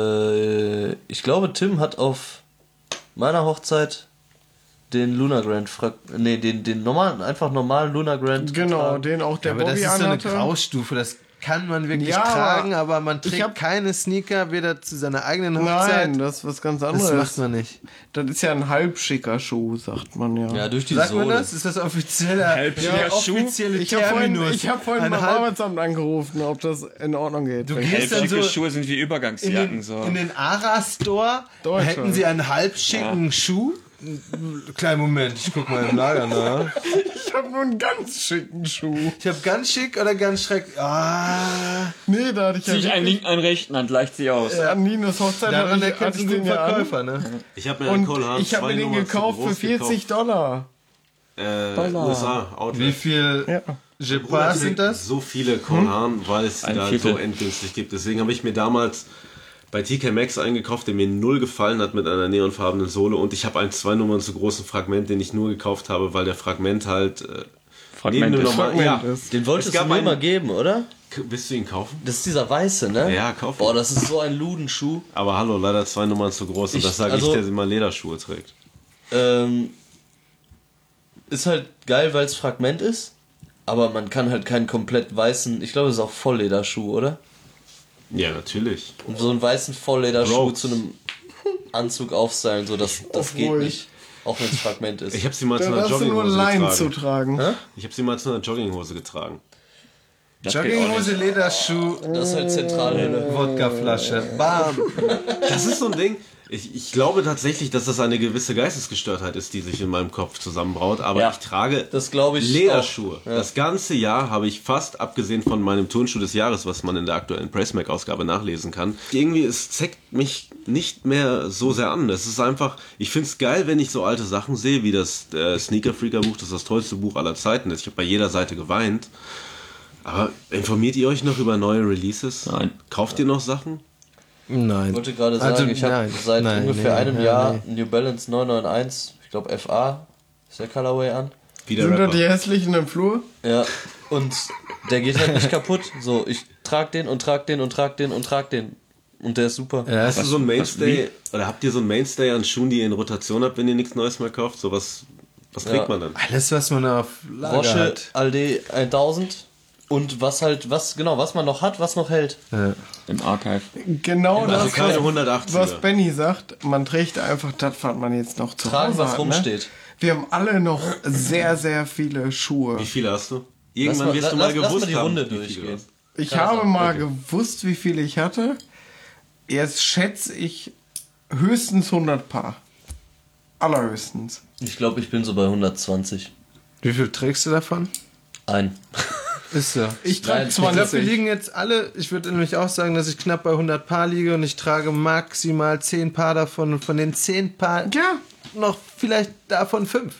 äh, ich glaube, Tim hat auf meiner Hochzeit den Luna Grant, Frag nee, den, den normalen, einfach normalen Luna Grant. Genau, getragen. den auch der Aber das Bobby ist so eine anhatte. Graustufe, das kann man wirklich Ja, tragen, aber man ich trägt hab- keine Sneaker, weder zu seiner eigenen Hochzeit. Nein, das ist was ganz das anderes. macht man nicht. Das ist ja ein halbschicker Schuh, sagt man ja. Ja, durch die Sagt man Sohle. das? Ist das offizieller, Halbschicker der Schuh? offizielle Ich habe vorhin, Terminus? ich hab vorhin Ein beim halb- Arbeitsamt angerufen, ob das in Ordnung geht. Du Wenn- gehst dann Halbschicke so Schuhe sind wie in Übergangsjacken. den, so. in den Ara-Store, Deutscher. hätten sie einen halbschicken Schuh. Kleinen Moment, ich guck mal im Lager nach. Ich habe nur einen ganz schicken Schuh. Ich habe ganz schick oder ganz schrecklich. Ah, Nee, da hatte ich Zieh ich ja einen linken, einen rechten, dann gleicht sie aus. an Ninos Hochzeit daran hatte ich, erkennst hatte du ich einen den guten ja an. Verkäufer, ne? Ich habe mir einen Und Cole Haan ich habe zwei mir den Nummern zu gekauft für groß vierzig gekauft. Dollar. Äh, Dollar. U S A, Wie Outlet. viel Ja. Jepas sind das? So viele Cole Haan, weil es die Ein da Viertel. so endgünstig gibt. Deswegen habe ich mir damals bei T K Maxx eingekauft, der mir null gefallen hat mit einer neonfarbenen Sohle. Und ich habe einen zwei Nummern zu großen Fragment, den ich nur gekauft habe, weil der Fragment halt äh, Fragment neben dem ist. normalen- Fragment ja, ist. Den wolltest Es du gab mir einen- mal geben, oder? K- Willst du ihn kaufen? Das ist dieser weiße, ne? Ja, kauf ihn. Boah, das ist so ein Ludenschuh. Aber hallo, leider zwei Nummern zu groß. Und Ich- das sage also- ich, der immer Lederschuhe trägt. Ähm, ist halt geil, weil es Fragment ist. Aber man kann halt keinen komplett weißen, ich glaube, das ist auch Volllederschuh, oder? Ja, natürlich. Und so einen weißen Volllederschuh Rogues. zu einem Anzug aufstylen, so das, das Auf geht ruhig. nicht. Auch wenn es Fragment ist. Ich habe sie mal zu Dann einer hast du nur Jogginghose Leinen zu getragen. tragen. Ich habe sie mal zu einer Jogginghose getragen. Das geht auch Jogginghose, nicht. Lederschuh, Das ist halt Zentralhülle. Wodkaflasche. Bam. Das ist so ein Ding. Ich, ich glaube tatsächlich, dass das eine gewisse Geistesgestörtheit ist, die sich in meinem Kopf zusammenbraut. Aber Ja. ich trage Das glaube ich Lederschuhe. auch. Ja. Das ganze Jahr habe ich fast, abgesehen von meinem Turnschuh des Jahres, was man in der aktuellen Pressmac-Ausgabe nachlesen kann, irgendwie, es zeckt mich nicht mehr so sehr an. Das ist einfach, ich finde es geil, wenn ich so alte Sachen sehe, wie das äh, Sneaker-Freaker-Buch, das ist das tollste Buch aller Zeiten. Ich habe bei jeder Seite geweint. Aber informiert ihr euch noch über neue Releases? Nein. Kauft ihr noch Sachen? Nein. Ich wollte gerade sagen, Also, ich habe nein, seit nein, ungefähr nee, einem ja, Jahr nee. New Balance neun neun eins, ich glaube F A, ist der Colorway an. Wie der Sind da Rapper. die hässlichen im Flur? Ja, und der geht halt nicht kaputt. So, ich trag den und trag den und trag den und trag den. Und der ist super. Ja, Hast du so ein Mainstay, oder habt ihr so ein Mainstay an Schuhen, die ihr in Rotation habt, wenn ihr nichts Neues mehr kauft? So was, was trägt Ja. man dann? alles, was man auf Lager Roche hat. Alde tausend Und was halt, was, genau, was man noch hat, was noch hält. Ja. Im Archive. Genau Also das, keine was, hundertachtziger. was Benny sagt. Man trägt einfach das, was man jetzt noch zu Tragen, Hause was hat. rumsteht. Ne? Wir haben alle noch sehr, sehr viele Schuhe. Wie viele hast du? Lass Irgendwann mal, wirst du lass, mal lass gewusst mal die haben, Runde wie viele durchgehen. du hast. Ich Ja, habe also, mal okay. gewusst, wie viele ich hatte. Jetzt schätze ich höchstens hundert Paar. Allerhöchstens. Ich glaube, ich bin so bei hundertzwanzig. Wie viel trägst du davon? Ein. Ist so. Ich Nein, trage Ich glaube, wir zwanzig. liegen jetzt alle, ich würde nämlich auch sagen, dass ich knapp bei hundert Paar liege und ich trage maximal zehn Paar davon und von den zehn Paar Ja, noch vielleicht davon fünf.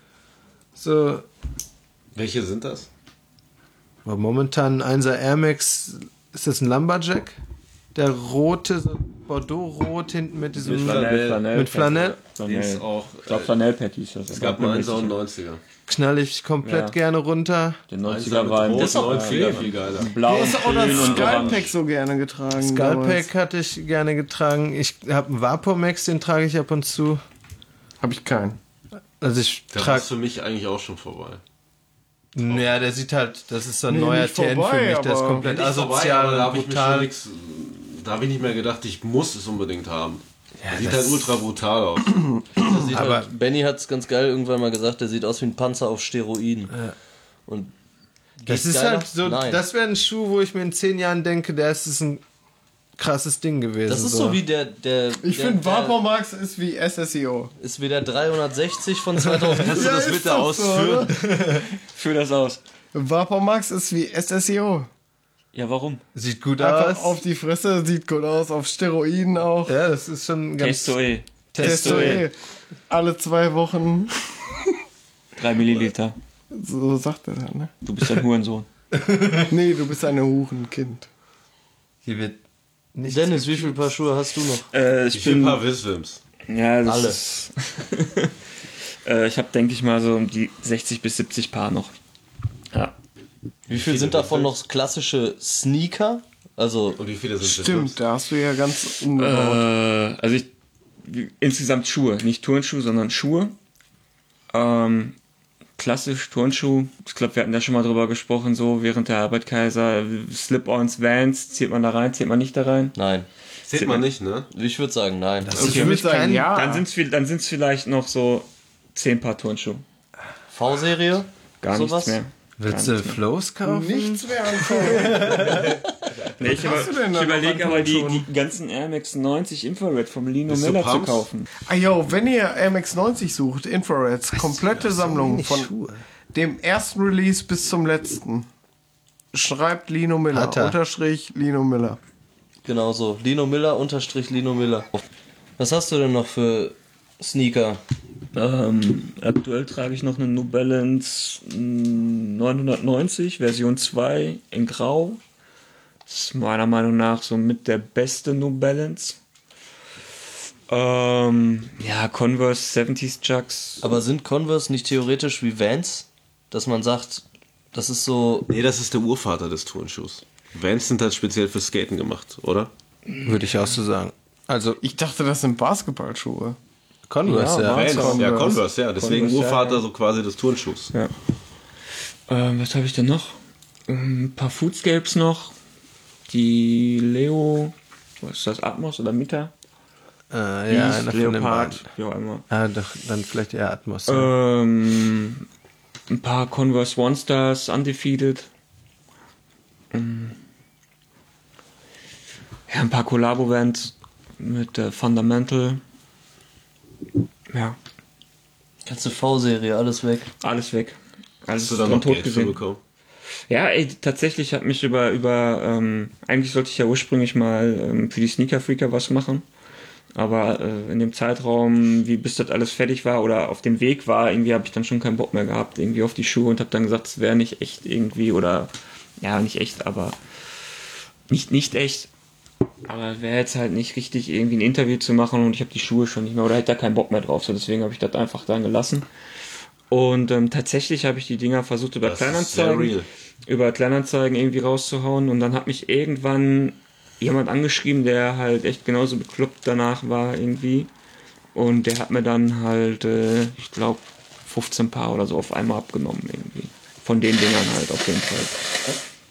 So, Welche sind das? aber momentan ein Einser Air Max, ist das ein Lumberjack? Der rote, so Bordeaux-rot hinten mit diesem... Mit Flanell. Flanell. Mit Flanell? Flanell. Ist auch, Ich glaube, äh, Flanell-Patty ist das. Es gab mal einen so einen neunziger. Knall ich komplett Ja. gerne runter. Den Einser neunziger mit war im roten ist auch neunziger okay. viel geiler. Blau, du hast auch das grün und Skullpack orange. so gerne getragen. Skullpack hatte ich gerne getragen. Ich habe einen Vapor Max, den trage ich ab und zu. Habe ich keinen. Also ich Da war trage... es für mich eigentlich auch schon vorbei. Ja, der sieht halt, das ist so ein Nee, neuer nicht T N vorbei, für mich, der ist aber- komplett Nicht vorbei, asozial aber da und habe ich mir schon brutal. nix, da habe ich nicht mehr gedacht, ich muss es unbedingt haben. Ja, Sieht das- halt ultra brutal aus. Das sieht Aber- halt, Benny hat es ganz geil irgendwann mal gesagt, der sieht aus wie ein Panzer auf Steroiden. Und Das geht's ist geiler? halt so, Nein. das wäre ein Schuh, wo ich mir in zehn Jahren denke, der ist ein krasses Ding gewesen. Das ist so wie der, der, Ich der, finde, der Vapor Max ist wie S S I O. ist wie der dreihundertsechzig von zweitausend. Kannst du das ist bitte doch so, ausführen? Führ das aus. Vapor Max ist wie S S I O. Ja, warum? Sieht gut Einfach aus. auf die Fresse, sieht gut aus, auf Steroiden auch. Ja, das ist schon ganz... Testoe. Testoe. Alle zwei Wochen. Drei Milliliter. So sagt er dann, ne? Du bist ein Hurensohn. Nee, du bist ein Hurenkind. Hier wird nicht Dennis, wie viele Paar Schuhe hast du noch? Äh, Ich bin ein paar Wiswims. Ja, das Alle. Ist, äh, ich habe, denke ich mal, so um die sechzig bis siebzig Paar noch. Ja. Wie viel sind davon noch klassische Sneaker? Also, Und wie viele sind Wiswims? Stimmt, da hast du ja ganz umgebaut. Äh, also ich, insgesamt Schuhe, nicht Turnschuhe, sondern Schuhe. Ähm, klassisch Turnschuh. Ich glaube, wir hatten ja schon mal drüber gesprochen, so während der Arbeit Kaiser. Slip-ons, Vans, zählt man da rein, zählt man nicht da rein? nein. Zählt man nicht, ne? Ich würde sagen, nein. Das ist Ich für würde mich sagen, kein... ja. Dann sind es dann sind's vielleicht noch so zehn Paar Turnschuhe. V-Serie? Gar Sowas? nichts mehr. Willst du Flows kaufen? Nichts mehr anfangen. Nee, ich hast du denn ich da noch überlege an aber die, Turnschuhen? die ganzen Air Max neunzig Infrared vom Lino Bist du Miller zu pumped? kaufen. Ah, yo, wenn ihr M X neunzig sucht, Infrareds, komplette Sammlung wenig von Schuhe. dem ersten Release bis zum letzten. Schreibt Lino Miller, Hat er. unterstrich Lino Miller. Genau so. Lino Miller, unterstrich Lino Miller. Was hast du denn noch für Sneaker? Ähm, aktuell trage ich noch eine New Balance mm, neunhundertneunzig, Version zwei in Grau. Das ist meiner Meinung nach so mit der beste New Balance. Ähm, ja, Converse siebziger Chucks. Aber sind Converse nicht theoretisch wie Vans? Dass man sagt, das ist so. Nee, das ist der Urvater des Turnschuhs. Vans sind halt speziell für Skaten gemacht, oder? Würde ich auch so sagen. Also Ich dachte, das sind Basketballschuhe. Converse, ja. Vans. Vans, ja, Converse. Converse, ja. Deswegen Converse, ja, Urvater ja. so quasi des Turnschuhs. Ja. Ähm, was habe ich denn noch? Ähm, Ein paar Foodscapes noch. Die Leo, was ist das, Atmos oder Mita? Äh, ja, Beast, einer von den Leopard, beiden. wie auch immer. Ah, doch, dann vielleicht eher Atmos. ja. Ähm, ein paar Converse One Stars, Undefeated. Ähm, ja, ein paar Collabo-Bands mit äh, Fundamental. Ja, Ganze V-Serie, alles weg. alles weg. Alles Hast du da dran noch Geld tot für gesehen. bekommen? Ja, ey, tatsächlich hat mich über, über ähm, eigentlich sollte ich ja ursprünglich mal ähm, für die Sneaker Freaker was machen. Aber äh, in dem Zeitraum, wie bis das alles fertig war oder auf dem Weg war, irgendwie habe ich dann schon keinen Bock mehr gehabt, irgendwie auf die Schuhe und habe dann gesagt, es wäre nicht echt irgendwie oder, ja, nicht echt, aber nicht, nicht echt. Aber wäre jetzt halt nicht richtig, irgendwie ein Interview zu machen und ich habe die Schuhe schon nicht mehr oder hätte da keinen Bock mehr drauf. So, deswegen habe ich das einfach dann gelassen. Und ähm, tatsächlich habe ich die Dinger versucht über Das ist sehr Kleinanzeigen, real. über Kleinanzeigen irgendwie rauszuhauen und dann hat mich irgendwann jemand angeschrieben, der halt echt genauso bekloppt danach war irgendwie und der hat mir dann halt, äh, ich glaube, fünfzehn Paar oder so auf einmal abgenommen irgendwie. Von den Dingern halt auf jeden Fall.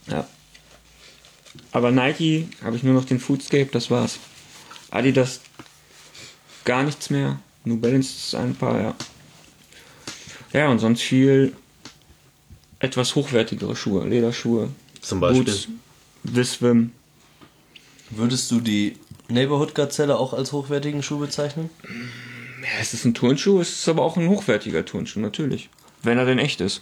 Ja. Aber Nike habe ich nur noch den Foodscape, das war's. Adidas gar nichts mehr. New Balance ein paar, ja. Ja, und sonst viel etwas hochwertigere Schuhe, Lederschuhe. Zum Beispiel. Boots, Visvim. Würdest du die Neighborhood Gazelle auch als hochwertigen Schuh bezeichnen? Ja, es ist ein Turnschuh, es ist aber auch ein hochwertiger Turnschuh, natürlich. Wenn er denn echt ist.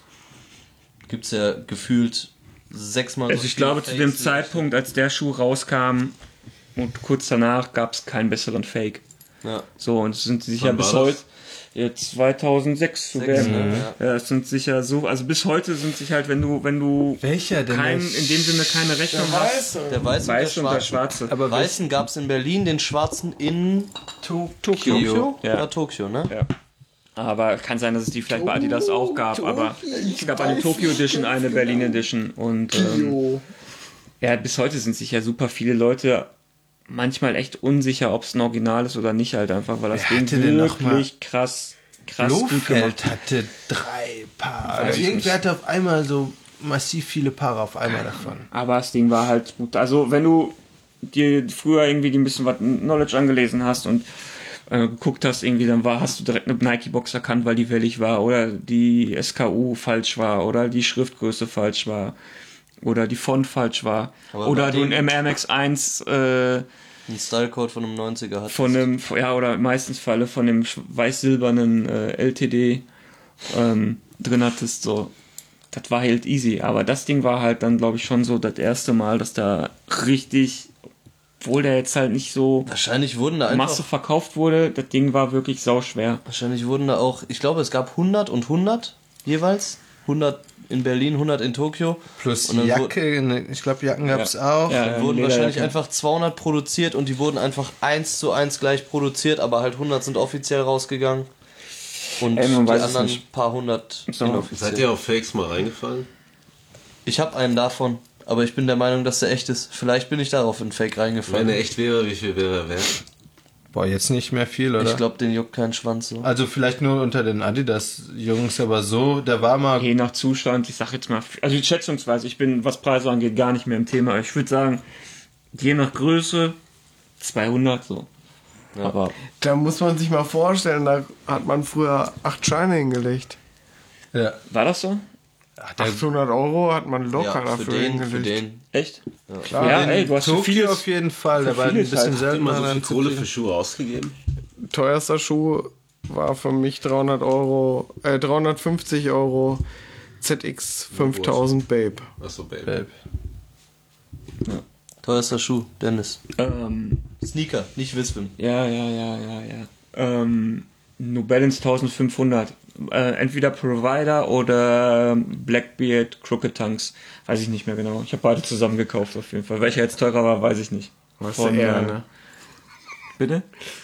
Gibt's ja gefühlt sechsmal Also ich glaube, zu dem Zeitpunkt, als der Schuh rauskam und kurz danach, gab es keinen besseren Fake. Ja. So, und es sind sicher Wann bis war heute, ja, zweitausendsechs zu Sechs, werden. ne? Ja, es sind sicher so, also bis heute sind sich halt, wenn du, wenn du Welcher denn? kein, der in dem Sinne keine Rechnung hast, Der weiße weiß und und der der schwarze. schwarze. Aber Weißen gab es in Berlin, den schwarzen in Tokio. Tokio? Ja. Ja, Tokio, ne? Ja. Aber kann sein, dass es die vielleicht bei Adidas auch gab, aber es gab eine Tokyo Edition, eine Berlin Edition und ähm, ja, bis heute sind sich ja super viele Leute manchmal echt unsicher, ob es ein Original ist oder nicht, halt einfach, weil das Wer Ding hatte denn noch mal- wirklich krass, krass gut gemacht. Blofeld hatte drei Paar. Weiß Also ich irgendwer nicht. hatte auf einmal so massiv viele Paare auf einmal davon. Aber das Ding war halt gut. Also wenn du dir früher irgendwie ein bisschen was Knowledge angelesen hast und äh, geguckt hast, irgendwie, dann war, hast du direkt eine Nike-Box erkannt, weil die wellig war oder die S K U falsch war oder die Schriftgröße falsch war oder die Font falsch war Aber oder bei du ein dem- M R X eins äh, Ein Stylecode von einem neunziger hat. von einem, ja, oder meistens Falle von dem sch- weiß-silbernen äh, L T D ähm, drin hattest, so. Das war halt easy, aber das Ding war halt dann, glaube ich, schon so das erste Mal, dass da richtig, obwohl der jetzt halt nicht so Wahrscheinlich wurden da einfach, Masse verkauft wurde, das Ding war wirklich sauschwer. wahrscheinlich wurden da auch, ich glaube, es gab hundert und hundert jeweils. hundert in Berlin, hundert in Tokio. Plus Und dann Jacke, ne, ich glaube Jacken gab es Ja. auch. Ja. Dann wurden Lederjacke. wahrscheinlich einfach zweihundert produziert und die wurden einfach eins zu eins gleich produziert, aber halt hundert sind offiziell rausgegangen. Und Ey, man die weiß es anderen nicht. paar hundert So. inoffiziell. Seid ihr auf Fakes mal reingefallen? Ich habe einen davon, aber ich bin der Meinung, dass der echt ist. Vielleicht bin ich darauf in Fake reingefallen. Wenn er echt wäre, wie viel wäre er wert? Boah, jetzt nicht mehr viel, oder? Ich glaube, den juckt kein Schwanz so. Also vielleicht nur unter den Adidas-Jungs, aber so, der war mal... Je nach Zustand, ich sag jetzt mal, also schätzungsweise, ich bin, was Preise angeht, gar nicht mehr im Thema. Ich würde sagen, je nach Größe zweihundert so. Ja. Aber Da muss man sich mal vorstellen, da hat man früher acht Scheine hingelegt. Ja. war das so? achthundert Euro hat man locker ja, für dafür den, hingelegt. für den. Echt? Klar. Ja, In ey, du hast für Tokio vieles- auf jeden Fall, für der war ein vieles bisschen halt. seltener. Immer so viel dann Kohle zu für Schuhe ausgegeben? Teuerster Schuh war für mich dreihundert Euro, äh, dreihundertfünfzig Euro Z X fünftausend Babe. Achso, Baby. Babe. Teuerster Schuh, Dennis. Ähm, Sneaker, nicht Wispen. ja, ja, ja, ja, ja. Ähm, New Balance eintausendfünfhundert. Äh, entweder Provider oder Blackbeard Crooked Tanks. Weiß ich nicht mehr genau. Ich habe beide zusammen gekauft auf jeden Fall. Welcher jetzt teurer war, weiß ich nicht. Was Von, er, äh, ne? Bitte?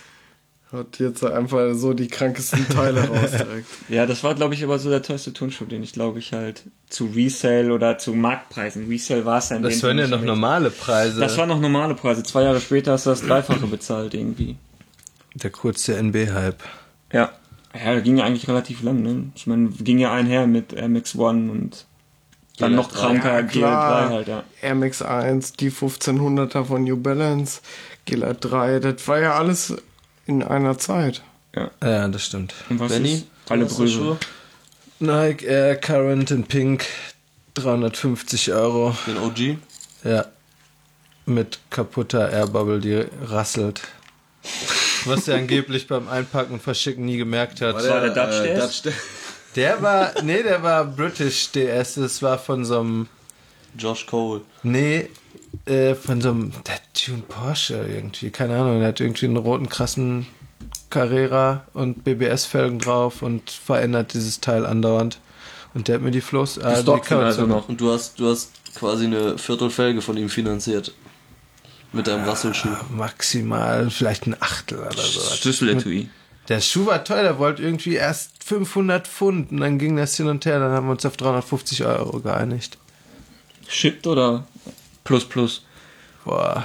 Hat jetzt einfach so die krankesten Teile raus direkt. Ja, das war, glaube ich, aber so der teuerste Turnschuh, den ich, glaube ich, halt zu Resale oder zu Marktpreisen. Resale war es ja in Das dem waren ja Sinne noch nicht. normale Preise. Das waren noch normale Preise. Zwei Jahre später hast du das Dreifache bezahlt irgendwie. der kurze N B-Hype. Ja. Ja, da ging ja eigentlich relativ lang, ne? Ich meine, ging ja einher mit M X eins und dann G L noch drei. kranker Ja, G L drei klar. halt, ja. Air Max eins, die fünfzehnhunderter von New Balance, G L drei, das war ja alles in einer Zeit. Ja, das stimmt. Und was Benny, ist? Alle teuerste Brüse. Schuhe? Nike Air Current in Pink, dreihundertfünfzig Euro. Den O G. Ja. Mit kaputter Airbubble, die rasselt. Was er angeblich beim Einpacken und Verschicken nie gemerkt hat. war der Dutch äh, D S? Dutch D S? Der war, nee, der war British D S. Das war von so einem, Josh Cole. nee, äh, von so einem, der Tune Porsche irgendwie, keine Ahnung. Der hat irgendwie einen roten, krassen Carrera und B B S-Felgen drauf und verändert dieses Teil andauernd. Und der hat mir die Floß, äh, die Stockton Codes also noch. Und du hast, du hast quasi eine Viertelfelge von ihm finanziert. Mit deinem Rasselschuh. maximal vielleicht ein Achtel oder so. Schlüsseletui. Der Schuh war teuer, der wollte irgendwie erst fünfhundert Pfund und dann ging das hin und her, dann haben wir uns auf dreihundertfünfzig Euro geeinigt. Shipped oder plus plus? Boah.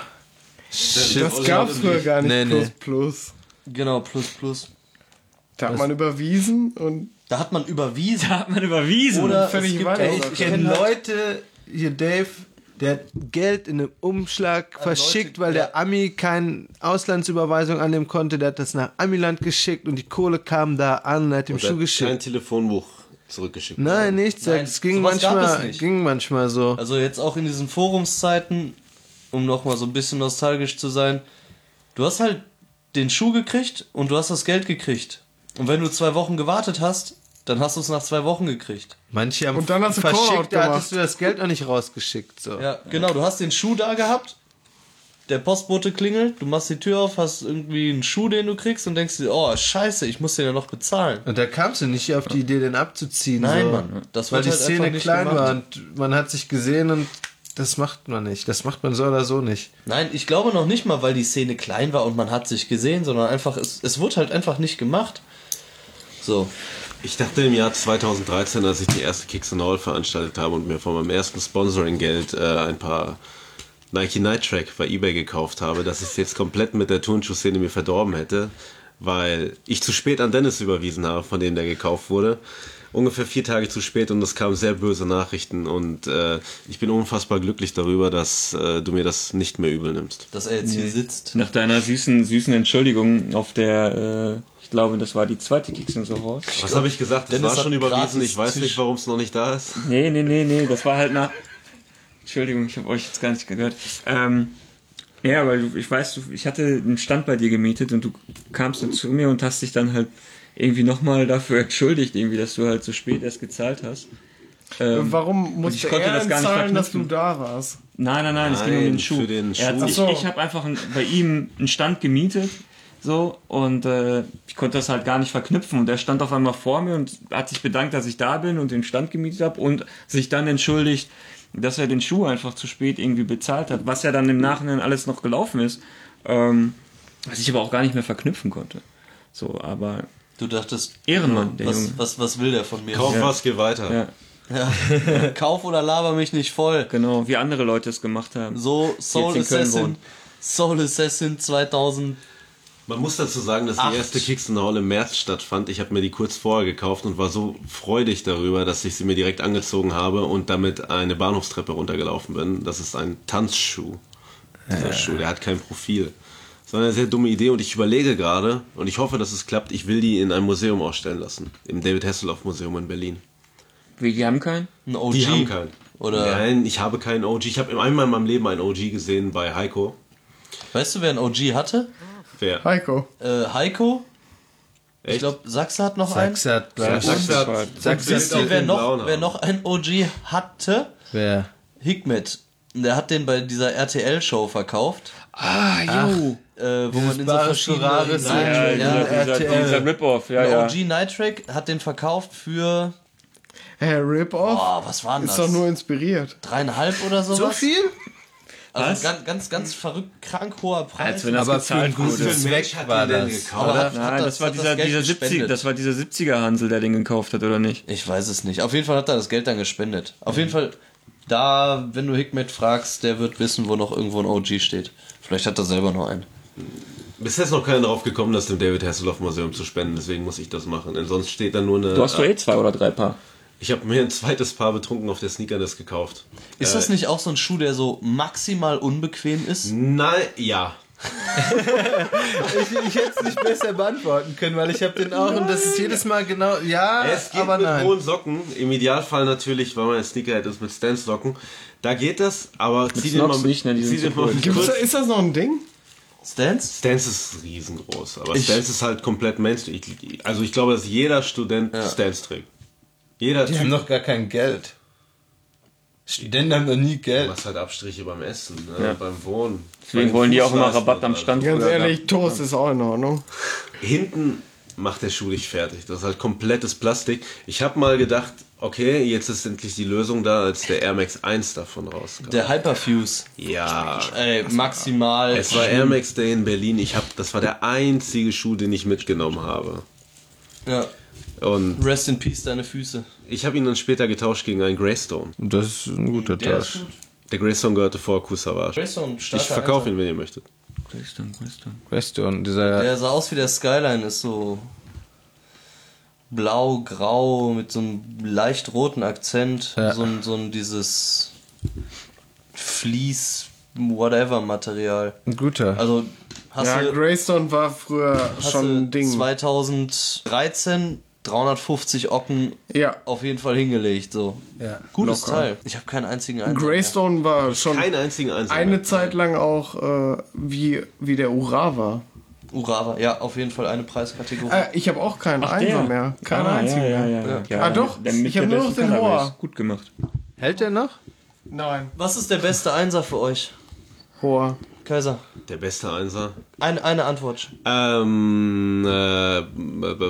Das gab's früher gar nicht, Nee, plus nee. plus. Genau, plus plus. Da hat man überwiesen und Da hat man überwiesen. Da hat man überwiesen. Oder völlig es gibt weiter. Ey, auch- ich kenne Leute, hier Dave, Der hat Geld in einem Umschlag Also verschickt, Leute, weil ja. der Ami keine Auslandsüberweisung annehmen konnte. Der hat das nach Amiland geschickt und die Kohle kam da an und hat dem Und er Schuh hat geschickt. kein Telefonbuch zurückgeschickt. Nein, nichts. Nein, Es ging sowas gab es manchmal, nicht. ging manchmal so. Also jetzt auch in diesen Forumszeiten, um nochmal so ein bisschen nostalgisch zu sein, du hast halt den Schuh gekriegt und du hast das Geld gekriegt. Und wenn du zwei Wochen gewartet hast, dann hast du es nach zwei Wochen gekriegt. Manche haben Und dann hast du Callout verschickt, da gemacht. hattest du das Geld noch nicht rausgeschickt. So. Ja, genau, du hast den Schuh da gehabt, der Postbote klingelt, du machst die Tür auf, hast irgendwie einen Schuh, den du kriegst und denkst dir, oh scheiße, ich muss den ja noch bezahlen. Und da kamst du nicht auf die Idee, den abzuziehen. Nein, so. Mann, das Weil wird die halt Szene einfach nicht klein gemacht. war und man hat sich gesehen und das macht man nicht. Das macht man so oder so nicht. Nein, ich glaube noch nicht mal, weil die Szene klein war und man hat sich gesehen, sondern einfach, es, es wurde halt einfach nicht gemacht. So. Ich dachte im Jahr zweitausenddreizehn, als ich die erste Kicks and All veranstaltet habe und mir von meinem ersten Sponsoring-Geld äh, ein paar Nike Night Track bei eBay gekauft habe, dass ich es jetzt komplett mit der Turnschuh-Szene mir verdorben hätte, weil ich zu spät an Dennis überwiesen habe, von dem der gekauft wurde. Ungefähr vier Tage zu spät und es kamen sehr böse Nachrichten und äh, ich bin unfassbar glücklich darüber, dass äh, du mir das nicht mehr übel nimmst. Dass er jetzt hier sitzt. Nach deiner süßen, süßen Entschuldigung auf der, äh, ich glaube, das war die zweite Kicks and so Horse. Was habe ich gesagt? Das Dennis war hat schon überwiesen, gratis ich weiß Tisch. nicht, warum es noch nicht da ist. Nee, nee, nee, nee, das war halt nach. Entschuldigung, ich habe euch jetzt gar nicht gehört. Ähm, ja, weil du, ich weiß, du, ich hatte einen Stand bei dir gemietet und du kamst dann zu mir und hast dich dann halt irgendwie nochmal dafür entschuldigt, irgendwie, dass du halt so spät erst gezahlt hast. Ähm, Warum und musste ich konnte er das gar nicht zahlen, dass du verknüpfen. da warst? Nein, nein, nein, es ging um Nein, den Schuh. für den Er hat, Schuh. ich Ach so. ich habe einfach ein, bei ihm einen Stand gemietet, so, und äh, ich konnte das halt gar nicht verknüpfen. Und er stand auf einmal vor mir und hat sich bedankt, dass ich da bin und den Stand gemietet habe und sich dann entschuldigt, dass er den Schuh einfach zu spät irgendwie bezahlt hat, was ja dann im Nachhinein alles noch gelaufen ist, ähm, was ich aber auch gar nicht mehr verknüpfen konnte. So, aber Du dachtest, Ehrenmann, der was, Junge. was, was will der von mir? Kauf Ja. was, geh weiter. ja, Ja. Kauf oder laber mich nicht voll. genau, wie andere Leute es gemacht haben. So, Soul Die jetzt in Köln Assassin, wohnen. Soul Assassin zweitausend. Man muss dazu sagen, dass die Acht. erste Kicks in the Hall im März stattfand. Ich habe mir die kurz vorher gekauft und war so freudig darüber, dass ich sie mir direkt angezogen habe und damit eine Bahnhofstreppe runtergelaufen bin. Das ist ein Tanzschuh. Dieser Schuh, der hat kein Profil. Das war eine sehr dumme Idee und ich überlege gerade und ich hoffe, dass es klappt. Ich will die in einem Museum ausstellen lassen. Im David Hasselhoff Museum in Berlin. Wie, die haben keinen? Ein O G. Die haben keinen. Oder- Nein, ich habe keinen O G. Ich habe einmal in meinem Leben einen O G gesehen bei Heiko. Weißt du, wer ein O G hatte? Wer? Heiko. Äh, Heiko. Ich Echt? glaube, Sachse hat noch einen. Sachse hat gleich. Sachse hat- Sachse Sachse hat Wisst ihr, auch wer den noch, blauen wer haben. noch ein O G hatte? Wer? Hikmet. Der hat den bei dieser R T L-Show verkauft. Ah, jo. Äh, wo Dieses man in so Bares verschiedenen... Ferraris Ja, Nein, ja, Ja, dieser, dieser, R T L. dieser Rip-Off, ja, ein ja. O G Night Track hat den verkauft für... Hey, Rip-Off? Boah, was war denn Ist das? doch nur inspiriert. Dreieinhalb oder sowas? So viel? Also Was? ganz, ganz, ganz verrückt, krank hoher Preis. Als wenn das Aber für einen gezahlt guten wurde. Zweck war das. Aber hat, Nein, hat das, war hat dieser, Geld dieser siebzig, gespendet? das war dieser siebziger Hansel, der den gekauft hat, oder nicht? Ich weiß es nicht. Auf jeden Fall hat er das Geld dann gespendet. Auf jeden Fall, da, wenn du Hikmet fragst, der wird wissen, wo noch irgendwo ein O G steht. Vielleicht hat er selber noch einen. Bisher ist noch keiner drauf gekommen, das dem David Hasselhoff Museum zu spenden, deswegen muss ich das machen. Denn sonst steht da nur eine. Du hast doch eh zwei oder drei Paar. Ich habe mir ein zweites Paar betrunken auf der Sneakerness gekauft. Ist das nicht auch so ein Schuh, der so maximal unbequem ist? Nein, ja. Ich, ich hätte es nicht besser beantworten können, weil ich habe den auch und das ist jedes Mal genau, ja, Es geht aber mit nein. hohen Socken. Im Idealfall natürlich, weil man ein Sneakerhead ist, mit Stance-Socken. Da geht das, aber zieh den Snox mal, nicht, ne, die zieh sind den zu mal kurz. Gibt's da, kurz. ist das noch ein Ding? Stance? Stance ist riesengroß, aber Ich- Stance ist halt komplett Mainstream. Ich, also ich glaube, dass jeder Student Ja. Stance trägt. Jeder Die Typ haben doch gar kein Geld. Studenten haben noch nie Du Geld. machst halt Abstriche beim Essen, ne? Ja. beim Wohnen. Deswegen Bei wollen die auch immer Fußleisten Rabatt am und Stand. Ganz früher ehrlich, Toast ist auch in Ordnung. alles. Hinten macht der Schuh dich fertig. Das ist halt komplettes Plastik. Ich habe mal gedacht, okay, jetzt ist endlich die Lösung da, als der Air Max eins davon rauskam. Der Hyperfuse. Ja. Ey, maximal. Es war Air Max Day in Berlin. Ich hab, das war der einzige Schuh, den ich mitgenommen habe. Ja. Und Rest in Peace, deine Füße. ich habe ihn dann später getauscht gegen einen Greystone. Das ist ein guter Der ist Tausch. gut. Der Greystone gehörte vor Kusavage. Greystone, Ich starker verkaufe Einser. ihn, wenn ihr möchtet. Größter, größter. Weißt du, und dieser Der sah aus wie der Skyline, ist so blau, grau, mit so einem leicht roten Akzent. Ja. So ein, so ein dieses Fleece, whatever Material. Ein guter. Also hast Ja, du, Greystone war früher hast schon du ein Ding. zweitausenddreizehn dreihundertfünfzig Ocken Ja. auf jeden Fall hingelegt. So. Ja. Gutes Locker. Teil. Ich habe keinen einzigen Einsatz. Greystone war schon Keinen einzigen Einsatz. eine Zeit lang auch äh, wie, wie der Urawa. Urawa, ja, auf jeden Fall eine Preiskategorie. Äh, ich habe auch keinen Ach, Einser der. mehr. Keinen ah, einzigen ja, ja, mehr. ja, ja. Ah, doch? Der mit Ich hab der nur noch besten den Colorways. Hoa. Gut gemacht. Hält der noch? Nein. Was ist der beste Einser für euch? Hoa. Kaiser, Der beste Einser. eine, eine Antwort. Ähm, äh, b- b-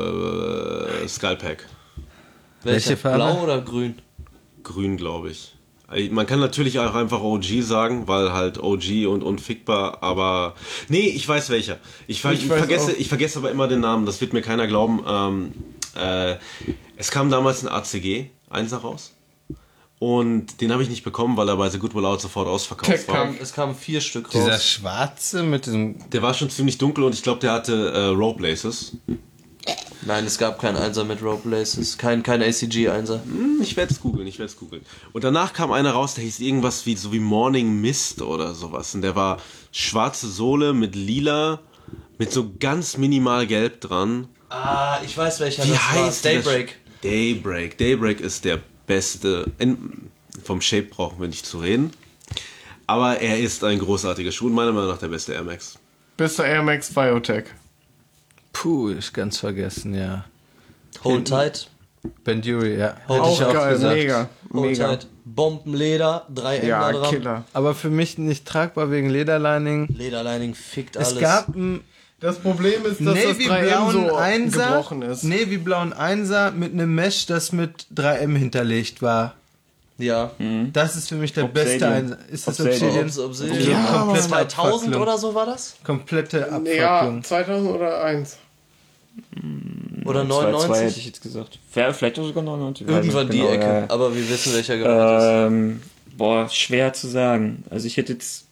b- Skullpack. Welcher? Welche Farbe? Blau oder grün? Grün, glaube ich. Man kann natürlich auch einfach O G sagen, weil halt O G und unfickbar, aber nee, ich weiß welcher. Ich, ver Ich ich weiß vergesse, auch. ich vergesse aber immer den Namen. Das wird mir keiner glauben. Ähm, äh, es kam damals ein A C G Einser raus und den habe ich nicht bekommen, weil er bei The Good Will Out sofort ausverkauft Tech war. Punk. Es kamen vier Stück raus. Dieser schwarze mit diesem. Der war schon ziemlich dunkel und ich glaube, der hatte äh, Rope Laces. Nein, es gab keinen Einser mit Rope Laces. Kein, kein A C G-Einser. Hm, ich werde es googeln, ich werde es googeln. Und danach kam einer raus, der hieß irgendwas wie so wie Morning Mist oder sowas. Und der war schwarze Sohle mit lila, mit so ganz minimal gelb dran. Ah, ich weiß welcher Wie das war. heißt der? Daybreak. Daybreak. Daybreak ist der beste. In, vom Shape brauchen wir nicht zu reden. Aber er ist ein großartiger Schuh und meiner Meinung nach der beste Air Max. Bester Air Max Biotech. Puh, ich ganz vergessen, ja. Hold tight. Banduri, ja. Hold Auch ich auch geil, gesagt. mega. Hold Mega. tight. Bombenleder, drei Änder Ja, dran. Killer. Aber für mich nicht tragbar wegen Lederlining. Lederlining fickt alles. Es gab einen Das Problem ist, dass das drei M navyblauen so Einser, gebrochen ist. navyblauen Einser mit einem Mesh, das mit drei M hinterlegt war. Ja. Das ist für mich der Obsidian. beste Einser. Ist das Obsidian. Obsidian? Obs- Obsidian. Ja, Komplett Mann. zweitausend oder so war das? Komplette Ja, Abfacklung. zweitausend oder eins. Oder zwei zwei hätte neunundneunzig? ich jetzt gesagt. Ja, vielleicht auch sogar neunundneunzig. Irgendwann Weiß die nicht genau, Ecke. ja, ja. Aber wir wissen, welcher gemeint ist. Ähm, boah, schwer zu sagen. Also ich hätte jetzt.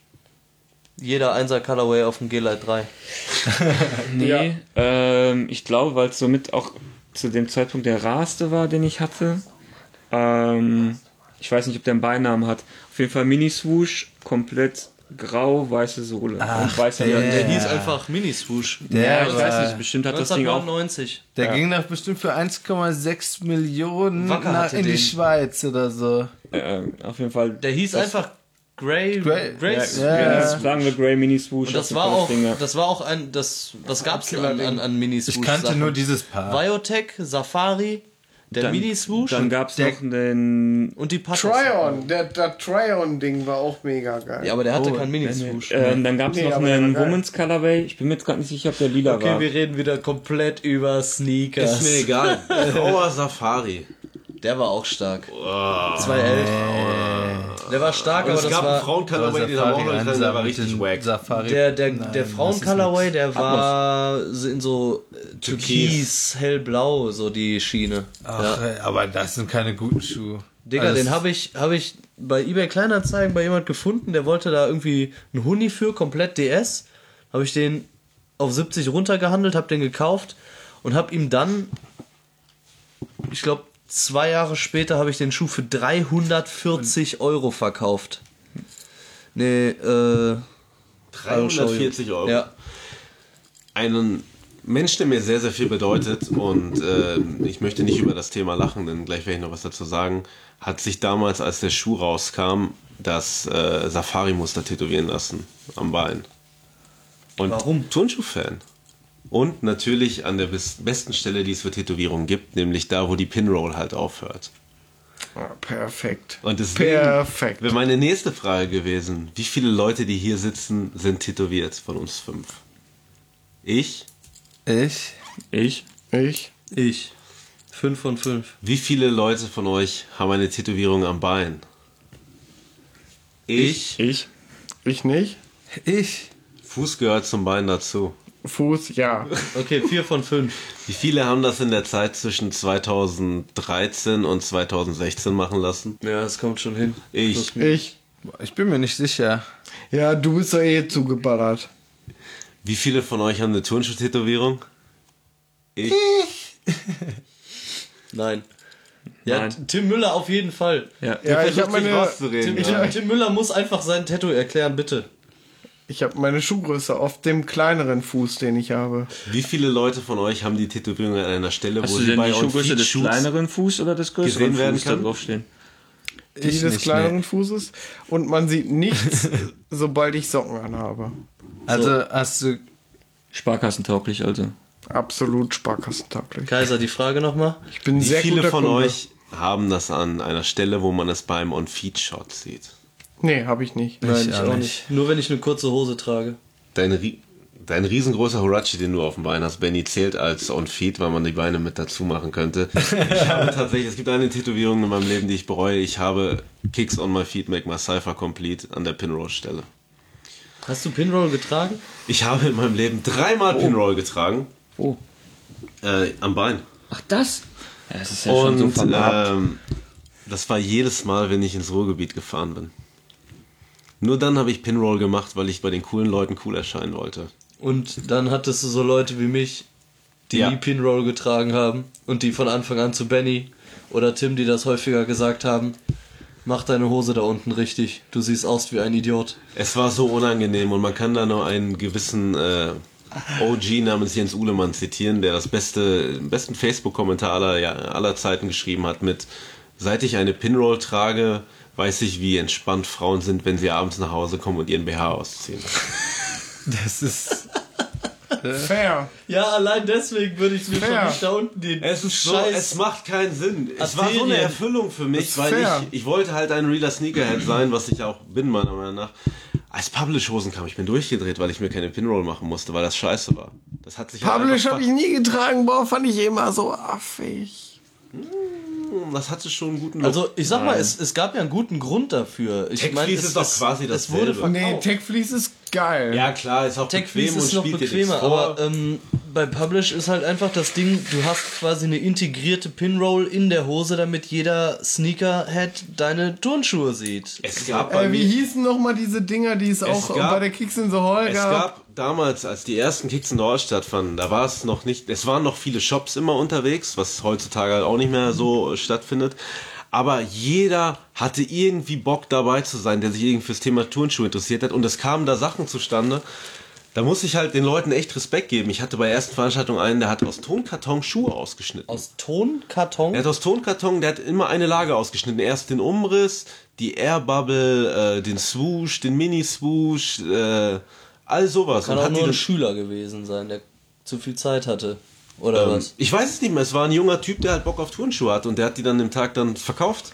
Jeder Einser Colorway auf dem G-Lite drei. Nee, Ja. ähm, ich glaube, weil es somit auch zu dem Zeitpunkt der rarste war, den ich hatte. Ähm, ich weiß nicht, ob der einen Beinamen hat. Auf jeden Fall Mini-Swoosh, komplett grau, weiße Sohle. Ach, und weißer der- Lack. Der hieß einfach Mini-Swoosh. Ja, Der ich war- weiß nicht, bestimmt hat das Ding auch. neunzehnhundertneunundneunzig. Der Ja. ging doch bestimmt für eins Komma sechs Millionen Wacker nach hatte in die den. Schweiz oder so. Äh, auf jeden Fall. Der hieß das, einfach Grey, Grey- Grace. Ja, Ja, ja. das sagen wir Grey Mini Swoosh. Und das war auch, das war auch ein, das, was gab's an, an, an Mini-Swoosh? Ich kannte nur dieses Paar. Biotech, Safari, der Dann- Mini-Swoosh Dann gab es der- noch den. und die Patas. Tryon, der, der Tryon-Ding war auch mega geil. Ja, aber der hatte Oh, keinen Mini-Swoosh. Ähm, dann gab es Nee, noch aber der einen war geil. Women's Colorway. Ich bin mir jetzt gerade nicht sicher, ob der lila Okay, war. wir reden wieder komplett über Sneakers. Ist mir egal. Grauer Safari. Der war auch stark. zweitausendelf. Der war stark, Und aber es das gab einen war... Frauen-Colorway, den haben wir auch noch drin, der war richtig wack. Safari. Der, der, Nein, der das Frauen-Colorway, ist der war so in so äh, Türkis, hellblau, so die Schiene. Ach, Ja. ey, aber das sind keine guten Schuhe. Digga, Alles- den habe ich, hab ich bei eBay Kleinanzeigen bei jemand gefunden, der wollte da irgendwie einen Huni für, komplett D S. Habe ich den auf siebzig runtergehandelt, habe den gekauft und habe ihm dann, ich glaube, zwei Jahre später habe ich den Schuh für dreihundertvierzig Euro verkauft. Nee, äh... dreihundertvierzig Euro. Ja. Einen Mensch, der mir sehr, sehr viel bedeutet und äh, ich möchte nicht über das Thema lachen, denn gleich werde ich noch was dazu sagen, hat sich damals, als der Schuh rauskam, das äh, Safari-Muster tätowieren lassen am Bein. Und Warum? Turnschuh-Fan. Und natürlich an der bes- besten Stelle, die es für Tätowierungen gibt, nämlich da, wo die Pinroll halt aufhört. Ah, perfekt. Und deswegen Perfekt. wäre meine nächste Frage gewesen, wie viele Leute, die hier sitzen, sind tätowiert von uns fünf? Ich? Ich? Ich? Ich? Ich. Fünf von fünf. Wie viele Leute von euch haben eine Tätowierung am Bein? Ich. Ich? Ich nicht. Ich? Fuß gehört zum Bein dazu. Fuß, ja. Okay, vier von fünf. Wie viele haben das in der Zeit zwischen zweitausenddreizehn und zweitausendsechzehn machen lassen? Ja, das kommt schon hin. Ich. Ich. Boah, ich bin mir nicht sicher. Ja, du bist doch eh zugeballert. Wie viele von euch haben eine Turnschuh-Tätowierung? Ich. Nein. Ja, Nein. Tim Müller auf jeden Fall. Ja. Ja, ich habe Versucht, sich meine, rauszureden, Tim, ja. Tim, Tim Müller muss einfach sein Tattoo erklären, bitte. ich hab meine Schuhgröße auf dem kleineren Fuß, den ich habe. Wie viele Leute von euch haben die Tätowierung an einer Stelle, Hast wo du sie denn bei die Schuhgröße des On-Feet-Shoots kleineren Fuß oder des größeren gesehen werden Fuß da kann? draufstehen? Die Ich des nicht, kleineren nee. Fußes. Und man sieht nichts, sobald ich Socken anhabe. Also hast du. Sparkassentauglich also. Absolut sparkassentauglich. Kaiser, die Frage nochmal. Ich bin ein Wie sehr viele guter von Kunde. euch haben das an einer Stelle, wo man es beim On-Feet-Shot sieht? Nee, habe ich nicht. Nein, Ich ich auch auch nicht. nicht. Nur wenn ich eine kurze Hose trage. Dein, Rie- dein riesengroßer Horachi, den du auf dem Bein hast, Benny, zählt als On-Feet, weil man die Beine mit dazu machen könnte. Ich habe tatsächlich, es gibt eine Tätowierung in meinem Leben, die ich bereue. Ich habe Kicks on my feet make my cipher complete an der Pinroll-Stelle. Hast du Pinroll getragen? Ich habe in meinem Leben dreimal Pinroll getragen. Wo? Äh, am Bein. Ach, das? Ja, das ist ja schon so Und vermarkt. ähm, das war jedes Mal, wenn ich ins Ruhrgebiet gefahren bin. Nur dann habe ich Pinroll gemacht, weil ich bei den coolen Leuten cool erscheinen wollte. Und dann hattest du so Leute wie mich, die Ja. nie Pinroll getragen haben und die von Anfang an zu Benny oder Tim, die das häufiger gesagt haben, mach deine Hose da unten richtig, du siehst aus wie ein Idiot. Es war so unangenehm und man kann da noch einen gewissen äh, O G namens Jens Uhlemann zitieren, der das beste, den besten Facebook-Kommentar aller, ja, aller Zeiten geschrieben hat mit: Seit ich eine Pinroll trage, weiß ich, wie entspannt Frauen sind, wenn sie abends nach Hause kommen und ihren B H ausziehen. Das ist. Fair. Ja, allein deswegen würde ich mir schon Fair. nicht da unten den Es ist so, Scheiß... es macht keinen Sinn. Es war so eine Arterien. Erfüllung für mich, ist weil fair. ich, ich wollte halt ein realer Sneakerhead sein, was ich auch bin, meiner Meinung nach. Als Publish-Hosen kam, ich bin durchgedreht, weil ich mir keine Pinroll machen musste, weil das scheiße war. Das hat sich halt Publish einfach habe ich nie getragen, boah, fand ich immer so affig. Das hatte schon einen guten Look. Also ich sag mal, es, es gab ja einen guten Grund dafür. Ich Tech meine, Fleece es ist doch quasi es wurde dasselbe. verkauft. Nee, Tech Fleece ist geil. Ja klar, ist auch Tech bequem Fleece und ist noch spielt dir nichts bequemer, vor. aber ähm, bei Publish ist halt einfach das Ding, du hast quasi eine integrierte Pinroll in der Hose, damit jeder Sneakerhead deine Turnschuhe sieht. es gab bei Äh, wie mir, hießen nochmal diese Dinger, die es, auch gab- bei der Kicks in the Hall es gab? gab damals, als die ersten Kicks in der Hall stattfanden, da war es noch nicht, es waren noch viele Shops immer unterwegs, was heutzutage halt auch nicht mehr so stattfindet. Aber jeder hatte irgendwie Bock dabei zu sein, der sich irgendwie fürs Thema Turnschuhe interessiert hat. Und es kamen da Sachen zustande. Da muss ich halt den Leuten echt Respekt geben. Ich hatte bei der ersten Veranstaltung einen, der hat aus Tonkarton Schuhe ausgeschnitten. Aus Tonkarton? Er hat aus Tonkarton, der hat immer eine Lage ausgeschnitten. Erst den Umriss, die Airbubble, äh, den Swoosh, den Mini-Swoosh, äh, all sowas. Kann Und auch hat nur die ein dann- Schüler gewesen sein, der zu viel Zeit hatte. Oder Ähm, was? ich weiß es nicht mehr. Es war ein junger Typ, der halt Bock auf Turnschuhe hat und der hat die dann im Tag dann verkauft.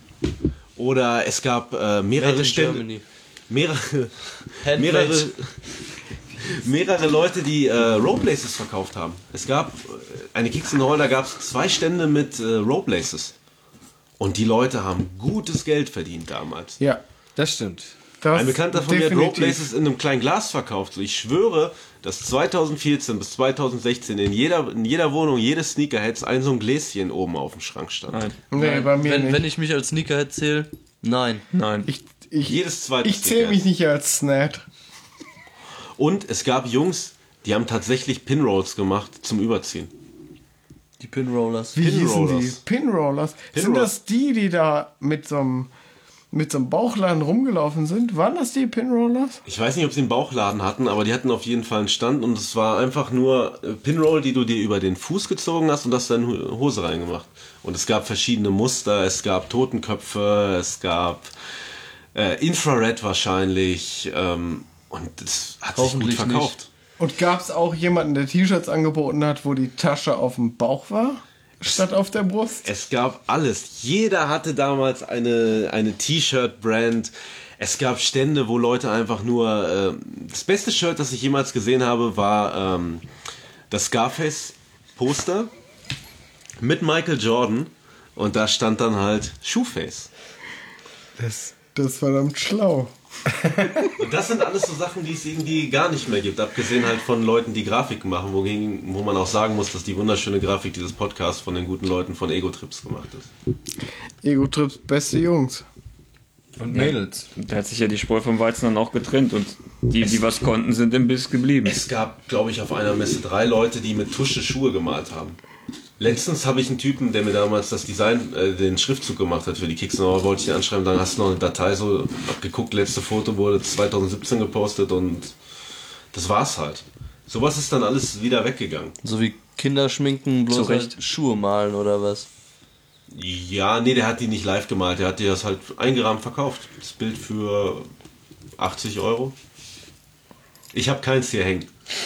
Oder es gab äh, mehrere Made in Stände, Germany. mehrere, Handmade. mehrere, mehrere Leute, die äh, Rope-Laces verkauft haben. Es gab äh, eine Kicks in the Hall, da gab es zwei Stände mit äh, Rope-Laces. Und die Leute haben gutes Geld verdient damals. Ja, Das stimmt. das Ein Bekannter von mir hat definitiv. Rope-Laces in einem kleinen Glas verkauft. Ich schwöre, dass zweitausendvierzehn bis zweitausendsechzehn in jeder, in jeder Wohnung, jedes Sneakerheads ein so ein Gläschen oben auf dem Schrank stand. Nein. Nee, bei mir Wenn, nicht. wenn ich mich als Sneakerhead zähle, nein. Nein. ich ich, Jedes zweite ich zähle mich Sneakerhead. nicht als Snat. Und es gab Jungs, die haben tatsächlich Pinrolls gemacht zum Überziehen. Die Pinrollers. Wie hießen die? Pinrollers. Pinrollers. Sind Pinroll- das die, die da mit so einem mit so einem Bauchladen rumgelaufen sind? Waren das die Pinrollers? Ich weiß nicht, ob sie einen Bauchladen hatten, aber die hatten auf jeden Fall einen Stand und es war einfach nur äh, Pinroll, die du dir über den Fuß gezogen hast und hast deine Ho- Hose reingemacht. Und es gab verschiedene Muster, es gab Totenköpfe, es gab äh, Infrared wahrscheinlich ähm, und es hat sich gut Hoffentlich verkauft. Und gab es auch jemanden, der T-Shirts angeboten hat, wo die Tasche auf dem Bauch war, statt auf der Brust? Es gab alles. Jeder hatte damals eine, eine T-Shirt-Brand. Es gab Stände, wo Leute einfach nur... Äh, das beste Shirt, das ich jemals gesehen habe, war ähm, das Scarface-Poster mit Michael Jordan. Und da stand dann halt Shoeface. Das, das ist verdammt schlau. Und das sind alles so Sachen, die es irgendwie gar nicht mehr gibt. Abgesehen halt von Leuten, die Grafiken machen, wogegen, wo man auch sagen muss, dass die wunderschöne Grafik dieses Podcasts von den guten Leuten von Ego-Trips gemacht ist. Ego-Trips, beste Jungs. Und Mädels. Da hat sich ja die Spreu vom Weizen dann auch getrennt und die, die was konnten, sind im Biss geblieben. Es gab, glaube ich, auf einer Messe drei Leute, die mit Tusche Schuhe gemalt haben. Letztens habe ich einen Typen, der mir damals das Design, äh, den Schriftzug gemacht hat für die Kickstarter, wollte ich ihn anschreiben, dann hast du noch eine Datei so abgeguckt, letzte Foto wurde zwanzig siebzehn gepostet und das war's halt. Sowas ist dann alles wieder weggegangen. So wie Kinderschminken, bloß Zurecht. halt Schuhe malen oder was? Ja, nee, der hat die nicht live gemalt, der hat die das halt eingerahmt verkauft. Das Bild für achtzig Euro. Ich habe keins hier hängen.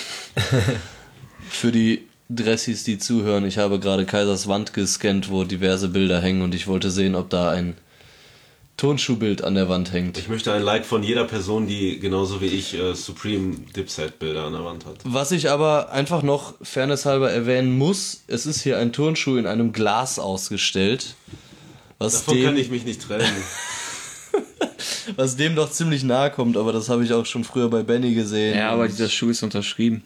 Für die Dressies, die zuhören, ich habe gerade Kaisers Wand gescannt, wo diverse Bilder hängen und ich wollte sehen, ob da ein Turnschuhbild an der Wand hängt. Ich möchte ein Like von jeder Person, die genauso wie ich äh, Supreme Dipset Bilder an der Wand hat. Was ich aber einfach noch fairnesshalber erwähnen muss, es ist hier ein Turnschuh in einem Glas ausgestellt. Was Davon dem, kann ich mich nicht trennen. was dem doch ziemlich nahe kommt, aber das habe ich auch schon früher bei Benny gesehen. Ja, aber dieser Schuh ist unterschrieben.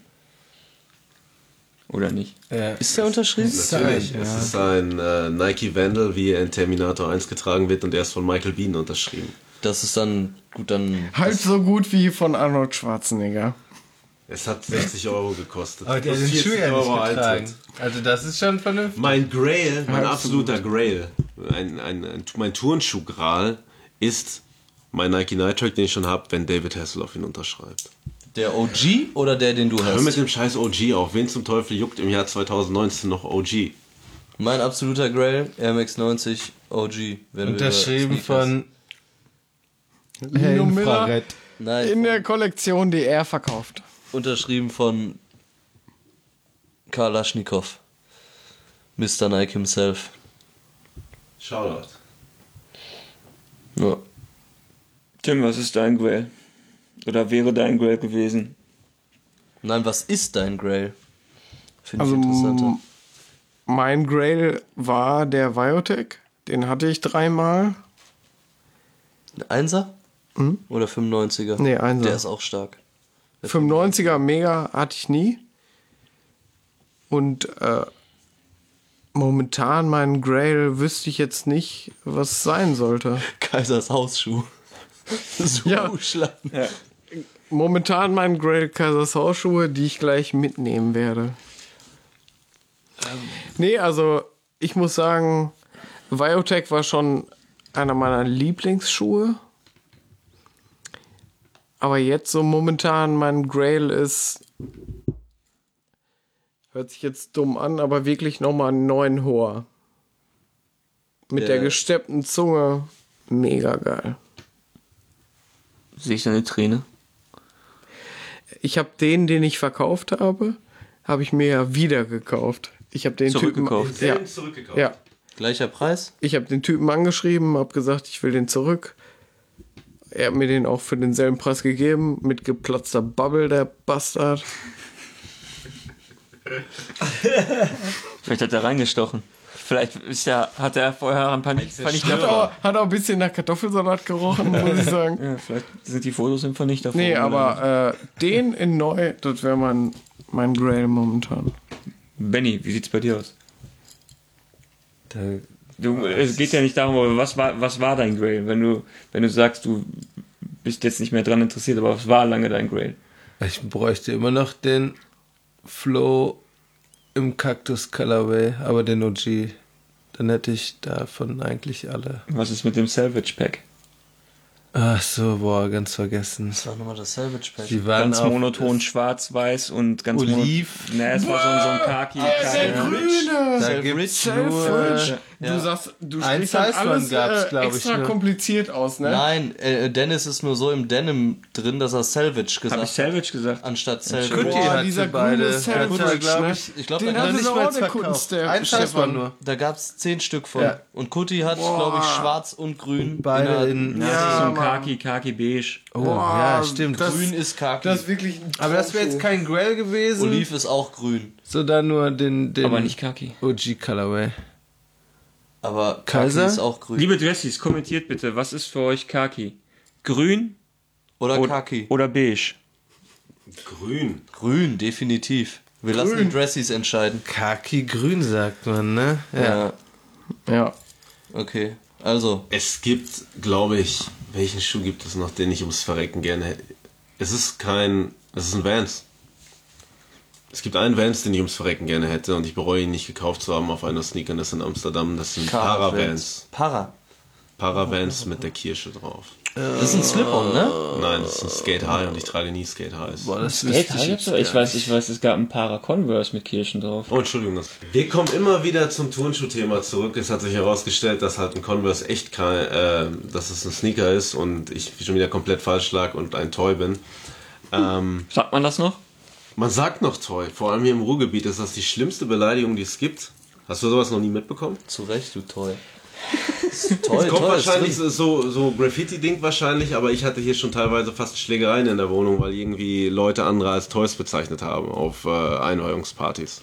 Oder nicht? Ja. Ist der unterschrieben? Natürlich, Sein, es ja. ist ein äh, Nike Vandal, wie er in Terminator eins getragen wird und er ist von Michael Biehn unterschrieben. Das ist dann, gut, dann... Halb so gut wie von Arnold Schwarzenegger. Es hat sechzig Euro gekostet. Aber der hat Plus den Schuh vierzig ja nicht Euro getragen. Eintritt. Also das ist schon vernünftig. Mein Grail, mein Halb so absoluter Grail, ein, ein, ein, mein Turnschuh-Gral ist mein Nike Night-Track, den ich schon habe, wenn David Hasselhoff ihn unterschreibt. Der O G oder der, den du Hör mit hast? dem scheiß O G auf. Wen zum Teufel juckt im Jahr zwanzig neunzehn noch O G? Mein absoluter Grail, Air Max neunzig O G. Wenn wir Unterschrieben über Sneakers- von Lino Miller Infrared. Nein, in der Kollektion, die er verkauft. unterschrieben von Kalaschnikow. Mister Nike himself. Shoutout. Ja. Tim, was ist dein Grail? Oder wäre dein Grail gewesen? Nein, was ist dein Grail? Finde Also ich interessanter. m- mein Grail war der Viotech. Den hatte ich dreimal. Ein Einser? Oder fünfundneunziger? Nee, Einser. Der ist auch stark. fünfundneunziger Mega hatte ich nie. Und äh, momentan mein Grail wüsste ich jetzt nicht, was es sein sollte. Kaisers Hausschuh. Ja. Schlappen. Momentan mein Grail Kaisers Hausschuhe, die ich gleich mitnehmen werde. Nee, also ich muss sagen, Viotech war schon einer meiner Lieblingsschuhe. Aber jetzt so momentan mein Grail ist, hört sich jetzt dumm an, aber wirklich nochmal einen neuen Hoher. Mit der Der- gesteppten Zunge, mega geil. Sehe ich da eine Träne? Ich habe den, den ich verkauft habe, habe ich mir ja wieder gekauft. Ich habe den Zurückgekauft. Typen, ja, zurückgekauft. ja, Gleicher Preis? ich habe den Typen angeschrieben, habe gesagt, ich will den zurück. Er hat mir den auch für denselben Preis gegeben, mit geplatzter Bubble, der Bastard. Vielleicht hat er reingestochen. Vielleicht ist der, hat er vorher ein paar Vernichter. Hat auch, hat auch ein bisschen nach Kartoffelsalat gerochen, muss ich sagen. Ja, vielleicht sind die Fotos im Vernichter. Nee, aber äh, den in neu, das wäre mein, mein Grail momentan. Benny, wie sieht's bei dir aus? Da, Du, es geht ja nicht darum, aber was war, was war dein Grail? Wenn du, wenn du sagst, du bist jetzt nicht mehr dran interessiert, aber was war lange dein Grail? ich bräuchte immer noch den Flow im Cactus Colorway, aber den O G. Dann hätte ich davon eigentlich alle. Was ist mit dem Salvage Pack? Ach so, boah, ganz vergessen. Das war nochmal das Salvage Pack. Die waren Ganz auf- monoton schwarz-weiß und ganz Oliv. monoton. Ne, es war so, so ein Khaki. Khaki. Grüne! Da gibt's nur... Selfridge. Du Ja. sagst, du Ein sprichst dann Size-One alles gab's, äh, glaub ich, extra ne? kompliziert aus, ne? Nein, äh, Dennis ist nur so im Denim drin, dass er Salvage Hab ich gesagt hat, Salvage gesagt? anstatt Salvage. Kutti Boah, hat dieser sie beide. grüne Hat er, Selfridge, glaub ne? ich, Ich glaube, Den da, hat gab- nicht nicht mal mal der verkauft. Kunststep- Ein Size Stefan. nur. da gab es zehn Stück von. Ja. Und Kutti hat, glaube ich, schwarz und grün. Beide in in... Ja, das ist so ein Mann. Khaki, Khaki beige. Oh, Boah, ja, stimmt. das- Grün ist Khaki. Das ist wirklich ein Aber das wäre jetzt kein Grail gewesen, Oliv ist auch grün. sondern nur den, den Aber nicht Khaki. O G Colorway. Aber Kaiser? Khaki ist auch grün. Liebe Dressies, kommentiert bitte, was ist für euch Khaki? Grün Oder oder, Khaki. oder beige? Grün. Grün, definitiv. Wir lassen die Dressies entscheiden. Khaki grün sagt man, ne? Ja. Ja. Okay. Also, Es gibt, glaube ich, welchen Schuh gibt es noch, den ich ums Verrecken gerne hätte? Es ist kein, es ist ein Vans. Es gibt einen Vans, den ich ums Verrecken gerne hätte und ich bereue ihn nicht gekauft zu haben auf einer Sneakerness in Amsterdam. Das sind Paravans. Para. Paravans mit der Kirsche drauf. Das ist ein Slip-On, ne? Nein, das ist ein Skate High und ich trage nie Skate Highs. Boah, das Skate wüsste ich High jetzt gibt's? Ich gar weiß, ich weiß, es gab ein Para Converse mit Kirschen drauf. Oh, Entschuldigung. Das Wir kommen immer wieder zum Turnschuh-Thema zurück. Es hat sich herausgestellt, dass halt ein Converse echt kein, äh, dass es ein Sneaker ist und ich schon wieder komplett falsch lag und ein Toy bin. Ähm, Sagt man das noch? man sagt noch Toy. Vor allem hier im Ruhrgebiet ist das die schlimmste Beleidigung, die es gibt. Hast du sowas noch nie mitbekommen? Zu Recht, du Toy. Toll, Es kommt toll, wahrscheinlich drin. so, so Graffiti-Ding wahrscheinlich, aber ich hatte hier schon teilweise fast Schlägereien in der Wohnung, weil irgendwie Leute andere als Toys bezeichnet haben auf äh, Einweihungspartys.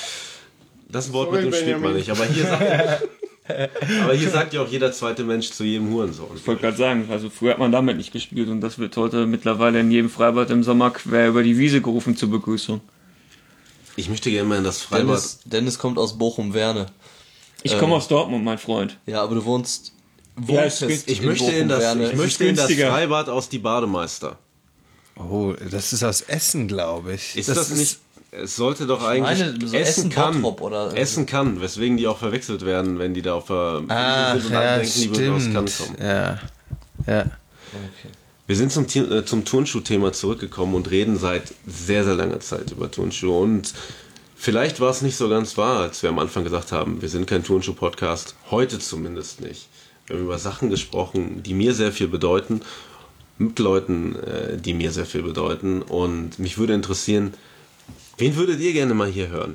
Das Wort mit dem spielt man nicht, aber hier sagt, aber hier sagt ja auch jeder zweite Mensch zu jedem Hurensohn. Ich wollte gerade sagen, also früher hat man damit nicht gespielt und das wird heute mittlerweile in jedem Freibad im Sommer quer über die Wiese gerufen zur Begrüßung. Ich möchte gerne mal in das Freibad. Dennis, Dennis kommt aus Bochum-Werne. Ich komme aus Dortmund, mein Freund. Ja, aber du wohnst... Ja, wohnst es jetzt Ich möchte in das, Bochum-Werne. ich möchte in das günstiger. Freibad aus die Bademeister. Oh, das ist aus Essen, glaube ich. Ist das, nicht? Es sollte doch eigentlich meine, so Essen Essen kann, Bottrop oder- Essen kann, weswegen die auch verwechselt werden, wenn die da auf der Ach, sind und ja, alle denken, die würden aus Cannes stimmt. kommen. Ja, ja. Okay. Wir sind zum, Ti- äh, zum Turnschuh-Thema zurückgekommen und reden seit sehr, sehr langer Zeit über Turnschuhe. Und vielleicht war es nicht so ganz wahr, als wir am Anfang gesagt haben, wir sind kein Turnschuh-Podcast. Heute zumindest nicht. Wir haben über Sachen gesprochen, die mir sehr viel bedeuten, mit Leuten, äh, die mir sehr viel bedeuten. Und mich würde interessieren, wen würdet ihr gerne mal hier hören?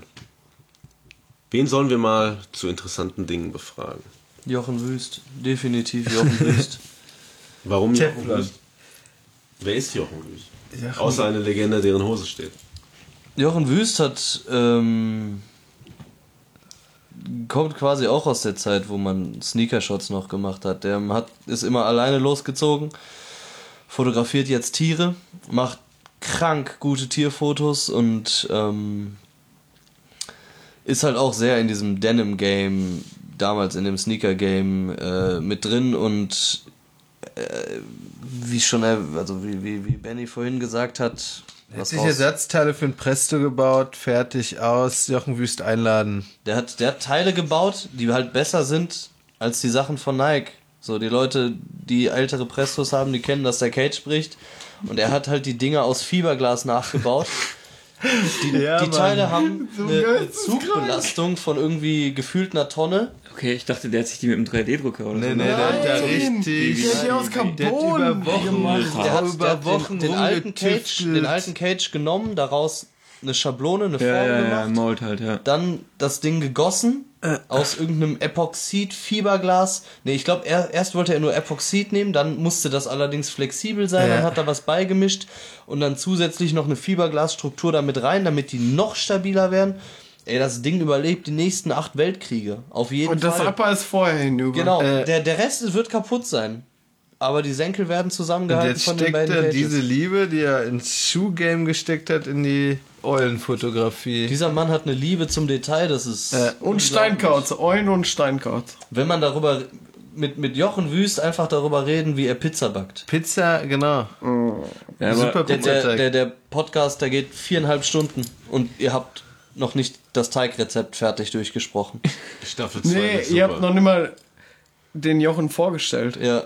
Wen sollen wir mal zu interessanten Dingen befragen? Jochen Wüst. Definitiv Jochen Wüst. Warum Jochen Teflon. Wüst? Wer ist Jochen Wüst? Jochen- Außer eine Legende, deren Hose steht. Jochen Wüst hat... Ähm, kommt quasi auch aus der Zeit, wo man Sneakershots noch gemacht hat. Der hat, ist immer alleine losgezogen, fotografiert jetzt Tiere, macht krank gute Tierfotos und ähm, ist halt auch sehr in diesem Denim-Game, damals in dem Sneaker-Game äh, mit drin und äh, wie schon, er- also wie, wie, wie Benny vorhin gesagt hat, Er hat was sich raus- Ersatzteile für ein Presto gebaut, fertig, aus, Jochen Wüst einladen. Der hat, der hat Teile gebaut, die halt besser sind als die Sachen von Nike. So, die Leute, die ältere Prestos haben, die kennen, dass der Cage spricht. Und er hat halt die Dinger aus Fiberglas nachgebaut. Die, Ja, die Mann. Teile haben So eine, eine geisteskrank. Zugbelastung von irgendwie gefühlt einer Tonne. Okay, ich dachte, der hat sich die mit dem drei D-Drucker oder Nee, so. nee, der hat da Nein, richtig. der hat die aus Der hat Carbon über Wochen, gemacht. Der hat, über der hat Wochen den, den, alten Cage, rumgetüftelt. den alten Cage genommen, daraus eine Schablone, eine Form Ja, ja, ja, gemacht. Mold halt, ja. Dann das Ding gegossen aus irgendeinem Epoxid-Fiberglas. Ne, ich glaube, er, erst wollte er nur Epoxid nehmen, dann musste das allerdings flexibel sein, Ja. dann hat er was beigemischt und dann zusätzlich noch eine Fiberglasstruktur damit rein, damit die noch stabiler werden. Ey, das Ding überlebt die nächsten acht Weltkriege. Auf jeden Und das Fall. Upper ist vorher hinüber. Genau, Äh, der, der Rest wird kaputt sein. Aber die Senkel werden Und zusammengehalten jetzt von den steckt beiden er Cages. diese Liebe, die er ins Schuhgame gesteckt hat, in die Eulenfotografie. Dieser Mann hat eine Liebe zum Detail, das ist... Äh, Und Steinkauz, Eulen und Steinkauz. Wenn man darüber mit, mit Jochen Wüst einfach darüber reden, wie er Pizza backt. Pizza, genau. Ja, aber Super Der, der, Pizzateig. der, der Podcast, der geht viereinhalb Stunden und ihr habt noch nicht das Teigrezept fertig durchgesprochen. Staffel zwei Nee, wird ihr habt super. noch nicht mal den Jochen vorgestellt. Ja,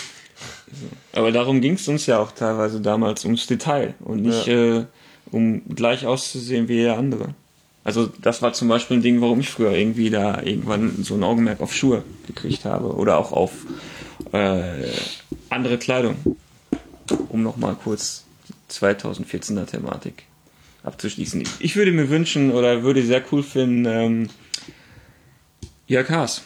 Aber darum ging es uns ja auch teilweise damals ums Detail und nicht äh, um gleich auszusehen wie jeder andere. Also das war zum Beispiel ein Ding, warum ich früher irgendwie da irgendwann so ein Augenmerk auf Schuhe gekriegt habe oder auch auf äh, andere Kleidung. Um nochmal kurz die zweitausendvierzehner Thematik abzuschließen. Ich würde mir wünschen oder würde sehr cool finden, ähm, Jörg Haas.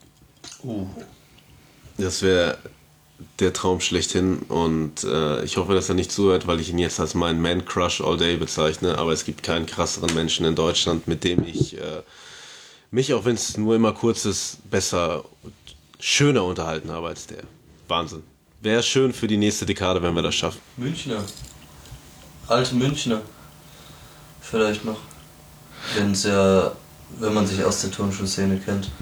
Das wäre der Traum schlechthin und äh, ich hoffe, dass er nicht zuhört, weil ich ihn jetzt als meinen Man-Crush all day bezeichne, aber es gibt keinen krasseren Menschen in Deutschland, mit dem ich äh, mich, auch wenn es nur immer kurz ist, besser, schöner unterhalten habe als der. Wahnsinn. Wäre schön für die nächste Dekade, wenn wir das schaffen. Münchner. Alte Münchner. Vielleicht noch. Wenn's ja, wenn man sich aus der Turnschuhszene kennt.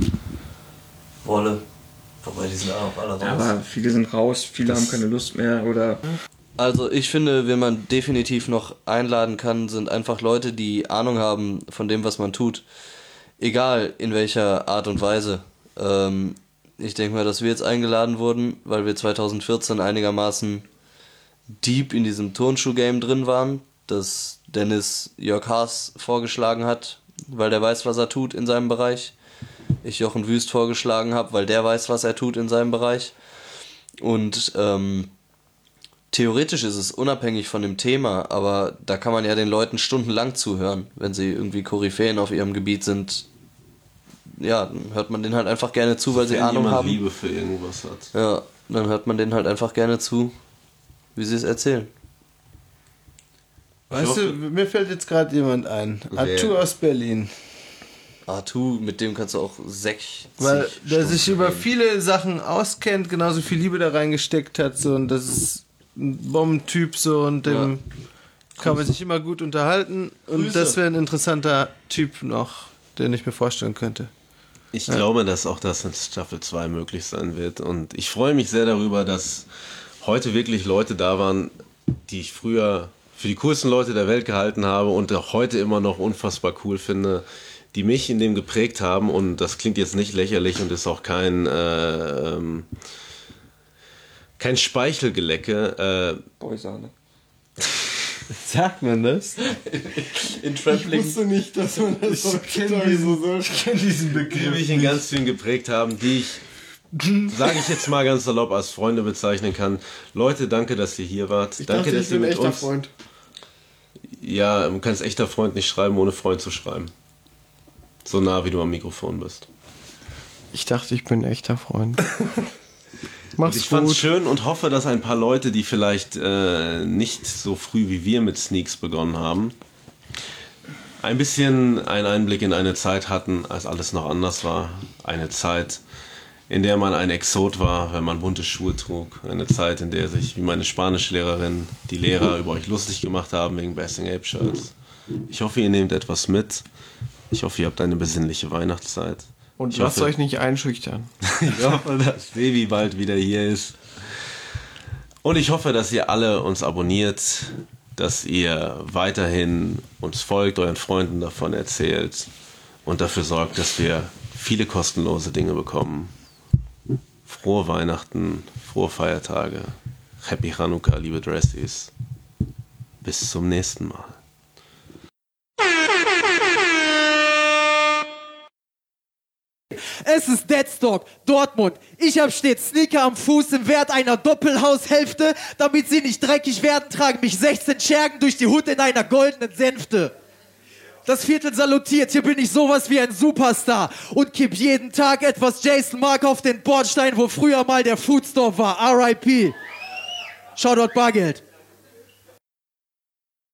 Wolle. Wobei, die sind auch alle raus. Aber viele sind raus, viele haben keine Lust mehr oder Also ich finde, wen man definitiv noch einladen kann, sind einfach Leute, die Ahnung haben von dem, was man tut. Egal in welcher Art und Weise. Ähm, ich denke mal, dass wir jetzt eingeladen wurden, weil wir zwanzig vierzehn einigermaßen deep in diesem Turnschuh-Game drin waren, das Dennis Jörg Haas vorgeschlagen hat, weil der weiß, was er tut in seinem Bereich. Ich Jochen Wüst vorgeschlagen habe, weil der weiß, was er tut in seinem Bereich. Und ähm, theoretisch ist es unabhängig von dem Thema, aber da kann man ja den Leuten stundenlang zuhören, wenn sie irgendwie Koryphäen auf ihrem Gebiet sind. Ja, dann hört man denen halt einfach gerne zu, weil sie Wenn Ahnung jemand haben. Liebe für irgendwas hat. Ja, dann hört man denen halt einfach gerne zu, wie sie es erzählen. Weißt du, mir fällt jetzt gerade jemand ein. Arthur aus Berlin. Arthur, mit dem kannst du auch sechzig Weil der Stunden sich über reden. viele Sachen auskennt, genauso viel Liebe da reingesteckt hat, so, und das ist ein Bombentyp, so, und dem Ja. kann man sich immer gut unterhalten, und Grüße. das wäre ein interessanter Typ noch, den ich mir vorstellen könnte. Ich glaube, dass auch das in Staffel zwei möglich sein wird. Und ich freue mich sehr darüber, dass heute wirklich Leute da waren, die ich früher für die coolsten Leute der Welt gehalten habe und auch heute immer noch unfassbar cool finde, die mich in dem geprägt haben. Und das klingt jetzt nicht lächerlich und ist auch kein, äh, ähm, kein Speichelgelecke. Äh, Boysahne. Sagt man das? In Trampling. nicht, dass man das Ich kenne diesen, ich kenn diesen die Begriff. mich in ganz vielen geprägt haben, die ich, sage ich jetzt mal ganz salopp, als Freunde bezeichnen kann. Leute, danke, dass ihr hier wart. Ich danke, dachte, dass ich ihr bin ein mit echter uns. Freund. Ja, du kannst echter Freund nicht schreiben, ohne Freund zu schreiben. So nah, wie du am Mikrofon bist. Ich dachte, ich bin ein echter Freund. Und Mach's ich fand's gut. schön und hoffe, dass ein paar Leute, die vielleicht äh, nicht so früh wie wir mit Sneaks begonnen haben, ein bisschen einen Einblick in eine Zeit hatten, als alles noch anders war. Eine Zeit, in der man ein Exot war, wenn man bunte Schuhe trug. Eine Zeit, in der sich, wie meine Spanischlehrerin, die Lehrer über euch lustig gemacht haben wegen Basing Ape Shirts. Ich hoffe, ihr nehmt etwas mit. Ich hoffe, ihr habt eine besinnliche Weihnachtszeit. Und Ich lasst hoffe- euch nicht einschüchtern. Ich hoffe, dass Baby bald wieder hier ist. Und ich hoffe, dass ihr alle uns abonniert, dass ihr weiterhin uns folgt, euren Freunden davon erzählt und dafür sorgt, dass wir viele kostenlose Dinge bekommen. Frohe Weihnachten, frohe Feiertage. Happy Chanukka, liebe Dressies. Bis zum nächsten Mal. Es ist Deadstock, Dortmund. Ich hab stets Sneaker am Fuß im Wert einer Doppelhaushälfte. Damit sie nicht dreckig werden, tragen mich sechzehn Schergen durch die Hut in einer goldenen Sänfte. Das Viertel salutiert, hier bin ich sowas wie ein Superstar und kipp jeden Tag etwas Jason Mark auf den Bordstein, wo früher mal der Foodstore war. R I P Shoutout Bargeld.